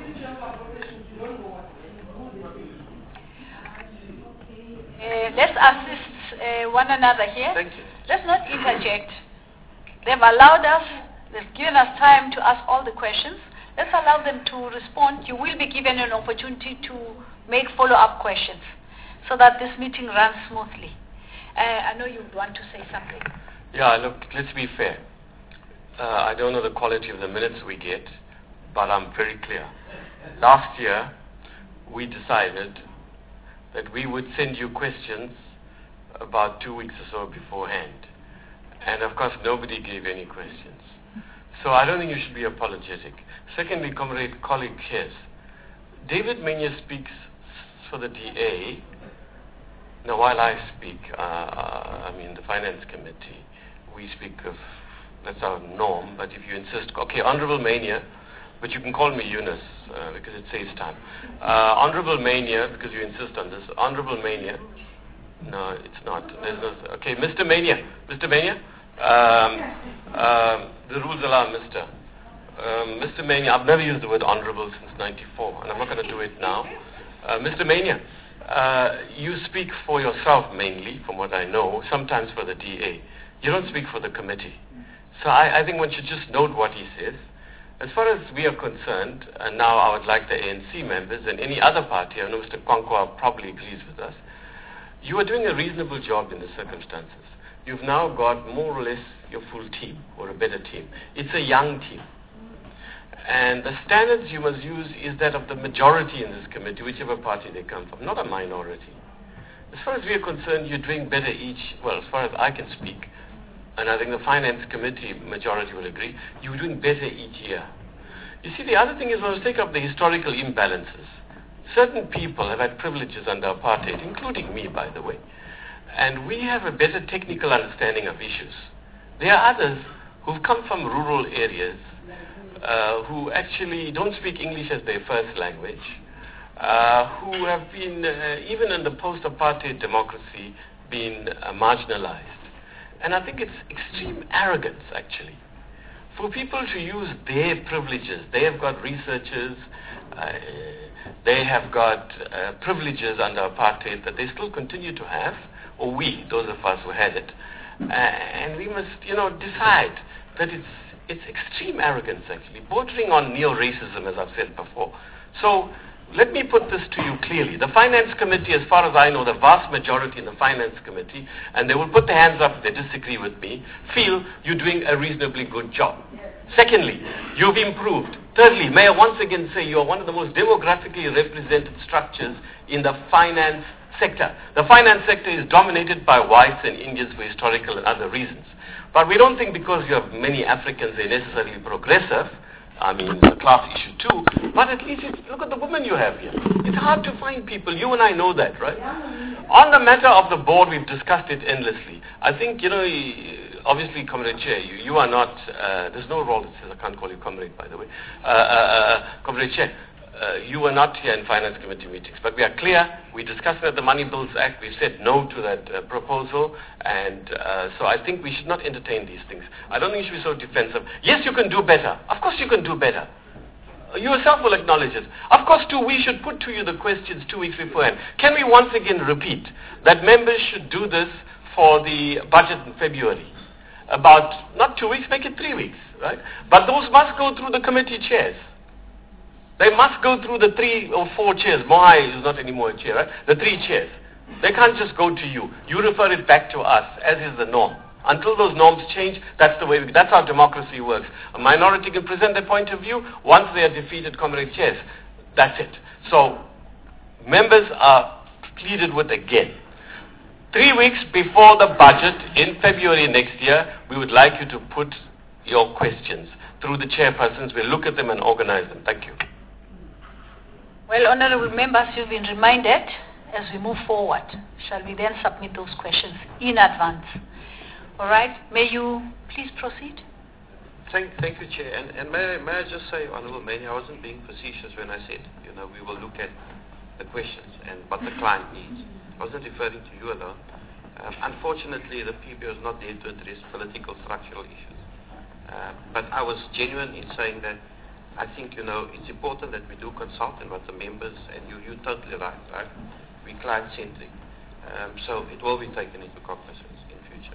Let's assist one another here. Thank you. Let's not interject. They've allowed us, they've given us time to ask all the questions. Let's allow them to respond. You will be given an opportunity to make follow-up questions so that this meeting runs smoothly. I know you want to say something. Yeah, look, let's be fair. I don't know the quality of the minutes we get, but I'm very clear. Last year, we decided that we would send you questions about 2 weeks or so beforehand. And of course, nobody gave any questions. So I don't think you should be apologetic. Secondly, colleague Kes, David Menya speaks for the DA. Now, while I speak, the Finance Committee, we speak of, that's our norm, but if you insist, okay, Honourable Mania, but you can call me Eunice, because it saves time. Honourable Mania, because you insist on this, Honourable Mania, no, it's not. Okay, Mr. Mania, the rules allow Mr. Mr. Mania, I've never used the word honourable since 94, and I'm not going to do it now. Mr. Mania, you speak for yourself mainly, from what I know, sometimes for the DA. You don't speak for the committee. So I think one should just note what he says. As far as we are concerned, and now I would like the ANC members and any other party, I know Mr. Kwankwa probably agrees with us, you are doing a reasonable job in the circumstances. You've now got more or less your full team, or a better team. It's a young team. And the standards you must use is that of the majority in this committee, whichever party they come from, not a minority. As far as we are concerned, you're doing better as far as I can speak, and I think the Finance Committee majority will agree, you're doing better each year. You see, the other thing is, let's take up the historical imbalances. Certain people have had privileges under apartheid, including me, by the way, and we have a better technical understanding of issues. There are others who've come from rural areas who actually don't speak English as their first language, who have been, even in the post-apartheid democracy, been marginalized. And I think it's extreme arrogance, actually, for people to use their privileges. They have got researchers, they have got privileges under apartheid that they still continue to have, or we, those of us who had it. And we must, decide that it's extreme arrogance, actually, bordering on neo-racism, as I've said before. So let me put this to you clearly. The Finance Committee, as far as I know, the vast majority in the Finance Committee, and they will put their hands up if they disagree with me, feel you're doing a reasonably good job. Secondly, you've improved. Thirdly, may I once again say you are one of the most demographically represented structures in the finance sector. The finance sector is dominated by whites and Indians for historical and other reasons. But we don't think because you have many Africans they're necessarily progressive. I mean, it's a class issue too. But at least look at the women you have here. It's hard to find people. You and I know that, right? On the matter of the board, we've discussed it endlessly. I think, obviously, Comrade Chair, you are not, there's no role that says I can't call you Comrade, by the way. Comrade Chair, you were not here in Finance Committee meetings, but we are clear. We discussed it at the Money Bills Act. We said no to that proposal, and so I think we should not entertain these things. I don't think you should be so defensive. Yes, you can do better. Of course you can do better. You yourself will acknowledge it. Of course, too, we should put to you the questions 2 weeks beforehand. Can we once again repeat that members should do this for the budget in February? About, not 2 weeks, make it 3 weeks, right? But those must go through the committee chairs. They must go through the 3 or 4 chairs. Mohai is not anymore a chair, right? The 3 chairs. They can't just go to you. You refer it back to us, as is the norm. Until those norms change, that's the way that's how democracy works. A minority can present their point of view. Once they are defeated, comrade chairs, that's it. So, members are pleaded with again. 3 weeks before the budget in February next year, we would like you to put your questions through the chairpersons. We'll look at them and organize them. Thank you. Well, honorable members, you've been reminded as we move forward. Shall we then submit those questions in advance? All right. May you please proceed? Thank you, Chair. And may I just say, Honourable Mayor, I wasn't being facetious when I said, we will look at the questions and what the client needs. I wasn't referring to you alone. Unfortunately, the PBO is not there to address political structural issues. But I was genuine in saying that I think, it's important that we do consult and what the members, and you're totally right? We're client-centric. So it will be taken into cognizance in future.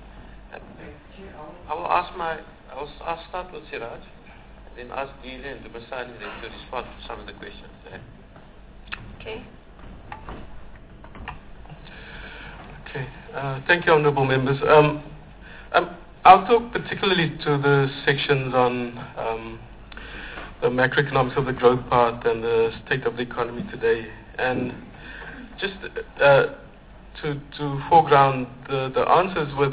I'll start with Siraj, then ask Delia and Dumasani to respond to some of the questions there. Okay. Okay. Thank you, honourable members. I'll talk particularly to the sections on the macroeconomics of the growth part and the state of the economy today. And just to foreground the answers with,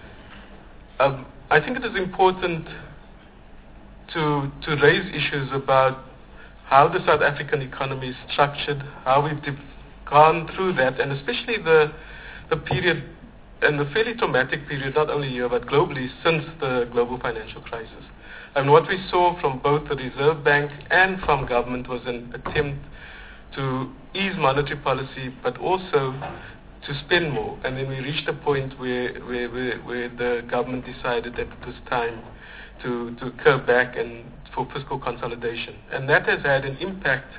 I think it is important to raise issues about how the South African economy is structured, how we've gone through that, and especially the period, and the fairly traumatic period, not only here but globally, since the global financial crisis. And what we saw from both the Reserve Bank and from government was an attempt to ease monetary policy, but also to spend more. And then we reached a point where the government decided that it was time to curb back and for fiscal consolidation. And that has had an impact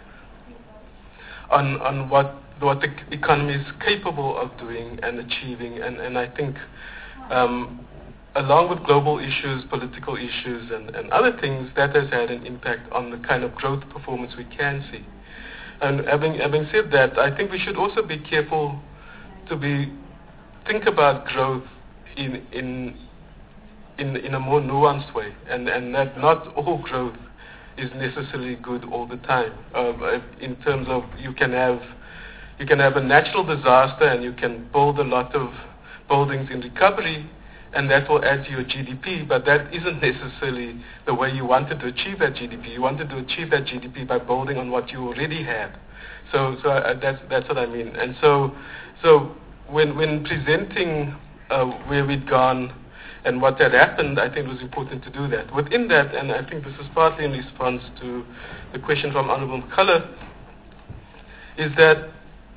on what the economy is capable of doing and achieving. And I think along with global issues, political issues, and other things, that has had an impact on the kind of growth performance we can see. And having said that, I think we should also be careful to think about growth in a more nuanced way, and that not all growth is necessarily good all the time. In terms of you can have a natural disaster and you can build a lot of buildings in recovery, and that will add to your GDP, but that isn't necessarily the way you wanted to achieve that GDP. You wanted to achieve that GDP by building on what you already had. So that's what I mean. And so when presenting where we'd gone and what had happened, I think it was important to do that. Within that, and I think this is partly in response to the question from Honourable McCullough, is that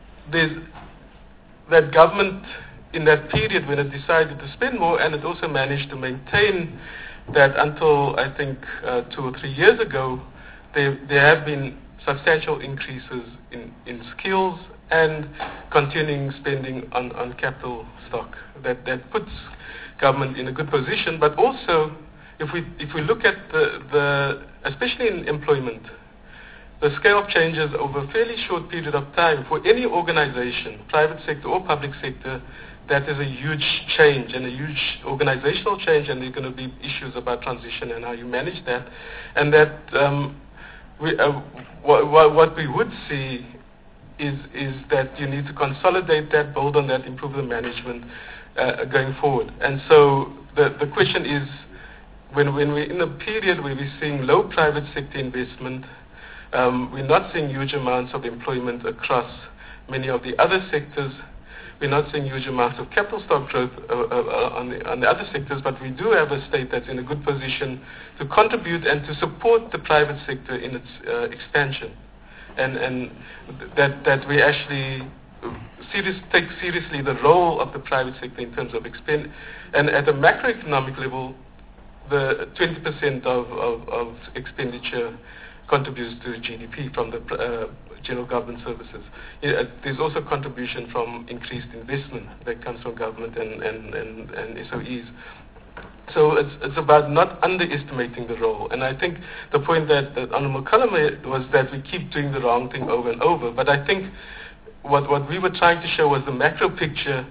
that government in that period when it decided to spend more, and it also managed to maintain that until I think 2 or 3 years ago, there have been substantial increases in skills and continuing spending on capital stock. That puts government in a good position. But also, if we look at the especially in employment, the scale of changes over a fairly short period of time for any organization, private sector or public sector, that is a huge change and a huge organizational change, and there are going to be issues about transition and how you manage that. And that what we would see is that you need to consolidate that, build on that, improve the management going forward. And so the question is, when we're in a period where we're seeing low private sector investment, we're not seeing huge amounts of employment across many of the other sectors. We're not seeing huge amounts of capital stock growth on the other sectors, but we do have a state that's in a good position to contribute and to support the private sector in its expansion. And that we actually take seriously the role of the private sector in terms of expand. And at a macroeconomic level, the 20% of expenditure contributes to GDP from the general government services. There's also contribution from increased investment that comes from government and SOEs. So it's about not underestimating the role. And I think the point that Honourable McCullough made was that we keep doing the wrong thing over and over. But I think what we were trying to show was the macro picture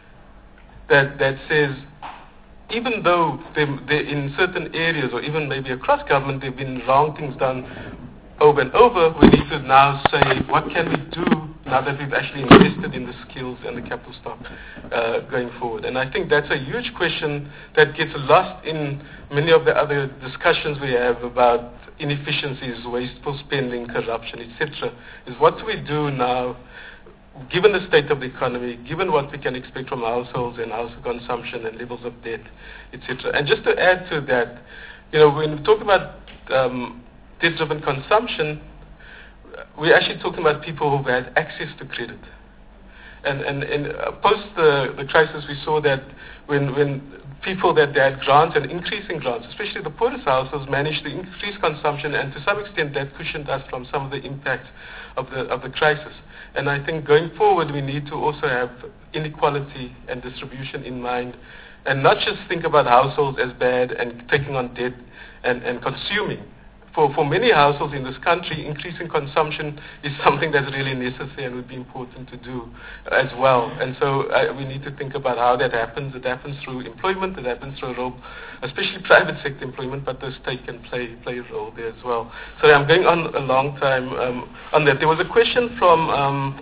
that says, even though in certain areas or even maybe across government there have been wrong things done over and over, we need to now say, what can we do now that we've actually invested in the skills and the capital stock going forward? And I think that's a huge question that gets lost in many of the other discussions we have about inefficiencies, wasteful spending, corruption, etc. Is what do we do now, given the state of the economy, given what we can expect from households and household consumption and levels of debt, etc. And just to add to that, when we talk about debt-driven consumption, we're actually talking about people who've had access to credit. And post the crisis, we saw that when people that had grants and increasing grants, especially the poorest households, managed to increase consumption, and to some extent that cushioned us from some of the impact of the crisis. And I think going forward, we need to also have inequality and distribution in mind, and not just think about households as bad and taking on debt and consuming. For many households in this country, increasing consumption is something that's really necessary and would be important to do as well. And so we need to think about how that happens. It happens through employment. It happens through a role, especially private sector employment, but the state can play a role there as well. Sorry, I'm going on a long time on that. There was a question from,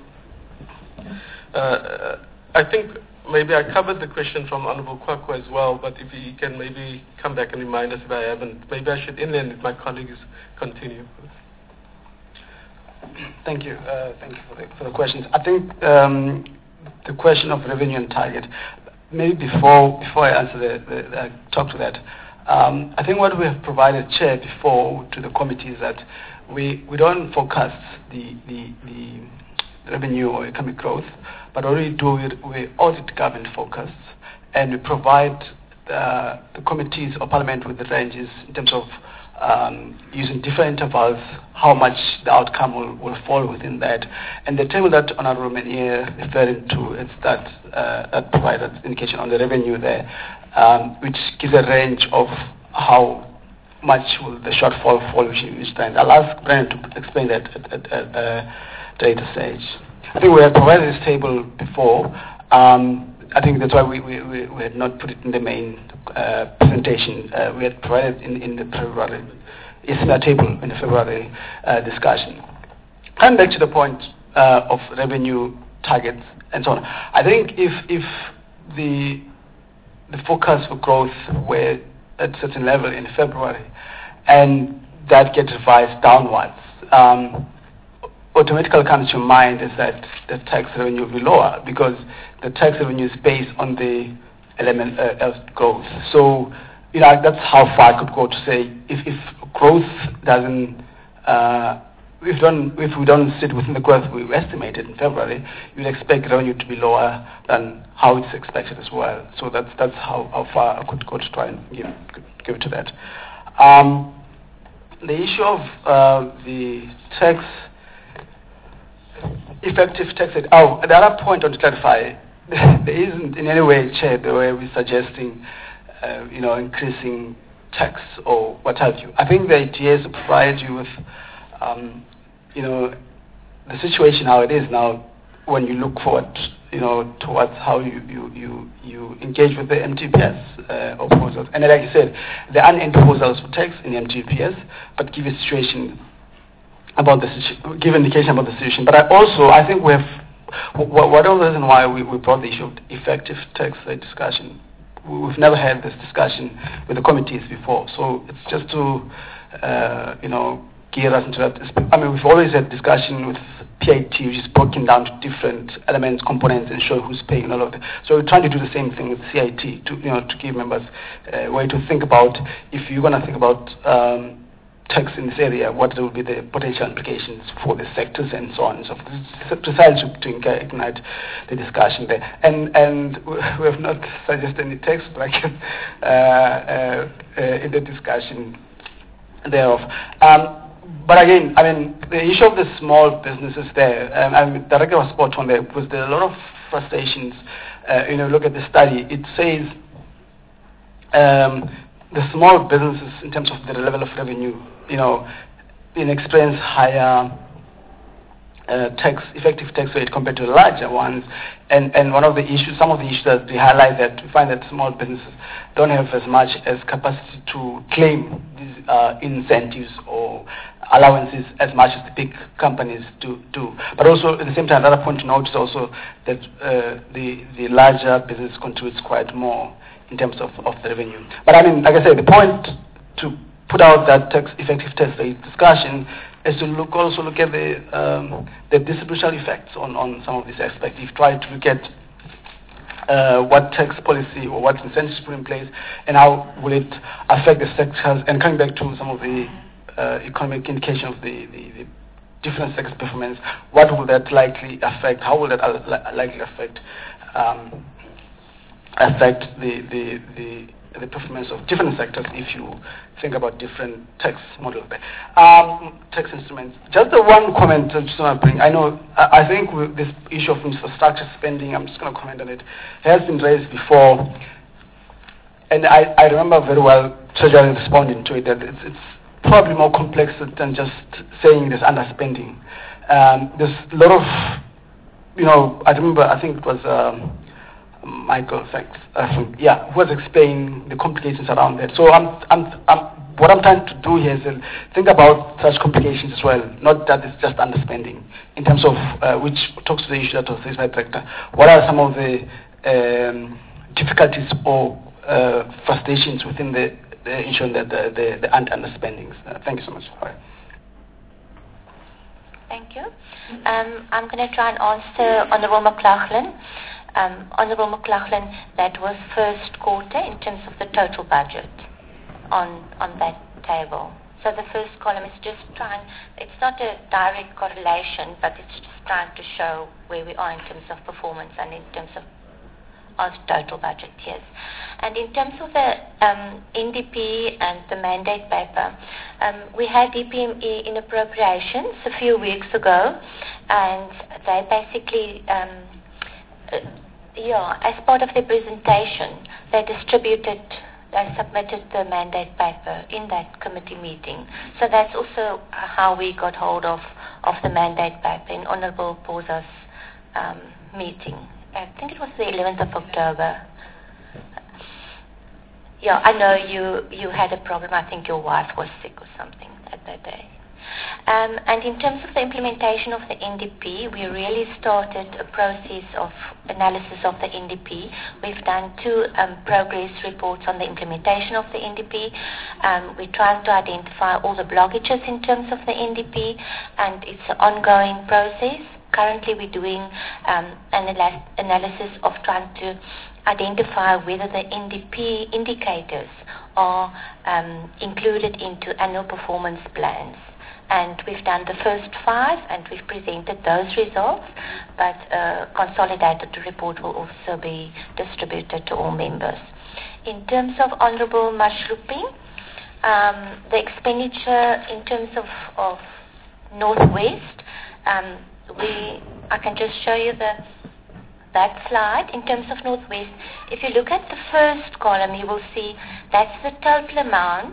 I think, maybe I covered the question from Honourable Kwakwa as well, but if he can maybe come back and remind us if I haven't. Maybe I should end and if my colleagues continue. Thank you. Thank you for the questions. I think the question of revenue and target, maybe before I answer talk to that, I think what we have provided, Chair, before to the committee is that we don't forecast the revenue or economic growth, but what we do, we audit government forecasts, and we provide the committees or parliament with the ranges in terms of using different intervals, how much the outcome will fall within that. And the table that Honourable Menier referring to is that provides that indication on the revenue there, which gives a range of how much will the shortfall fall each time. I'll ask Brian to explain that at later stage. I think we had provided this table before. I think that's why we had not put it in the main presentation. We had provided in the February, it's in the table in the February discussion. Coming back to the point of revenue targets and so on, I think if the the forecast for growth were at a certain level in February, and that gets revised downwards. Automatically comes to your mind is that the tax revenue will be lower because the tax revenue is based on the element of growth. So, that's how far I could go to say if growth doesn't, if we don't sit within the growth we estimated in February, you'd expect revenue to be lower than how it's expected as well. So that's how far I could go to try and give it to that. The issue of the tax, effective tax rate. Oh, the other point I want to clarify, there isn't in any way, Chair, the way we're suggesting, increasing tax or what have you. I think the idea is to provide you with, the situation how it is now when you look forward, towards how you engage with the MTPS proposals. And like you said, there aren't any proposals for tax in the MTPS, but give a situation about give indication about the situation. But I think we have, one of the reasons why we brought the issue of effective tax rate discussion. We've never had this discussion with the committees before, so it's just to, gear us into that. I mean, we've always had discussion with PIT, which is broken down to different elements, components, and show who's paying and all of that. So we're trying to do the same thing with CIT to give members a way to think about, if you're going to think about tax in this area, what will be the potential implications for the sectors and so on and so forth. Precisely to ignite the discussion there. And we have not suggested any tax bracket in the discussion thereof. But again, I mean, the issue of the small businesses there, the director was spot on there, because there are a lot of frustrations. Look at the study. It says the small businesses, in terms of the level of revenue, experience higher effective tax rate compared to the larger ones. And some of the issues that they highlight, that we find that small businesses don't have as much as capacity to claim these incentives or allowances as much as the big companies do. But also, at the same time, another point to note is also that the larger business contributes quite more in terms of the revenue. But I mean, like I said, the point to put out that effective tax rate discussion is to also look at the distributional effects on some of these aspects. You've tried to look at what tax policy or what incentives put in place and how will it affect the sectors, and coming back to some of the economic indication of the different sectors' performance, what will that likely affect, how will that likely affect the performance of different sectors if you think about different tax models there. Tax instruments. Just the one comment I just want to bring. I think with this issue of infrastructure spending, I'm just going to comment on it, has been raised before, and I remember very well Treasury responding to it, that it's probably more complex than just saying there's underspending. There's a lot of, I remember, I think it was Michael, thanks, who was explaining the complications around that. So what I'm trying to do here is think about such complications as well, not that it's just underspending, in terms of, which talks to the issue that was raised by the director. What are some of the difficulties or frustrations within the ensuring that the underspendings? Thank you so much. All right. Thank you. I'm going to try and answer Honourable McLaughlin. Honourable McLaughlin, that was first quarter in terms of the total budget on that table. So the first column is just trying, it's not a direct correlation, but it's just trying to show where we are in terms of performance and in terms of total budget, yes. And in terms of the NDP and the mandate paper, we had DPME in appropriations a few weeks ago, and they basically, as part of the presentation, they submitted the mandate paper in that committee meeting. So that's also how we got hold of the mandate paper in Honourable Boza's meeting. I think it was the 11th of October. I know you had a problem. I think your wife was sick or something at that day. And in terms of the implementation of the NDP, we really started a process of analysis of the NDP. We've done 2 progress reports on the implementation of the NDP. We're trying to identify all the blockages in terms of the NDP, and it's an ongoing process. Currently, we're doing analysis of trying to identify whether the NDP indicators are included into annual performance plans. And we've done the first 5, and we've presented those results, but a consolidated report will also be distributed to all members. In terms of Honourable Mashrupi, the expenditure in terms of Northwest, I can just show you that slide. In terms of Northwest, if you look at the first column, you will see that's the total amount,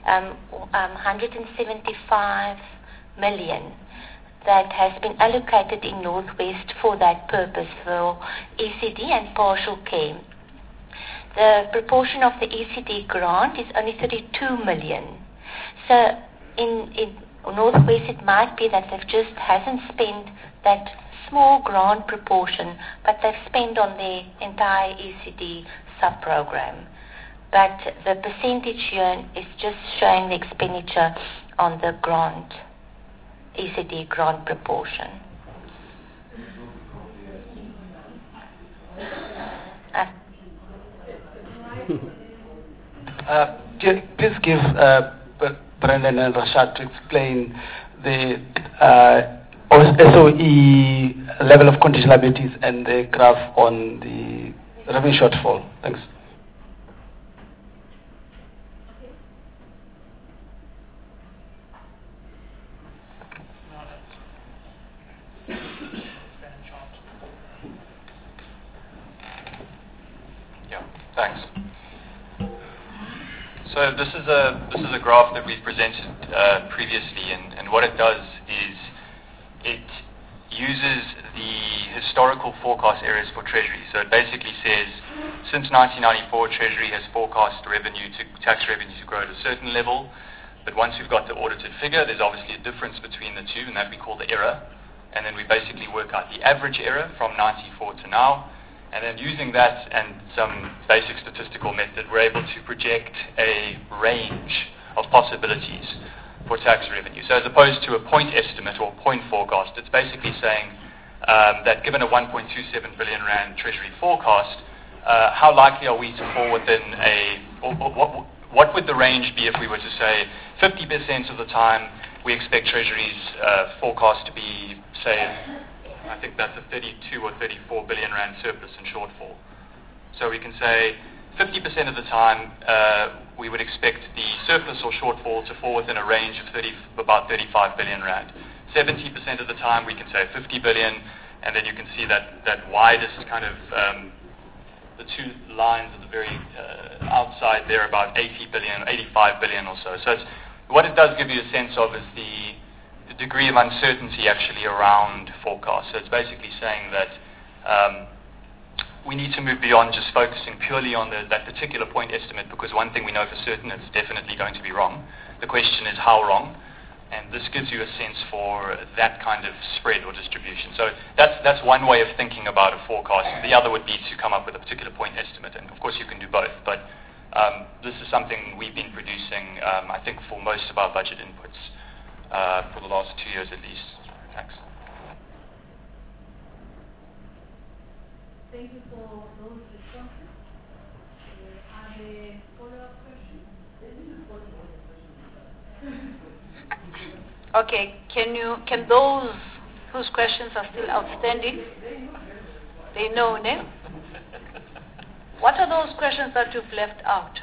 175 million that has been allocated in Northwest for that purpose for ECD and partial care. The proportion of the ECD grant is only 32 million. So in Northwest, it might be that they've just hasn't spent that small grant proportion, but they've spent on the entire ECD sub-program. But the percentage here is just showing the expenditure on the grant, ECD grant proportion. Please give Brendan and Rashad to explain the SOE level of contingent liabilities and the graph on the revenue shortfall. Thanks. Thanks. So this is a graph that we've presented previously, and what it does is it uses the historical forecast areas for Treasury. So it basically says since 1994, Treasury has forecast tax revenue to grow at a certain level, but once we've got the audited figure, there's obviously a difference between the two, and that we call the error. And then we basically work out the average error from 94 to now. And then using that and some basic statistical method, we're able to project a range of possibilities for tax revenue. So as opposed to a point estimate or point forecast, it's basically saying that given a 1.27 billion rand Treasury forecast, how likely are we to fall within what would the range be if we were to say 50% of the time we expect Treasury's forecast to be, say, I think that's a 32 or 34 billion rand surplus and shortfall. So we can say 50% of the time we would expect the surplus or shortfall to fall within a range of about 35 billion rand. 70% of the time we can say 50 billion, and then you can see that widest kind of the 2 lines at the very outside there, about 80 billion, 85 billion or so. So what it does give you a sense of is the degree of uncertainty actually around forecasts. So it's basically saying that we need to move beyond just focusing purely on that particular point estimate, because one thing we know for certain, it's definitely going to be wrong. The question is how wrong, and this gives you a sense for that kind of spread or distribution. So that's one way of thinking about a forecast. The other would be to come up with a particular point estimate, and of course you can do both, but this is something we've been producing, I think, for most of our budget inputs for the last 2 years at least. Thanks. Thank you for those responses. Are there follow-up questions? Okay, can those whose questions are still outstanding, they know, ne? What are those questions that you've left out?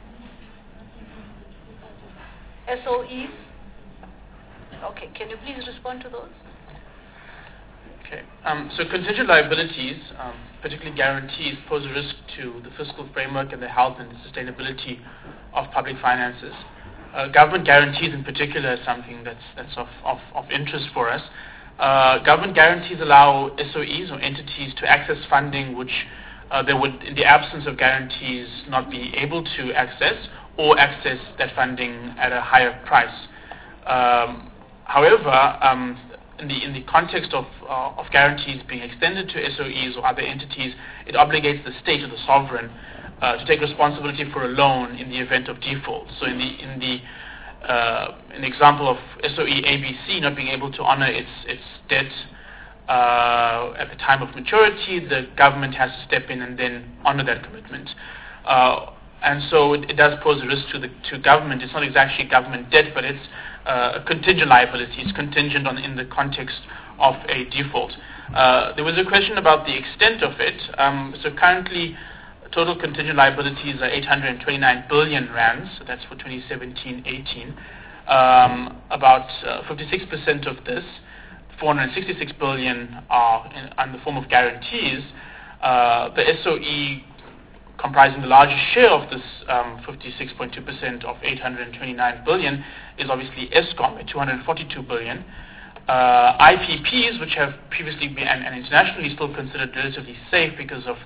SOEs? Okay, can you please respond to those? Okay. So contingent liabilities, particularly guarantees, pose a risk to the fiscal framework and the health and sustainability of public finances. Government guarantees in particular is something that's of interest for us. Government guarantees allow SOEs or entities to access funding which they would, in the absence of guarantees, not be able to access, or access that funding at a higher price. However, in the context of guarantees being extended to SOEs or other entities, it obligates the state or the sovereign to take responsibility for a loan in the event of default. So in the example of SOE ABC not being able to honor its debt at the time of maturity, the government has to step in and then honor that commitment. And so it does pose a risk to government. It's not exactly government debt, but it's a contingent liability. It's contingent in the context of a default. There was a question about the extent of it. So currently, total contingent liabilities are 829 billion rands. So that's for 2017-18. About 56% of this, 466 billion, are in the form of guarantees. The SOE comprising the largest share of this 56.2% of 829 billion is obviously Eskom at 242 billion. IPPs, which have previously been and internationally still considered relatively safe because of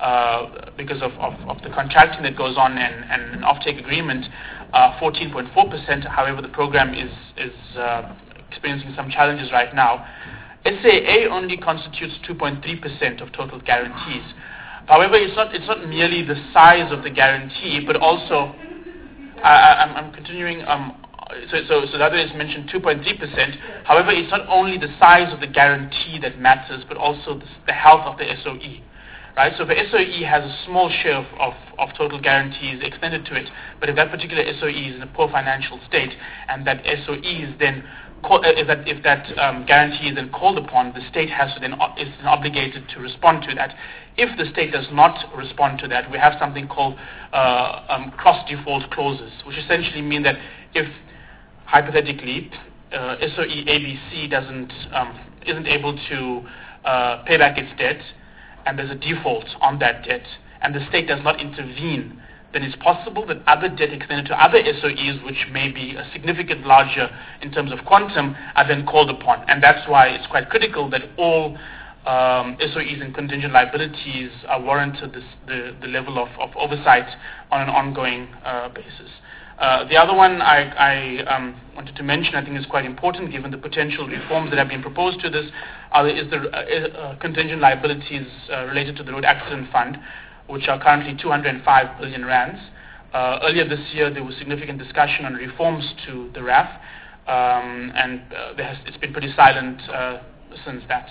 the contracting that goes on and an offtake agreement, 14.4%. However, the program is experiencing some challenges right now. SAA only constitutes 2.3% of total guarantees. However, it's not merely the size of the guarantee, but also I'm continuing. So the other is mentioned 2.3%. However, it's not only the size of the guarantee that matters, but also the health of the SOE. Right? So if the SOE has a small share of total guarantees extended to it, but if that particular SOE is in a poor financial state, and that SOE is then if that guarantee is then called upon, the state has to then is obligated to respond to that. If the state does not respond to that, we have something called cross-default clauses, which essentially mean that if hypothetically SOE ABC isn't able to pay back its debt, and there's a default on that debt, and the state does not intervene, then it's possible that other debt extended to other SOEs, which may be a significant larger in terms of quantum, are then called upon. And that's why it's quite critical that all SOEs and contingent liabilities are warranted the level of oversight on an ongoing basis. The other one I wanted to mention, I think is quite important given the potential reforms that have been proposed to this, is the contingent liabilities related to the Road Accident Fund, which are currently 205 billion rands. Earlier this year, there was significant discussion on reforms to the RAF, and it's been pretty silent since that.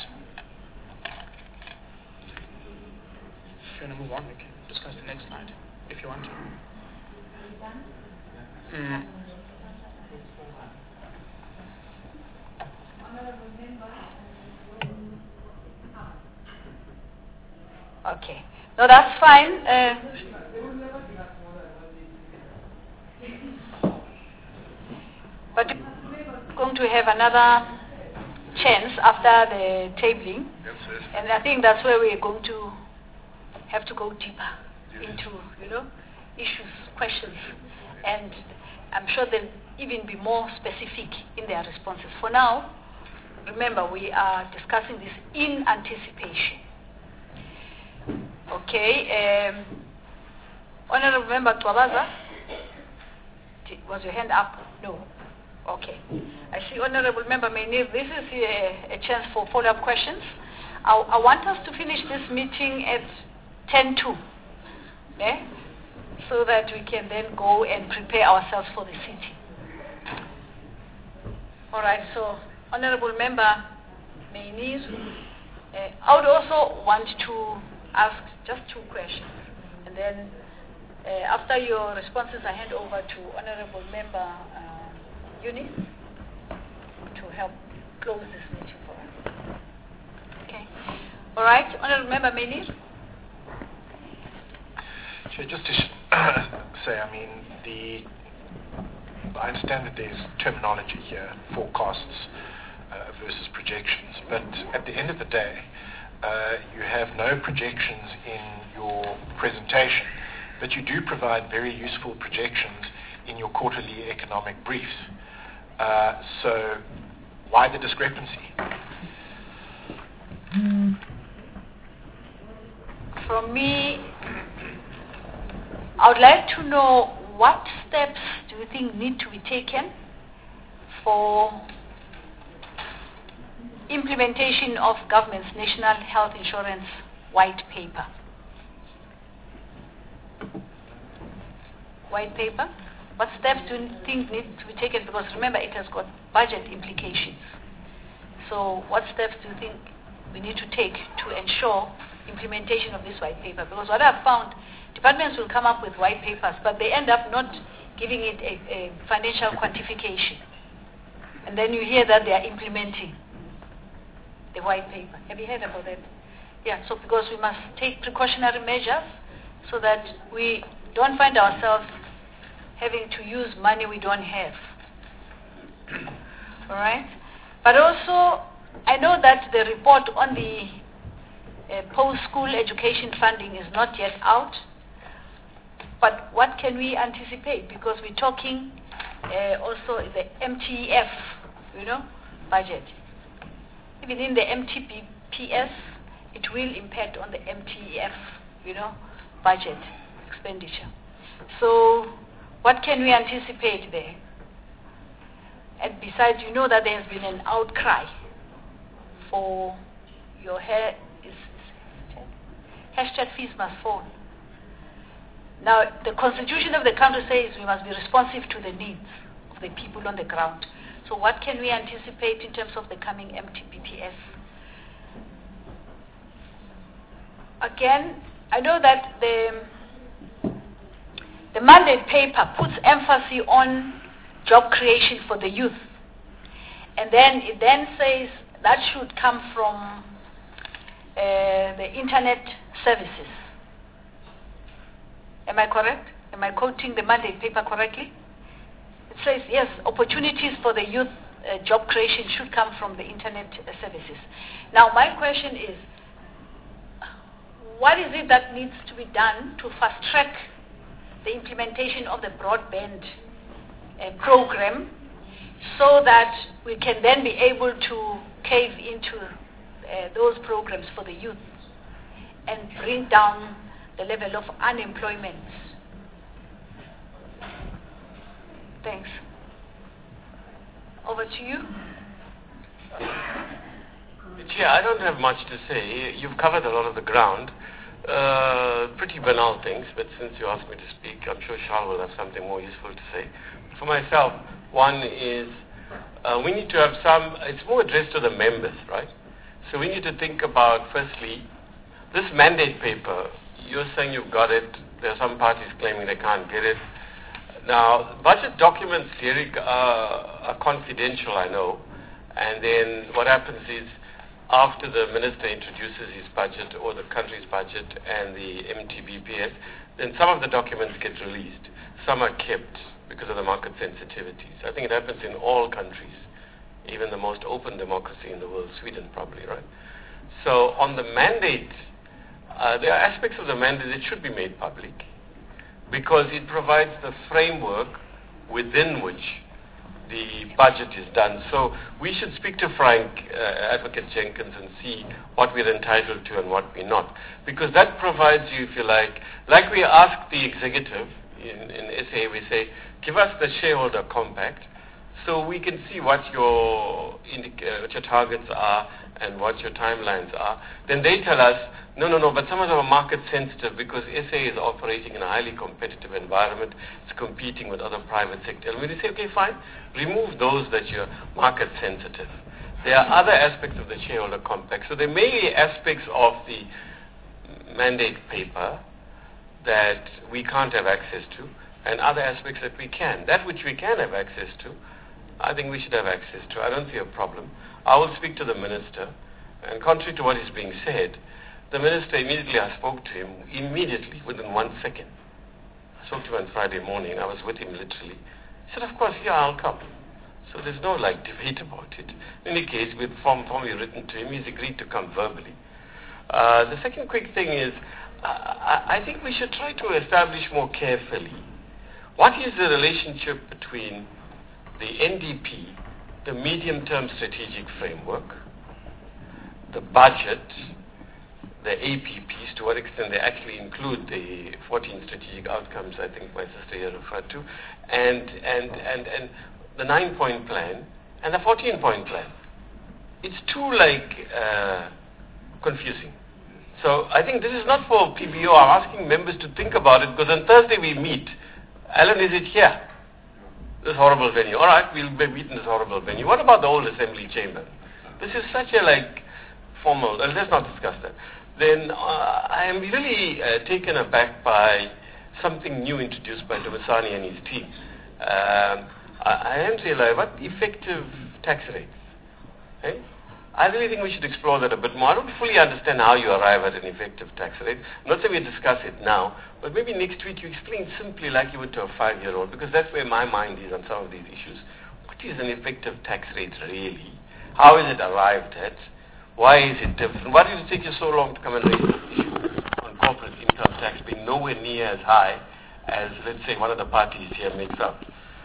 If you want to move on, we can discuss the next slide, if you want to. Okay. No, that's fine. But we're going to have another chance after the tabling. And I think that's where we're going to have to go deeper into, issues, questions. And I'm sure they'll even be more specific in their responses. For now, remember, we are discussing this in anticipation. Okay. Honorable Member Twabaza, was your hand up? No. Okay. I see Honorable Member Mainir. This is a chance for follow-up questions. I want us to finish this meeting at 10:02. Okay? So that we can then go and prepare ourselves for the sitting. All right, so Honorable Member Mainir, I would also want to ask just two questions. And then after your responses, I hand over to Honorable Member Eunice to help close this meeting for us. Okay. All right, Honorable Member Mainir. Chair, just to say, I understand that there's terminology here, forecasts versus projections, but at the end of the day, you have no projections in your presentation, but you do provide very useful projections in your quarterly economic briefs. So why the discrepancy? From me, I would like to know what steps do you think need to be taken for implementation of government's National Health Insurance White Paper. White paper. What steps do you think need to be taken? Because remember, it has got budget implications. So what steps do you think we need to take to ensure implementation of this white paper? Because what I've found, departments will come up with white papers, but they end up not giving it a financial quantification. And then you hear that they are implementing the white paper. Have you heard about that? Yeah, so because we must take precautionary measures so that we don't find ourselves having to use money we don't have. All right? But also, I know that the report on the post-school education funding is not yet out. But what can we anticipate? Because we're talking also the MTEF, budget. Even in the MTPS, it will impact on the MTEF, budget expenditure. So what can we anticipate there? And besides, you know that there has been an outcry for your hashtag fees must fall. Now, the constitution of the country says we must be responsive to the needs of the people on the ground. So what can we anticipate in terms of the coming MTPPS? Again, I know that the mandate paper puts emphasis on job creation for the youth. And then it then says that should come from the internet services. Am I correct? Am I quoting the mandate paper correctly? It says, yes, opportunities for the youth job creation should come from the internet services. Now, my question is, what is it that needs to be done to fast-track the implementation of the broadband program so that we can then be able to cave into those programs for the youth and bring down the level of unemployment? Thanks. Over to you. Chair, I don't have much to say. You've covered a lot of the ground. Pretty banal things, but since you asked me to speak, I'm sure Charles will have something more useful to say. For myself, one is we need to have it's more addressed to the members, right? So we need to think about, firstly, this mandate paper. You're saying you've got it. There are some parties claiming they can't get it. Now, budget documents, Derek, are confidential, I know. And then what happens is, after the minister introduces his budget or the country's budget and the MTBPS, then some of the documents get released. Some are kept because of the market sensitivities. I think it happens in all countries, even the most open democracy in the world, Sweden probably, right? So on the mandate, there are aspects of the mandate that should be made public because it provides the framework within which the budget is done. So we should speak to Frank, Advocate Jenkins, and see what we're entitled to and what we're not. Because that provides you, if you like we ask the executive in SA, we say, give us the shareholder compact so we can see what your targets are and what your timelines are. Then they tell us, no, but some of them are market sensitive because SA is operating in a highly competitive environment. It's competing with other private sector. And we say, okay, fine, remove those that are market sensitive. There are other aspects of the shareholder compact. So there may be aspects of the mandate paper that we can't have access to and other aspects that we can. That which we can have access to, I think we should have access to. I don't see a problem. I will speak to the minister. And contrary to what is being said, the minister immediately, I spoke to him, immediately, within 1 second. I spoke to him on Friday morning. I was with him literally. He said, of course, yeah, I'll come. So there's no debate about it. In any case, we've formally written to him. He's agreed to come verbally. The second quick thing is, I think we should try to establish more carefully what is the relationship between the NDP, the medium-term strategic framework, the budget, the APPs, to what extent they actually include the 14 strategic outcomes I think my sister here referred to, and the 9-point plan and the 14-point plan. it's too confusing. So I think this is not for PBO. I'm asking members to think about it, because on Thursday we meet. Alan, is it here? This horrible venue. All right, we'll meet in this horrible venue. What about the old assembly chamber? This is such a formal. Let's not discuss that. Then I am really taken aback by something new introduced by Dumasani and his team. I am saying, what effective tax rates? Eh? I really think we should explore that a bit more. I don't fully understand how you arrive at an effective tax rate. I'm not saying we discuss it now, but maybe next week you explain simply like you would to a 5-year-old, because that's where my mind is on some of these issues. What is an effective tax rate really? How is it arrived at? Why is it different? Why did it take you so long to come and raise this issue on corporate income tax being nowhere near as high as, let's say, one of the parties here makes up?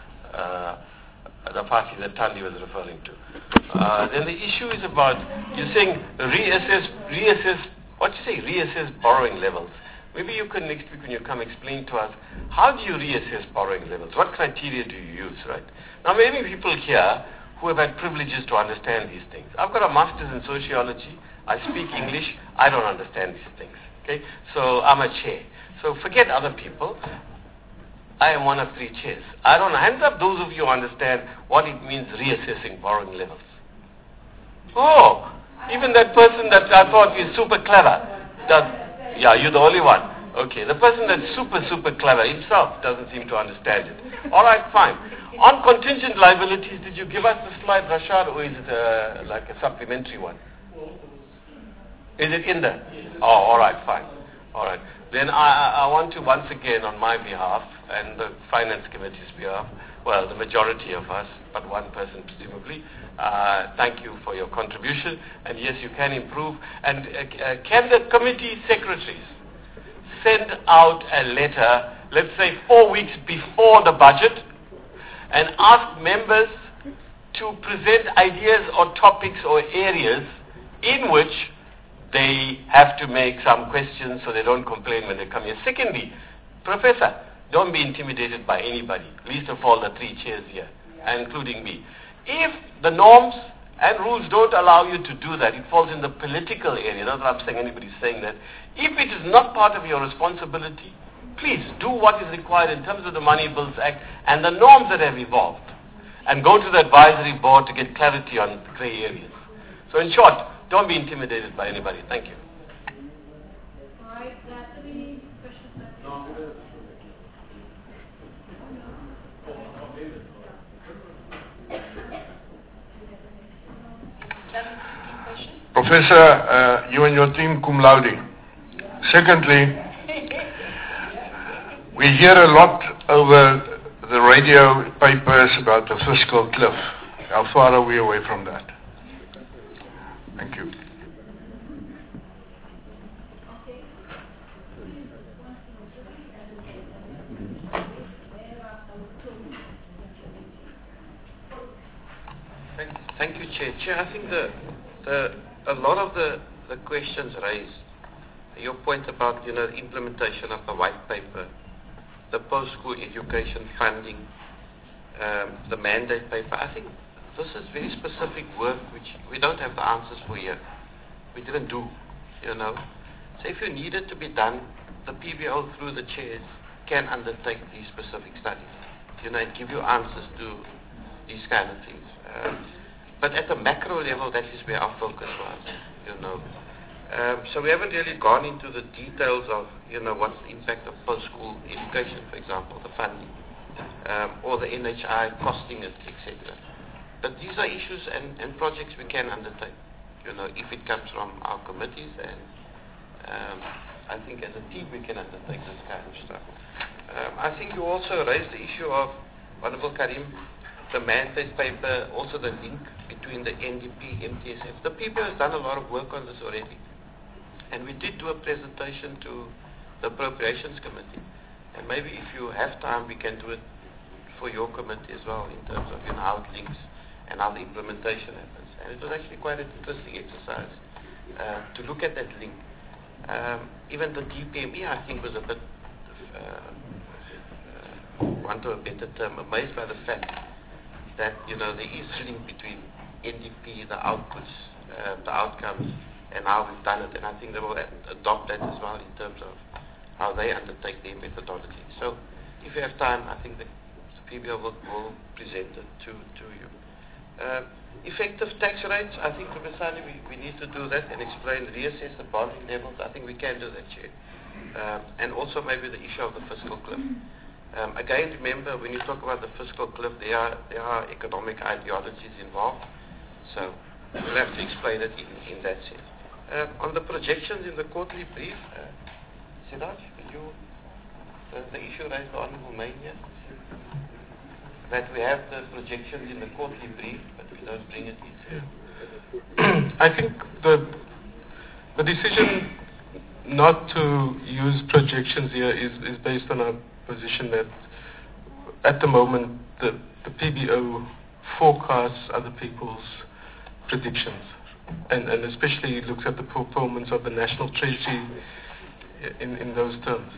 The party that Thandi was referring to. Then the issue is about, you're saying reassess, what you say, reassess borrowing levels. Maybe you can next week when you come explain to us, how do you reassess borrowing levels? What criteria do you use, right? Now maybe people here who have had privileges to understand these things. I've got a master's in sociology. I speak English. I don't understand these things. Okay? So I'm a chair. So forget other people. I am one of 3 chairs. I don't know. Hands up those of you who understand what it means reassessing borrowing levels. Oh, even that person that I thought is super clever. Yeah, you're the only one. Okay, the person that's super clever himself doesn't seem to understand it. All right, fine. On contingent liabilities, did you give us the slide, Rashad, or is it like a supplementary one? Is it in there? Oh, all right, fine. All right. Then I want to once again, on my behalf and the Finance Committee's behalf, well, the majority of us, but one person presumably, thank you for your contribution. And yes, you can improve. And can the committee secretaries send out a letter, let's say 4 weeks before the budget, and ask members to present ideas or topics or areas in which they have to make some questions so they don't complain when they come here. Secondly, Professor, don't be intimidated by anybody, least of all the 3 chairs here, including me. If the norms and rules don't allow you to do that, it falls in the political area. Not that I'm saying anybody's saying that. If it is not part of your responsibility, please do what is required in terms of the Money Bills Act and the norms that have evolved, and go to the advisory board to get clarity on the grey areas. So in short, don't be intimidated by anybody. Thank you. Professor, you and your team, cum laude. Secondly, we hear a lot over the radio papers about the fiscal cliff. How far are we away from that? Thank you. Thank you, Chair. Chair, I think a lot of the questions raised, your point about the implementation of the white paper, the post-school education funding, the mandate paper, I think this is very specific work which we don't have the answers for here. We didn't do, So if you need it to be done, the PBO through the chairs can undertake these specific studies, and give you answers to these kind of things. But at the macro level, that is where our focus was, So we haven't really gone into the details of, what's the impact of post-school education, for example, the funding, or the NHI costing it, etc. But these are issues and projects we can undertake, if it comes from our committees, and I think as a team we can undertake this kind of stuff. I think you also raised the issue of, Honorable Karim, the mandate paper, also the link between the NDP, MTSF. The people has done a lot of work on this already. And we did do a presentation to the Appropriations Committee. And maybe if you have time, we can do it for your committee as well, in terms of how it links and how the implementation happens. And it was actually quite an interesting exercise to look at that link. Even the DPME, I think, was a bit, want to a better term, amazed by the fact that there is a link between NDP, the outputs, the outcomes, and how we've done it. And I think they will adopt that as well in terms of how they undertake their methodology. So if you have time, I think the PBO will present it to you. Effective tax rates, I think, Professor, we need to do that and explain, reassess the bonding levels. I think we can do that, Chair. And also maybe the issue of the fiscal cliff. Again, remember, when you talk about the fiscal cliff, there are economic ideologies involved. So we'll have to explain it in that sense. On the projections in the quarterly brief, Siraj, could you, the issue raised by Honorable Mania, that we have the projections in the quarterly brief, but we don't bring it into. I think the decision not to use projections here is based on our position that at the moment the PBO forecasts other people's predictions, and especially looks at the performance of the National Treasury in those terms.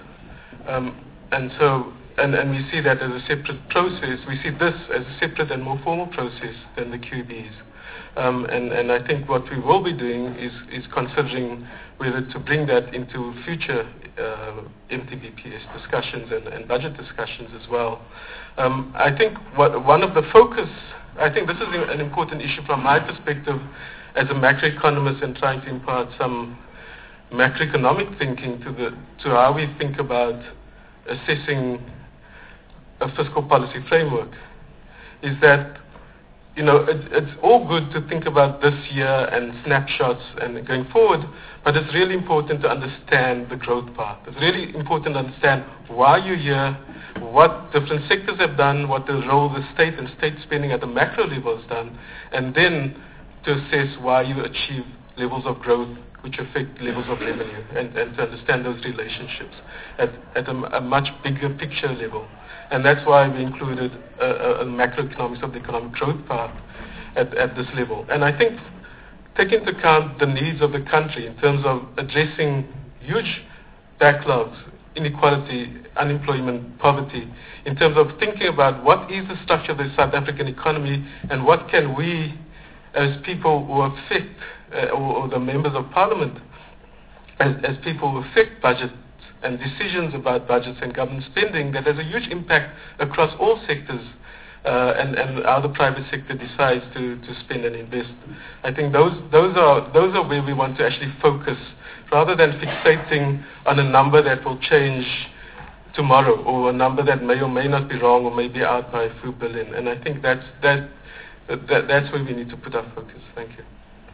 And we see that as a separate process. We see this as a separate and more formal process than the QBs. And I think what we will be doing is considering whether to bring that into future MTBPS discussions and budget discussions as well. I think one of the focus, I think this is an important issue from my perspective as a macroeconomist and trying to impart some macroeconomic thinking to how we think about assessing a fiscal policy framework, is that, you know, it's all good to think about this year and snapshots and going forward, but it's really important to understand the growth path. It's really important to understand why you're here, what different sectors have done, what the role the state and state spending at the macro level has done, and then to assess why you achieve levels of growth which affect levels of revenue, and to understand those relationships at a much bigger picture level. And that's why we included a macroeconomics of the economic growth path at this level. And I think taking into account the needs of the country in terms of addressing huge backlogs, inequality, unemployment, poverty, in terms of thinking about what is the structure of the South African economy and what can we as people who affect, or the members of parliament, as people who affect budget and decisions about budgets and government spending, that has a huge impact across all sectors, and how the private sector decides to spend and invest. I think those are where we want to actually focus, rather than fixating on a number that will change tomorrow, or a number that may or may not be wrong, or may be out by a few billion. And I think that's where we need to put our focus. Thank you.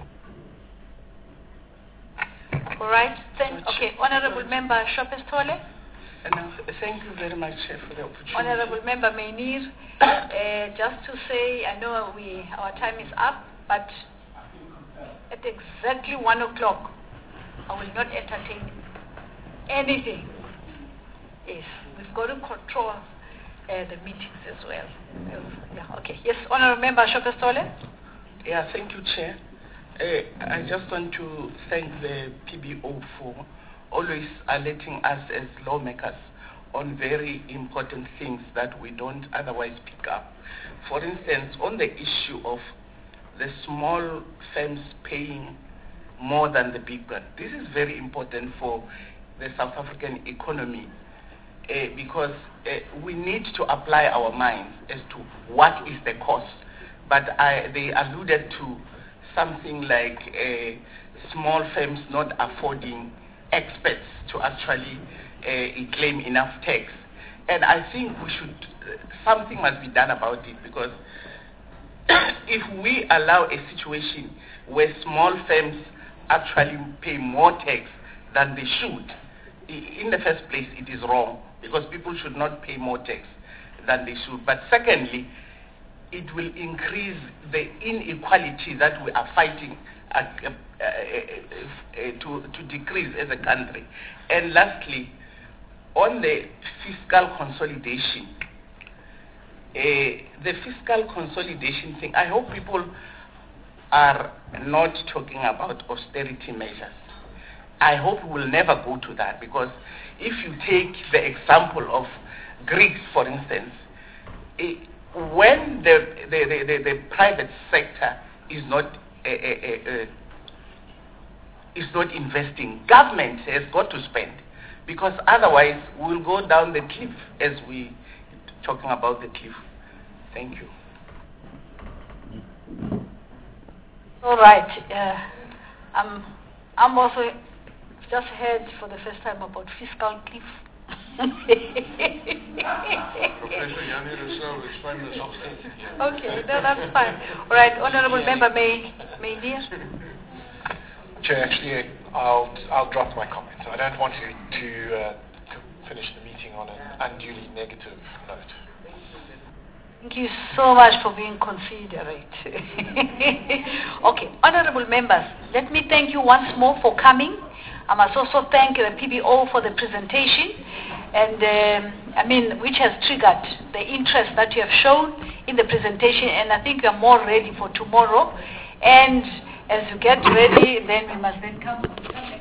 All right. Okay, Honorable Member Shopestole. Thank you very much for the opportunity. Honorable Member Mainir, just to say, I know our time is up, but at exactly 1 o'clock, I will not entertain anything. Yes, we've got to control the meetings as well. Yeah, okay. Yes, Honorable Member Shopestole. Yeah, thank you, Chair. I just want to thank the PBO for always alerting us as lawmakers on very important things that we don't otherwise pick up. For instance, on the issue of the small firms paying more than the big one. This is very important for the South African economy, because we need to apply our minds as to what is the cost. But they alluded to something like small firms not affording experts to actually claim enough tax. And I think something must be done about it, because if we allow a situation where small firms actually pay more tax than they should, in the first place it is wrong, because people should not pay more tax than they should. But secondly, it will increase the inequality that we are fighting to decrease as a country. And lastly, on the fiscal consolidation, the fiscal consolidation thing, I hope people are not talking about austerity measures. I hope we'll never go to that, because if you take the example of Greece, for instance, when the private sector is not investing. Government has got to spend, because otherwise we'll go down the cliff as we talking about the cliff. Thank you. All right. I'm also just heard for the first time about fiscal cliff. Professor Yanni Rousseau explained this often. Okay, no, that's fine. All right, Honourable Member May Deer. Chair, actually, I'll drop my comments. I don't want to finish the meeting on an unduly negative note. Thank you so much for being considerate. Okay, honourable members, let me thank you once more for coming. I must also thank the PBO for the presentation, and which has triggered the interest that you have shown in the presentation, and I think we are more ready for tomorrow. And as you get ready, then we must then come